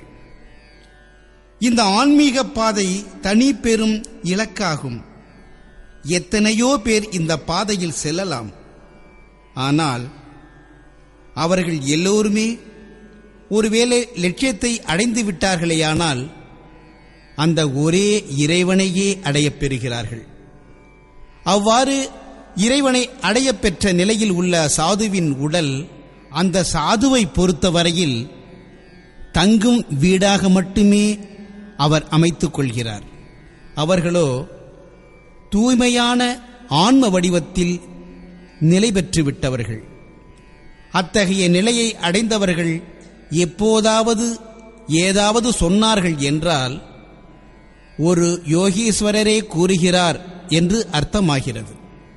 Speaker 1: இந்த ஆன்மீக பாதை தனி பெரும் இலக்காகும். எத்தனையோ பேர் இந்த பாதையில் செல்லலாம். ஆனால் அவர்கள் எல்லோருமே ஒருவேளை லட்சியத்தை அடைந்து விட்டார்களேயானால் அந்த ஒரே இறைவனையே அடையப் பெறுகிறார்கள். அவ்வாறு இறைவனை அடையப் பெற்ற நிலையில் உள்ள சாதுவின் உடல் அந்த சாதுவை பொறுத்தவரையில் தங்கும் வீடாக மட்டுமே அவர் அமைத்துக் கொள்கிறார். அவர்களோ தூய்மையான ஆன்ம வடிவத்தில் நிலை பெற்று விட்டவர்கள். அத்தகைய நிலையை அடைந்தவர்கள் எப்போதாவது ஏதாவது சொன்னார்கள் என்றால் ஒரு யோகீஸ்வரரே கூறுகிறார் என்று அர்த்தமாகிறது.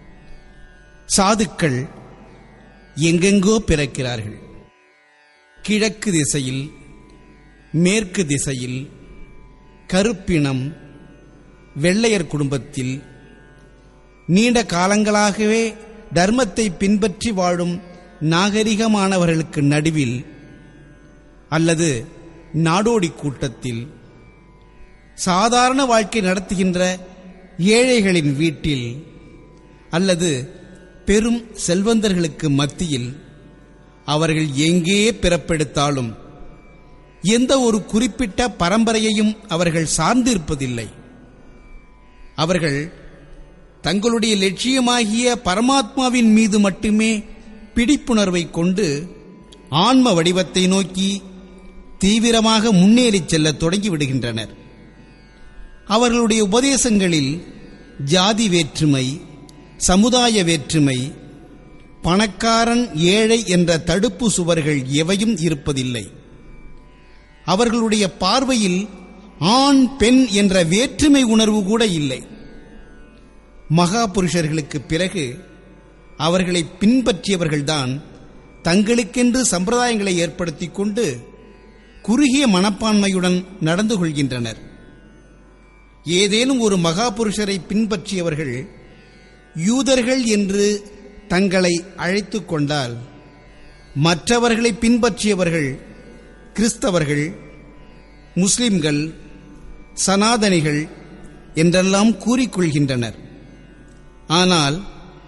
Speaker 1: சாதுக்கள் எங்கெங்கோ பிறக்கிறார்கள். கிழக்கு திசையில், மேற்கு திசையில், கருப்பினம், வெள்ளையர் குடும்பத்தில், நீண்ட காலங்களாகவே தர்மத்தை பின்பற்றி வாழும் நாகரிகமானவர்களுக்கு நடுவில், அல்லது நாடோடி கூட்டத்தில், சாதாரண வாழ்க்கை நடத்துகின்ற ஏழைகளின் வீட்டில், அல்லது பெரும் செல்வந்தர்களுக்கு மத்தியில் அவர்கள் எங்கே பிறப்பெடுத்தாலும் எந்த ஒரு குறிப்பிட்ட பரம்பரையையும் அவர்கள் சார்ந்திருப்பதில்லை. அவர்கள் தங்களுடைய லட்சியமாகிய பரமாத்மாவின் மீது மட்டுமே பிடிப்புணர்வை கொண்டு ஆன்ம வடிவத்தை நோக்கி தீவிரமாக முன்னேறிச் செல்லத் தொடங்கிவிடுகின்றனர். அவர்களுடைய உபதேசங்களில் ஜாதி வேற்றுமை, சமுதாய வேற்றுமை, பணக்காரன் ஏழை என்ற தடுப்பு சுவர்கள் எவையும் இருப்பதில்லை. அவர்களுடைய பார்வையில் ஆண் பெண் என்ற வேற்றுமை உணர்வு கூட இல்லை. மகா புருஷர்களுக்கு பிறகு அவர்களை பின்பற்றியவர்கள்தான் தங்களுக்கென்று சம்பிரதாயங்களை ஏற்படுத்திக் கொண்டு குறுகிய மனப்பான்மையுடன் நடந்து கொள்கின்றனர். ஏதேனும் ஒரு மகா புருஷரை பின்பற்றியவர்கள் யூதர்கள் என்று தங்களை அழைத்து கொண்டால், மற்றவர்களை பின்பற்றியவர்கள் கிறிஸ்தவர்கள், முஸ்லிம்கள், சனாதனிகள் என்றெல்லாம் கூறிக்கொள்கின்றனர். ஆனால்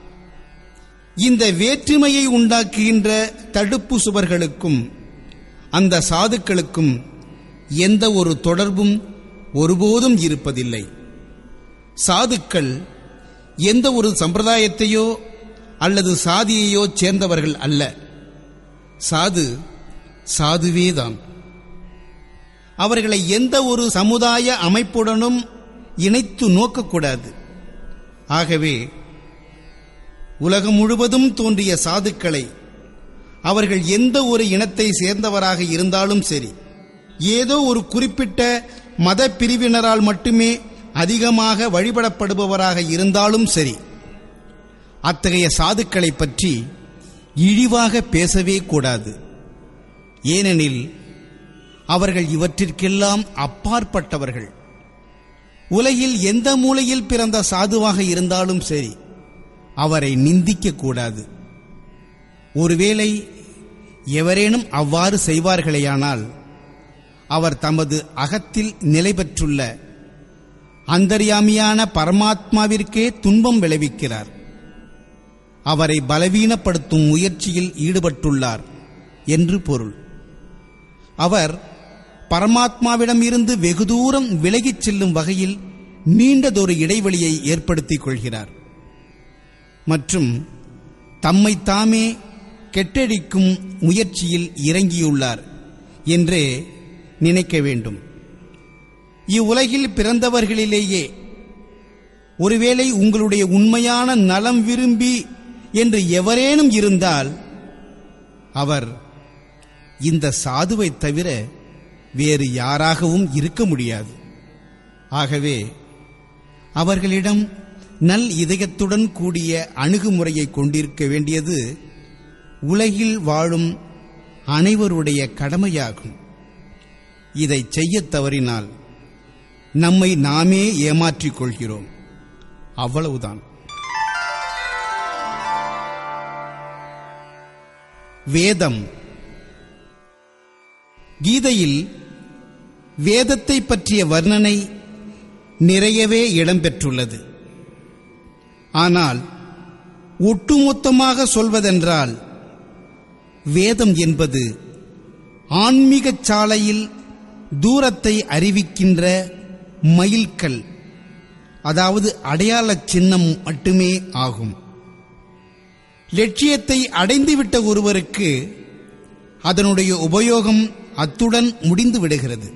Speaker 1: இந்த வேற்றுமையை உண்டாக்குகின்ற தடுப்பு சுவர்களுக்கும் அந்த சாதுக்களுக்கும் எந்த ஒரு தொடர்பும் ஒருபோதும் இருப்பதில்லை. சாதுக்கள் எந்த ஒரு சம்பிரதாயத்தையோ அல்லது சாதியையோ சேர்ந்தவர்கள் அல்ல. சாது சாதுவேதான். அவர்களை எந்த ஒரு சமுதாய அமைப்புடனும் இணைத்து நோக்கக்கூடாது. ஆகவே உலகம் முழுவதும் தோன்றிய சாதுக்களை அவர்கள் எந்த ஒரு இனத்தை சேர்ந்தவராக இருந்தாலும் சரி, ஏதோ ஒரு குறிப்பிட்ட மத பிரிவினரால் மட்டுமே அதிகமாக வழிபடப்படுபவராக இருந்தாலும் சரி, அத்தகைய சாதுக்களை பற்றி இழிவாக பேசவே கூடாது. ஏனெனில் அவர்கள் இவற்றிற்கெல்லாம் அப்பாற்பட்டவர்கள். உலகில் எந்த மூலையில் பிறந்த சாதுவாக இருந்தாலும் சரி, அவரை நிந்திக்க கூடாது. ஒருவேளை எவரேனும் அவ்வாறு செய்வார்களேயானால் அவர் தமது அகத்தில் நிலை பெற்றுள்ள அந்தர்யாமியான பரமாத்மாவிற்கே துன்பம் விளைவிக்கிறார். அவரை பலவீனப்படுத்தும் முயற்சியில் ஈடுபட்டுள்ளார் என்று பொருள். அவர் பரமாத்மாவிடம் இருந்து வெகு தூரம் விலகிச் செல்லும் வகையில் நீண்டதொரு இடைவெளியை ஏற்படுத்திக் கொள்கிறார் மற்றும் தம்மை தாமே கெட்டடிக்கும் முயற்சியில் இறங்கியுள்ளார் என்றே நினைக்க வேண்டும். இவ்வுலகில் பிறந்தவர்களிலேயே ஒருவேளை உங்களுடைய உண்மையான நலம் விரும்பி என்று எவரேனும் இருந்தால் அவர் இந்த சாதுவை தவிர வேறு யாராகவும் இருக்க முடியாது. ஆகவே அவர்களிடம் நல் இதயத்துடன் கூடிய அணுகுமுறையை கொண்டிருக்க வேண்டியது உலகில் வாழும் அனைவருடைய கடமையாகும். இதை செய்யத் தவறினால் நம்மை நாமே ஏமாற்றிக் கொள்கிறோம். அவ்வளவுதான். வேதம். கீதையில் வேதத்தை பற்றிய வர்ணனை நிறையவே இடம்பெற்றுள்ளது. ஆனால் ஒட்டுமொத்தமாக சொல்வதென்றால் வேதம் என்பது ஆன்மீக சாலையில் தூரத்தை அறிவிக்கின்ற மைல்கல், அதாவது அடையாள சின்னம் மட்டுமே ஆகும். லட்சியத்தை அடைந்துவிட்ட ஒருவருக்கு அதனுடைய உபயோகம் அத்துடன் முடிந்து விடுகிறது.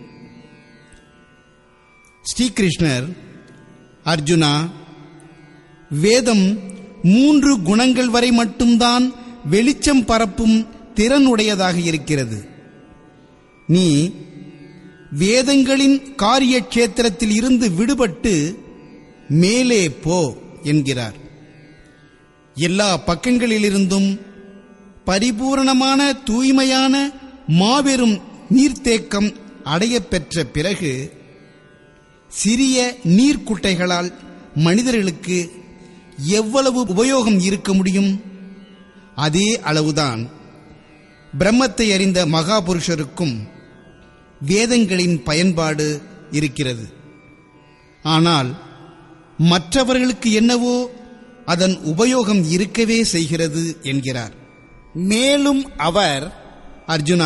Speaker 1: ஸ்ரீகிருஷ்ணர், அர்ஜுனா, வேதம் மூன்று குணங்கள் வரை மட்டும்தான் வெளிச்சம் பரப்பும் திறனுடையதாக இருக்கிறது. நீ வேதங்களின் காரிய கஷேத்திரத்தில் இருந்து விடுபட்டு மேலே போ என்கிறார். எல்லா பக்கங்களிலிருந்தும் பரிபூரணமான தூய்மையான மாபெரும் நீர்த்தேக்கம் அடையப்பெற்ற பிறகு சிறிய நீர்க்குட்டைகளால் மனிதர்களுக்கு எவ்வளவு உபயோகம் இருக்க முடியும்? அதே அளவுதான் பிரம்மத்தை அறிந்த மகாபுருஷருக்கும் வேதங்களின் பயன்பாடு இருக்கிறது. ஆனால் மற்றவர்களுக்கு என்னவோ அதன் உபயோகம் இருக்கவே செய்கிறது என்கிறார். மேலும் அவர், அர்ஜுனா,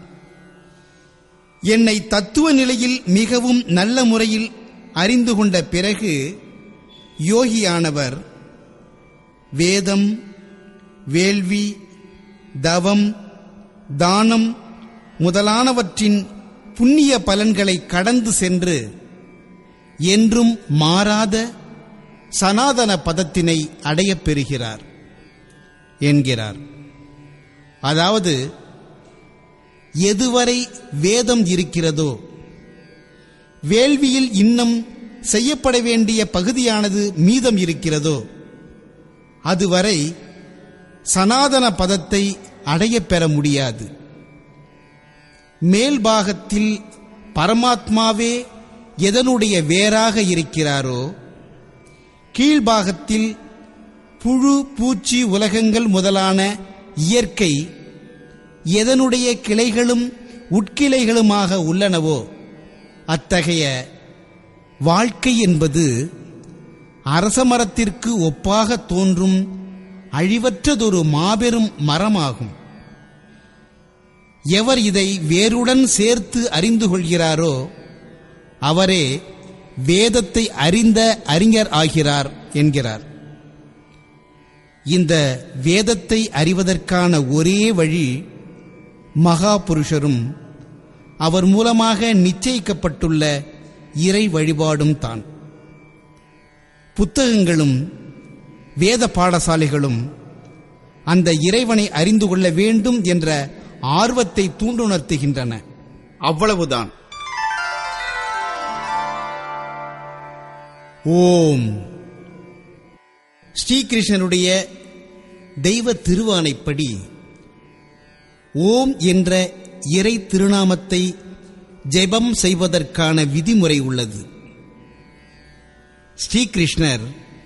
Speaker 1: என்னை தத்துவ நிலையில் மிகவும் நல்ல முறையில் அறிந்து கொண்ட பிறகு யோகியானவர் வேதம், வேள்வி, தவம், தானம் முதலானவற்றின் புண்ணிய பலன்களை கடந்து சென்று என்றும் மாறாத சனாதன பதத்தினை அடையப் பெறுகிறார் என்கிறார். அதாவது, எதுவரை வேதம் இருக்கிறதோ, வேள்வியில் இன்னும் செய்யப்பட வேண்டிய பகுதியானது மீதம் இருக்கிறதோ, அதுவரை சனாதன பதத்தை அடையப் பெற முடியாது. மேல்பாகத்தில் பரமாத்மாவே எதனுடைய வேராக இருக்கிறாரோ, கீழ்பாகத்தில் புழு பூச்சி உலகங்கள் முதலான இயற்கை எதனுடைய கிளைகளும் உட்கிளைகளுமாக உள்ளனவோ, அத்தகைய வாழ்க்கை என்பது அரசமரத்திற்கு ஒப்பாக தோன்றும் அழிவற்றதொரு மாபெரும் மரமாகும். எவர் இதை வேருடன் சேர்த்து அறிந்து கொள்கிறாரோ அவரே வேதத்தை அறிந்த அறிஞர் ஆகிறார் என்கிறார். இந்த வேதத்தை அறிவதற்கான ஒரே வழி மகா புருஷரும் அவர் மூலமாக நிச்சயிக்கப்பட்டுள்ள இறை வழிபாடும் தான். புத்தகங்களும் வேத பாடசாலைகளும் அந்த இறைவனை அறிந்து கொள்ள வேண்டும் என்ற ஆர்வத்தை தூண்டுணர்த்துகின்றன. அவ்வளவுதான். ஓம். ஸ்ரீகிருஷ்ணனுடைய தெய்வ திருவானைப்படி ஓம் என்ற இறை திருநாமத்தை ஜெபம் செய்வதற்கான விதிமுறை உள்ளது. ஸ்ரீகிருஷ்ணர்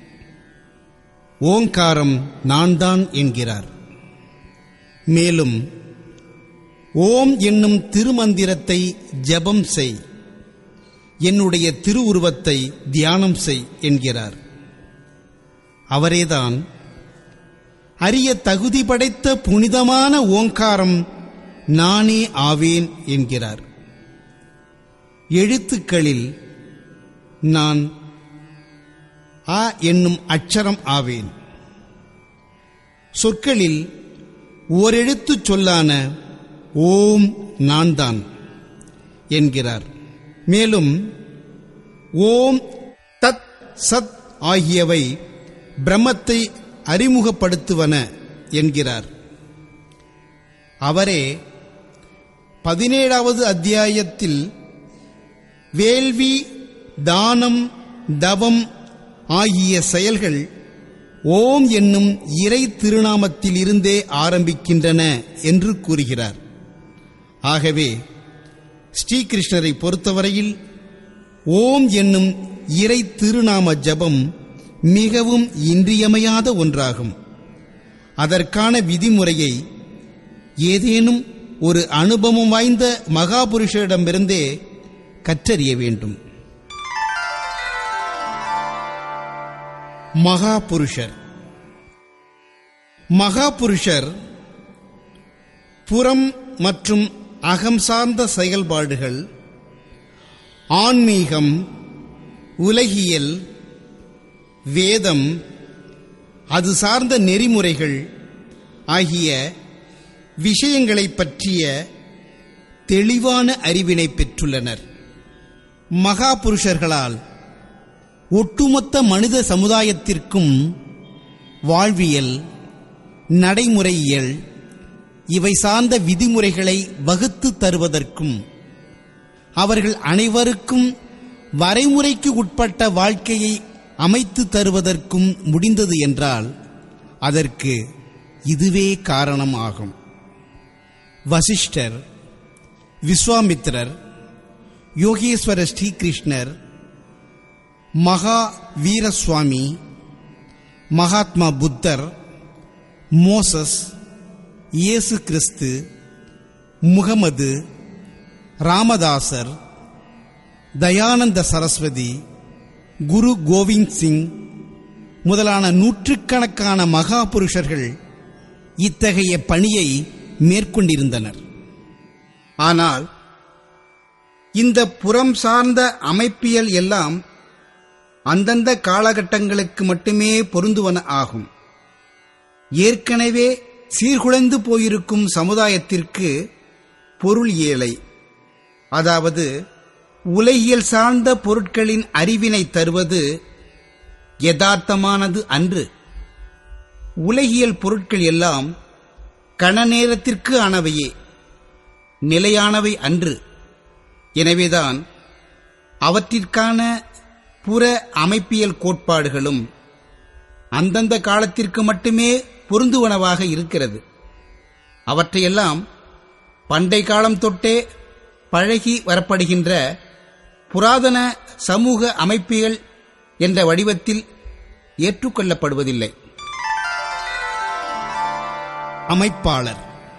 Speaker 1: ஓங்காரம் நான் தான் என்கிறார். மேலும் ஓம் என்னும் திருமந்திரத்தை ஜெபம் செய், என்னுடைய திருவுருவத்தை தியானம் செய் என்கிறார். அவரேதான் அரிய தகுதி படைத்த புனிதமான ஓங்காரம் நானே ஆவேன் என்கிறார். எழுத்துக்களில் நான் அ என்னும் அட்சரம் ஆவேன். சொற்களில் ஓரெழுத்துச் சொல்லான ஓம் நான் தான் என்கிறார். மேலும் ஓம் தத் சத் ஆகியவை பிரம்மத்தை அறிமுகப்படுத்துவன என்கிறார். அவரே பதினேழாவது அத்தியாயத்தில் வேள்வி, தானம், தவம் ஆகிய செயல்கள் ஓம் என்னும் இறை திருநாமத்தில் இருந்தே ஆரம்பிக்கின்றன என்று கூறுகிறார். ஆகவே ஸ்ரீகிருஷ்ணரை பொறுத்தவரையில் ஓம் என்னும் இறை திருநாம ஜபம் மிகவும் இன்றியமையாத ஒன்றாகும். அதற்கான விதிமுறையை ஏதேனும் ஒரு அனுபவம் வாய்ந்த மகாபுருஷரிடமிருந்தே கற்றறிய வேண்டும். மகாபுருஷர் மகாபுருஷர் புறம் மற்றும் அகம் சார்ந்த செயல்பாடுகள், ஆன்மீகம், உலகியல், வேதம், அது சார்ந்த நெறிமுறைகள் ஆகிய விஷயங்களைப் பற்றிய தெளிவான அறிவினை பெற்றுள்ளனர். மகாபுருஷர்களால் ஒட்டுமொத்த மனித சமுதாயத்திற்கும் வாழ்வியல், நடைமுறையியல் இவை சார்ந்த விதிமுறைகளை வகுத்து தருவதற்கும் அவர்கள் அனைவருக்கும் வரைமுறைக்கு உட்பட்ட வாழ்க்கையை அமைத்து தருவதற்கும் முடிந்தது என்றால் அதற்கு இதுவே காரணம் ஆகும். வசிஷ்டர், விஸ்வாமித்திரர், யோகேஸ்வர ஸ்ரீகிருஷ்ணர், மகா வீரசுவாமி, மகாத்மா புத்தர், மோசஸ், இயேசு கிறிஸ்து, முகமது, ராமதாசர், தயானந்த சரஸ்வதி, குரு கோவிந்த் சிங் முதலான நூற்றுக்கணக்கான மகாபுருஷர்கள் இத்தகைய பணியை மேற்கொண்டிருந்தனர். ஆனால் இந்த புறம் சார்ந்த அமைப்பியல் எல்லாம் அந்தந்த காலகட்டங்களுக்கு மட்டுமே பொருந்துவன ஆகும். ஏற்கனவே
Speaker 2: சீர்குலைந்து போயிருக்கும் சமுதாயத்திற்கு பொருள் இயலை, அதாவது உலகியல் சார்ந்த பொருட்களின் அறிவினை தருவது யதார்த்தமானது அன்று. உலகியல் பொருட்கள் எல்லாம் கண நேரத்திற்கு ஆனவையே, நிலையானவை அன்று. எனவேதான் அவற்றிற்கான புற அமைப்பியல் கோட்பாடுகளும் அந்தந்த காலத்திற்கு மட்டுமே பொருந்துவனவாக இருக்கிறது. அவற்றையெல்லாம் பண்டை காலம் தொட்டே பழகி வரப்படுகின்ற புராதன சமூக அமைப்பியல் என்ற வடிவத்தில் ஏற்றுக்கொள்ளப்படுவதில்லை.
Speaker 1: அமைப்பாளர்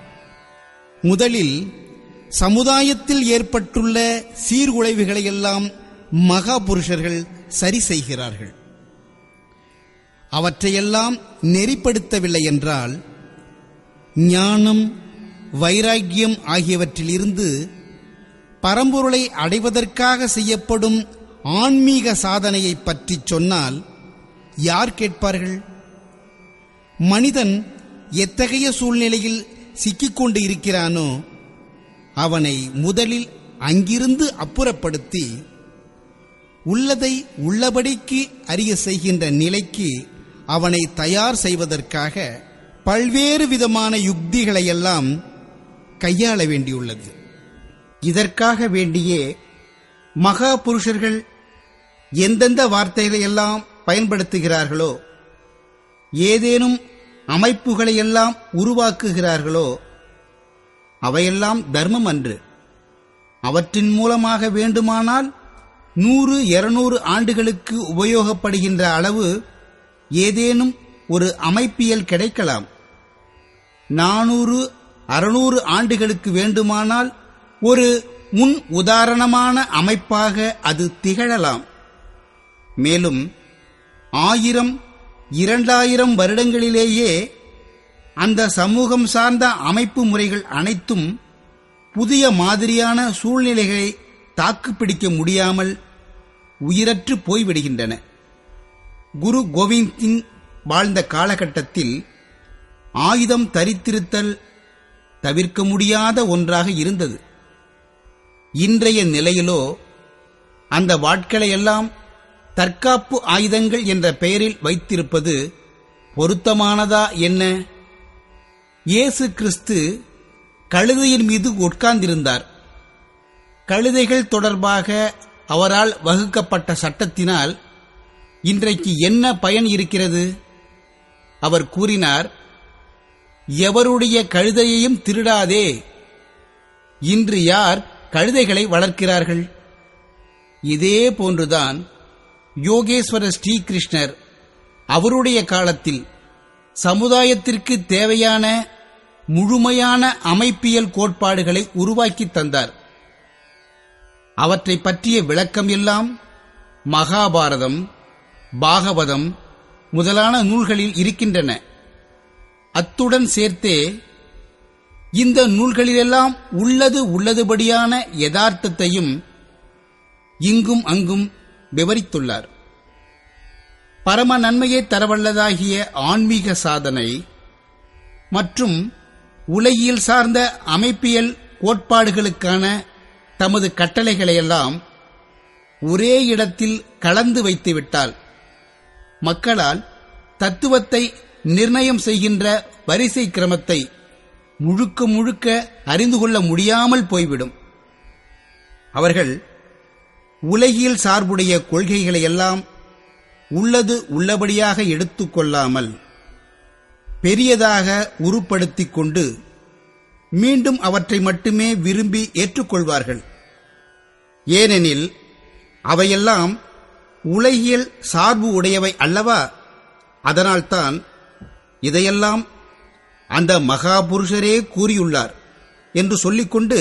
Speaker 1: முதலில் சமுதாயத்தில் ஏற்பட்டுள்ள சீர்குலைவுகளையெல்லாம் மகா புருஷர்கள் சரி செய்கிறார்கள். அவற்றையெல்லாம் நெறிப்படுத்தவில்லை என்றால் ஞானம், வைராக்கியம் ஆகியவற்றிலிருந்து பரம்பொருளை அடைவதற்காக செய்யப்படும் ஆன்மீக சாதனையை பற்றி சொன்னால் யார் கேட்பார்கள்? மனிதன் எத்தகைய சூழ்நிலையில் சிக்கிக்கொண்டு இருக்கிறானோ அவனை முதலில் அங்கிருந்து அப்புறப்படுத்தி உள்ளதை உள்ளபடிக்கு அறிய செய்கின்ற நிலைக்கு அவனை தயார் செய்வதற்காக பல்வேறு விதமான யுக்திகளையெல்லாம் கையாள வேண்டியுள்ளது.
Speaker 2: இதற்காக வேண்டியே மகா புருஷர்கள் எந்தெந்த வார்த்தைகளையெல்லாம் பயன்படுத்துகிறார்களோ, ஏதேனும் அமைப்புகளையெல்லாம் உருவாக்குகிறார்களோ அவையெல்லாம் தர்மம் அன்று. அவற்றின் மூலமாக வேண்டுமானால் நூறு இருநூறு ஆண்டுகளுக்கு உபயோகப்படுகின்ற அளவு ஏதேனும் ஒரு அமைப்பியல் கிடைக்கலாம். நானூறு அறுநூறு ஆண்டுகளுக்கு வேண்டுமானால் ஒரு முன் உதாரணமான அமைப்பாக அது திகழலாம். மேலும் ஆயிரம் இரண்டாயிரம் வருடங்களிலேயே அந்த சமூகம் சார்ந்த அமைப்பு முறைகள் அனைத்தும் புதிய மாதிரியான சூழ்நிலைகளை தாக்குப்பிடிக்க முடியாமல் உயிரற்று போய்விடுகின்றன. குரு கோவிந்த் சிங் வாழ்ந்த காலகட்டத்தில் ஆயுதம் தரித்திருத்தல் தவிர்க்க முடியாத ஒன்றாக இருந்தது. இன்றைய நிலையிலோ அந்த வாட்களையெல்லாம் தற்காப்பு ஆயுதங்கள் என்ற பெயரில் வைத்திருப்பது பொருத்தமானதா என்ன? இயேசு கிறிஸ்து கழுதையின் மீது உட்கார்ந்திருந்தார். கழுதைகள் தொடர்பாக அவரால் வகுக்கப்பட்ட சட்டத்தினால் இன்றைக்கு என்ன பயன் இருக்கிறது? அவர் கூறினார், எவருடைய கழுதையையும் திருடாதே. இன்று யார் கழுதைகளை வளர்க்கிறார்கள்? இதே போன்றுதான் யோகேஸ்வர ஸ்ரீகிருஷ்ணர் அவருடைய காலத்தில் சமுதாயத்திற்கு தேவையான முழுமையான அமைப்பியல் கோட்பாடுகளை உருவாக்கி தந்தார். அவற்றை பற்றிய விளக்கம் எல்லாம் மகாபாரதம், பாகவதம் முதலான நூல்களில் இருக்கின்றன. அத்துடன் சேர்த்தே இந்த நூல்களிலெல்லாம் உள்ளது உள்ளதுபடியான யதார்த்தத்தையும் இங்கும் அங்கும் விவரித்துள்ளார். பரம நன்மையை தரவல்லதாகிய ஆன்மீக சாதனை மற்றும் உலகியல் சார்ந்த அமைப்பியல் கோட்பாடுகளுக்கான தமது கட்டளைகளையெல்லாம் ஒரே இடத்தில் கலந்து வைத்துவிட்டால் மக்களால் தத்துவத்தை நிர்ணயம் செய்கின்ற வரிசை கிரமத்தை முழுக்க முழுக்க அறிந்து கொள்ள முடியாமல் போய்விடும். அவர்கள் உலகியல் சார்புடைய கொள்கைகளையெல்லாம் உள்ளது உள்ளபடியாக எடுத்துக்கொள்ளாமல் பெரியதாக உருப்படுத்திக் கொண்டு மீண்டும் அவற்றை மட்டுமே விரும்பி ஏற்றுக்கொள்வார்கள். ஏனெனில் அவையெல்லாம் உலகியல் சார்பு உடையவை அல்லவா? அதனால்தான் இதையெல்லாம் அந்த மகாபுருஷரே கூறியுள்ளார் என்று சொல்லிக்கொண்டு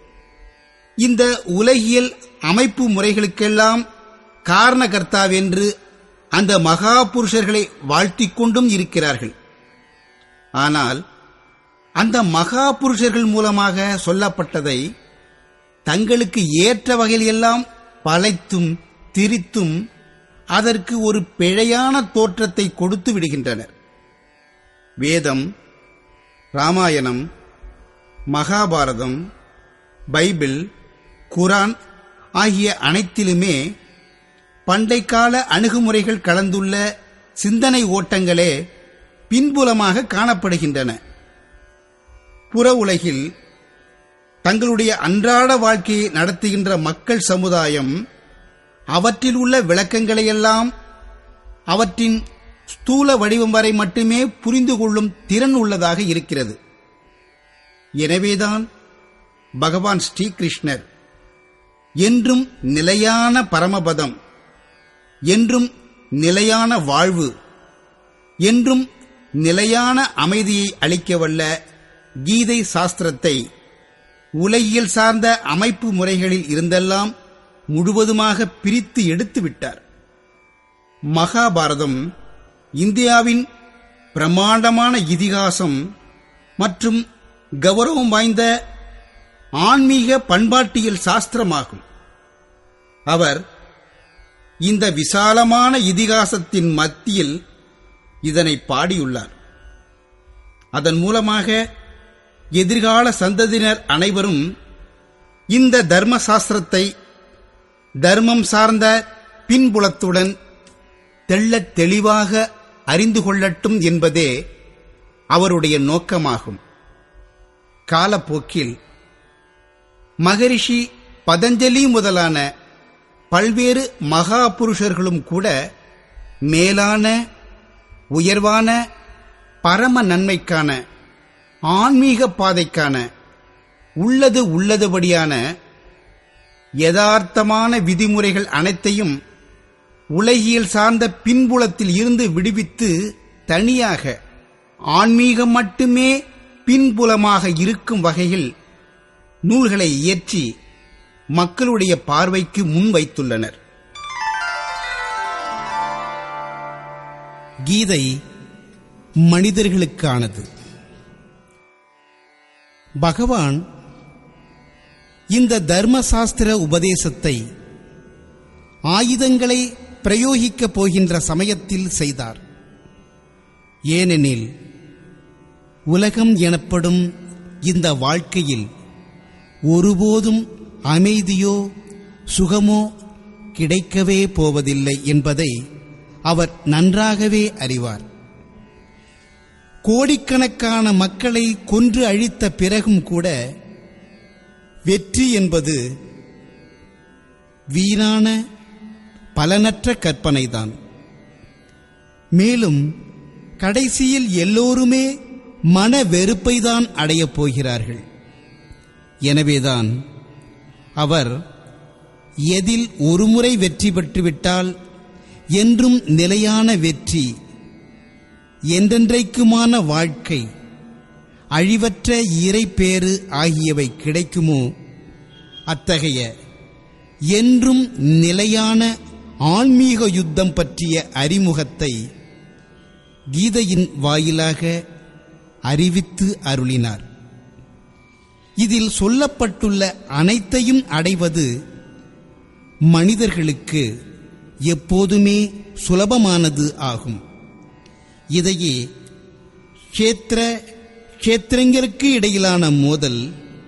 Speaker 2: இந்த உலகியல் அமைப்பு முறைகளுக்கெல்லாம் காரணகர்த்தாவென்று அந்த மகாபுருஷர்களை வாழ்த்திக் கொண்டும் இருக்கிறார்கள். ஆனால் அந்த மகாபுருஷர்கள் மூலமாக சொல்லப்பட்டதை தங்களுக்கு ஏற்ற வகையிலெல்லாம் பலைத்தும் திரித்தும் அதற்கு ஒரு பிழையான தோற்றத்தை கொடுத்து விடுகின்றனர். வேதம் ராமாயணம், மகாபாரதம், பைபிள், குரான் ஆகிய அனைத்திலுமே பண்டைக்கால அணுகுமுறைகள் கலந்துள்ள சிந்தனை ஓட்டங்களே பின்புலமாக காணப்படுகின்றன. புற உலகில் தங்களுடைய அன்றாட வாழ்க்கையை நடத்துகின்ற மக்கள் சமுதாயம் அவற்றில் உள்ள விளக்கங்களையெல்லாம் அவற்றின் ஸ்தூல வடிவம் வரை மட்டுமே புரிந்து கொள்ளும் திறன் உள்ளதாக இருக்கிறது. எனவேதான் பகவான் ஸ்ரீகிருஷ்ணர் என்றும் நிலையான பரமபதம், என்றும் நிலையான வாழ்வு, என்றும் நிலையான அமைதியை அளிக்கவல்ல கீதை சாஸ்திரத்தை உலகியல் சார்ந்த அமைப்பு முறைகளில் இருந்தெல்லாம் முழுவதுமாக பிரித்து எடுத்து விட்டார். மகாபாரதம் இந்தியாவின் பிரம்மாண்டமான இதிகாசம் மற்றும் கௌரவம் வாய்ந்த ஆன்மீக பண்பாட்டியல் சாஸ்திரமாகும். அவர் இந்த விசாலமான இதிகாசத்தின் மத்தியில் இதனை பாடியுள்ளார். அதன் மூலமாக எதிர்கால சந்ததியினர் அனைவரும் இந்த தர்ம சாஸ்திரத்தை தர்மம் சார்ந்த பின்புலத்துடன் தெள்ளத் தெளிவாக அறிந்து கொள்ளட்டும் என்பதே அவருடைய நோக்கமாகும். காலப்போக்கில் மகரிஷி பதஞ்சலி முதலான பல்வேறு மகா புருஷர்களும் கூட மேலான உயர்வான பரம நன்மைக்கான ஆன்மீக பாதைக்கான உள்ளது உள்ளதுபடியான யதார்த்தமான விதிமுறைகள் அனைத்தையும் உலகியல் சார்ந்த பின்புலத்தில் இருந்து விடுவித்து தனியாக ஆன்மீகம் மட்டுமே பின்புலமாக இருக்கும் வகையில் நூல்களை இயற்றி மக்களுடைய பார்வைக்கு முன் வைத்துள்ளனர்.
Speaker 1: கீதை மனிதர்களுக்கானது. பகவான் இந்த தர்மசாஸ்திர உபதேசத்தை ஆயுதங்களை பிரயோகிக்கப் போகின்ற சமயத்தில் செய்தார். ஏனெனில் உலகம் எனப்படும் இந்த வாழ்க்கையில் ஒருபோதும் அமைதியோ சுகமோ கிடைக்கவே போவதில்லை என்பதை அவர் நன்றாகவே அறிவார். கோடிக்கணக்கான மக்களை கொன்று அழித்த பிறகும் கூட வெற்றி என்பது வீணான பலனற்ற கற்பனைதான். மேலும் கடைசியில் எல்லோருமே மன வெறுப்பைதான் அடையப் போகிறார்கள். எனவேதான் அவர் எதில் ஒருமுறை வெற்றி பெற்றுவிட்டால் என்றும் நிலையான வெற்றி, என்றென்றைக்குமான வாழ்க்கை, அழிவற்ற இறைப்பேறு ஆகியவை கிடைக்குமோ அத்தகைய என்றும் நிலையான ஆன்மீக யுத்தம் பற்றிய அறிமுகத்தை கீதையின் வாயிலாக அறிவித்து அருளினார். இதில் சொல்லப்பட்டுள்ள அனைத்தையும் அடைவது மனிதர்களுக்கு எப்போதுமே சுலபமானது ஆகும். இதையே க்ஷேத்திர க்ஷேத்திரங்களுக்கு இடையிலான மோதல்,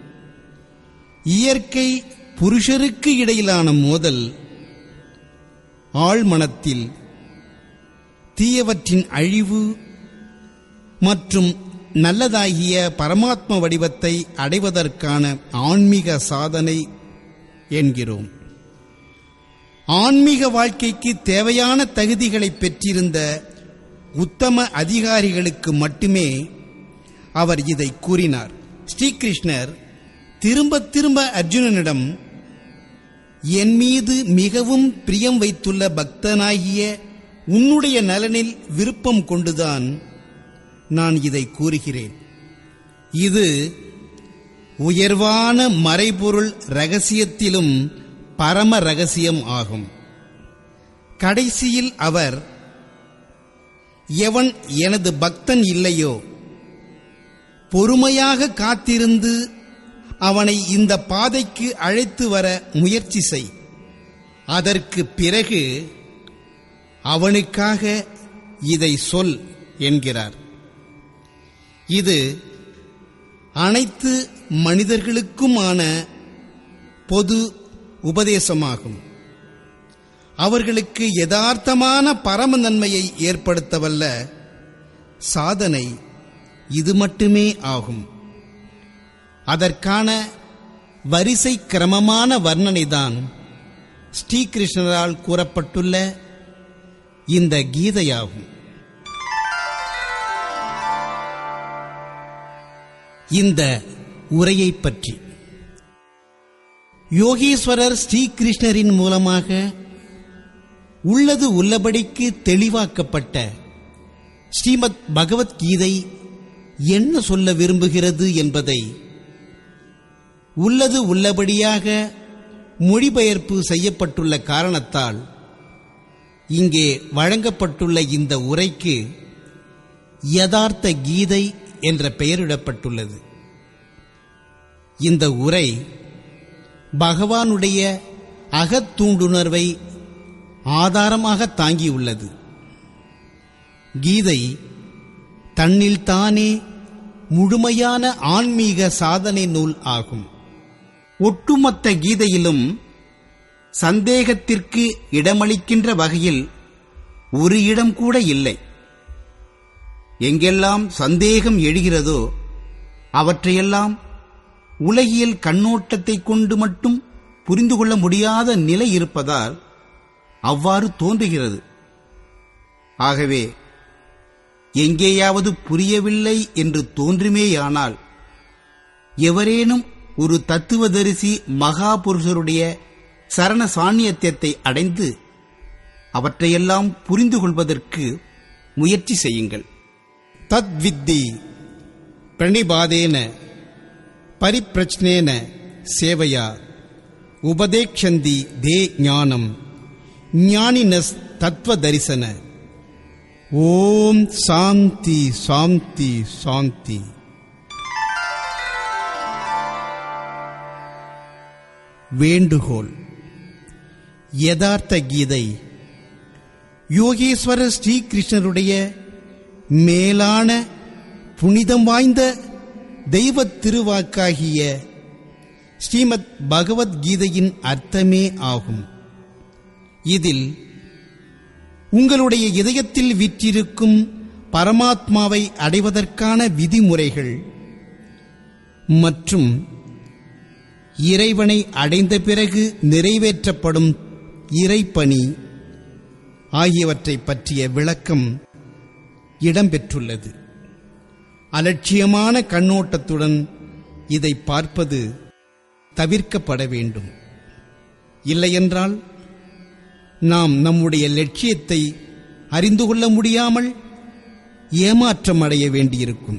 Speaker 1: இயற்கை புருஷருக்கு இடையிலான மோதல், ஆழ்மனத்தில் தீயவற்றின் அழிவு மற்றும் நல்லதாகிய பரமாத்ம வடிவத்தை அடைவதற்கான ஆன்மீக சாதனை என்கிறோம். ஆன்மீக வாழ்க்கைக்கு தேவையான தகுதிகளை பெற்றிருந்த உத்தம அதிகாரிகளுக்கு மட்டுமே அவர் இதை கூறினார். ஸ்ரீகிருஷ்ணர் திரும்ப திரும்ப அர்ஜுனனிடம், என் மீது மிகவும் பிரியம் வைத்துள்ள பக்தனாகிய உன்னுடைய நலனில் விருப்பம் கொண்டுதான் நான் இதை கூறுகிறேன். இது உயர்வான மறைபொருள் இரகசியத்திலும் பரம இரகசியம் ஆகும். கடைசியில் அவர், எவன் எனது பக்தன் இல்லையோ பொறுமையாக காத்திருந்து அவனை இந்த பாதைக்கு அழைத்து வர முயற்சி செய், அதற்கு பிறகு அவனுக்காக இதை சொல் என்கிறார். இது அனைத்து மனிதர்களுக்குமான பொது உபதேசமாகும். அவர்களுக்கு யதார்த்தமான பரம நன்மையை ஏற்படுத்தவல்ல சாதனை இது மட்டுமே ஆகும். அதற்கான வரிசை கிரமமான வர்ணனைதான் ஸ்ரீகிருஷ்ணரால் கூறப்பட்டுள்ள இந்த கீதையாகும். இந்த உரையைப் பற்றி யோகீஸ்வரர் ஸ்ரீகிருஷ்ணரின் மூலமாக உள்ளது உள்ளபடிக்கு தெளிவாக்கப்பட்ட ஸ்ரீமத் பகவத்கீதை என்ன சொல்ல விரும்புகிறது என்பதை உள்ளது உள்ளபடியாக மொழிபெயர்ப்பு செய்யப்பட்டுள்ள காரணத்தால் இங்கே வழங்கப்பட்டுள்ள இந்த உரைக்கு யதார்த்த கீதை என்ற பெயரிடப்பட்டுள்ளது. இந்த உரை பகவானுடைய அகத்தூண்டுணர்வை ஆதாரமாக தாங்கியுள்ளது. கீதை தன்னில்தானே முழுமையான ஆன்மீக சாதனை நூல் ஆகும்.
Speaker 2: ஒட்டுமொத்த கீதையிலும் சந்தேகத்திற்கு இடமளிக்கின்ற வகையில் ஒரு இடம் கூட இல்லை. எங்கெல்லாம் சந்தேகம் எழுகிறதோ அவற்றையெல்லாம் உலகியல் கண்ணோட்டத்தை கொண்டு மட்டும் புரிந்து கொள்ள முடியாத நிலை இருப்பதால் அவ்வாறு தோன்றுகிறது. ஆகவே எங்கேயாவது புரியவில்லை என்று தோன்றுமேயானால் எவரேனும் ஒரு தத்துவதரிசி மகாபுருஷருடைய சரண சாநித்தியத்தை அடைந்து அவற்றையெல்லாம் புரிந்து கொள்வதற்கு முயற்சி செய்யுங்கள்.
Speaker 1: தத் வித்தி பிரணிபாதேன பரிப்ரச்னேன சேவையா உபதேக்ஷந்தி தே ஞானம் ஞானினஸ் தத்துவ தரிசன. ஓம் சாந்தி சாந்தி சாந்தி. வேண்டுகோள். யதார்த்த கீதை யோகேஸ்வரர் ஸ்ரீகிருஷ்ணருடைய மேலான புனிதம் வாய்ந்த தெய்வ திருவாக்காகிய ஸ்ரீமத் பகவத்கீதையின் அர்த்தமே ஆகும். இதில் உங்களுடைய இதயத்தில் வீற்றிருக்கும் பரமாத்மாவை அடைவதற்கான விதிமுறைகள் மற்றும் இறைவனை அடைந்த பிறகு நிறைவேற்றப்படும் இறைப்பணி ஆகியவற்றை பற்றிய விளக்கம் இடம்பெற்றுள்ளது. அலட்சியமான கண்ணோட்டத்துடன் இதை பார்ப்பது தவிர்க்கப்பட வேண்டும். இல்லையென்றால் நாம் நம்முடைய லட்சியத்தை அறிந்து கொள்ள முடியாமல் ஏமாற்றம் அடைய வேண்டியிருக்கும்.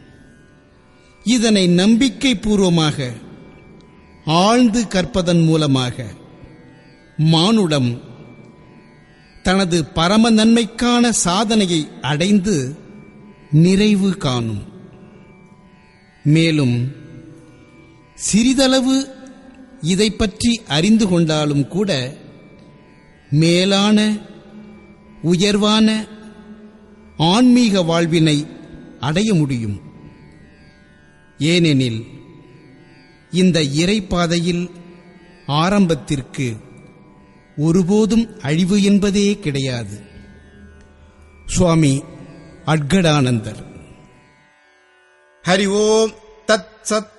Speaker 1: இதனை நம்பிக்கை பூர்வமாக ஆழ்ந்து கற்பதன் மூலமாக மானுடம் தனது பரம நன்மைக்கான சாதனையை அடைந்து நிறைவு காணும். மேலும் சிறிதளவு இதை பற்றி அறிந்து கொண்டாலும் கூட மேலான உயர்வான ஆன்மீக வாழ்வினை அடைய முடியும். ஏனெனில் இந்த இறைப்பாதையில் ஆரம்பத்திற்கு ஒருபோதும் அழிவு என்பதே கிடையாது. சுவாமி அட்கடானந்தர்.
Speaker 2: ஹரி ஓம் தத் சத்.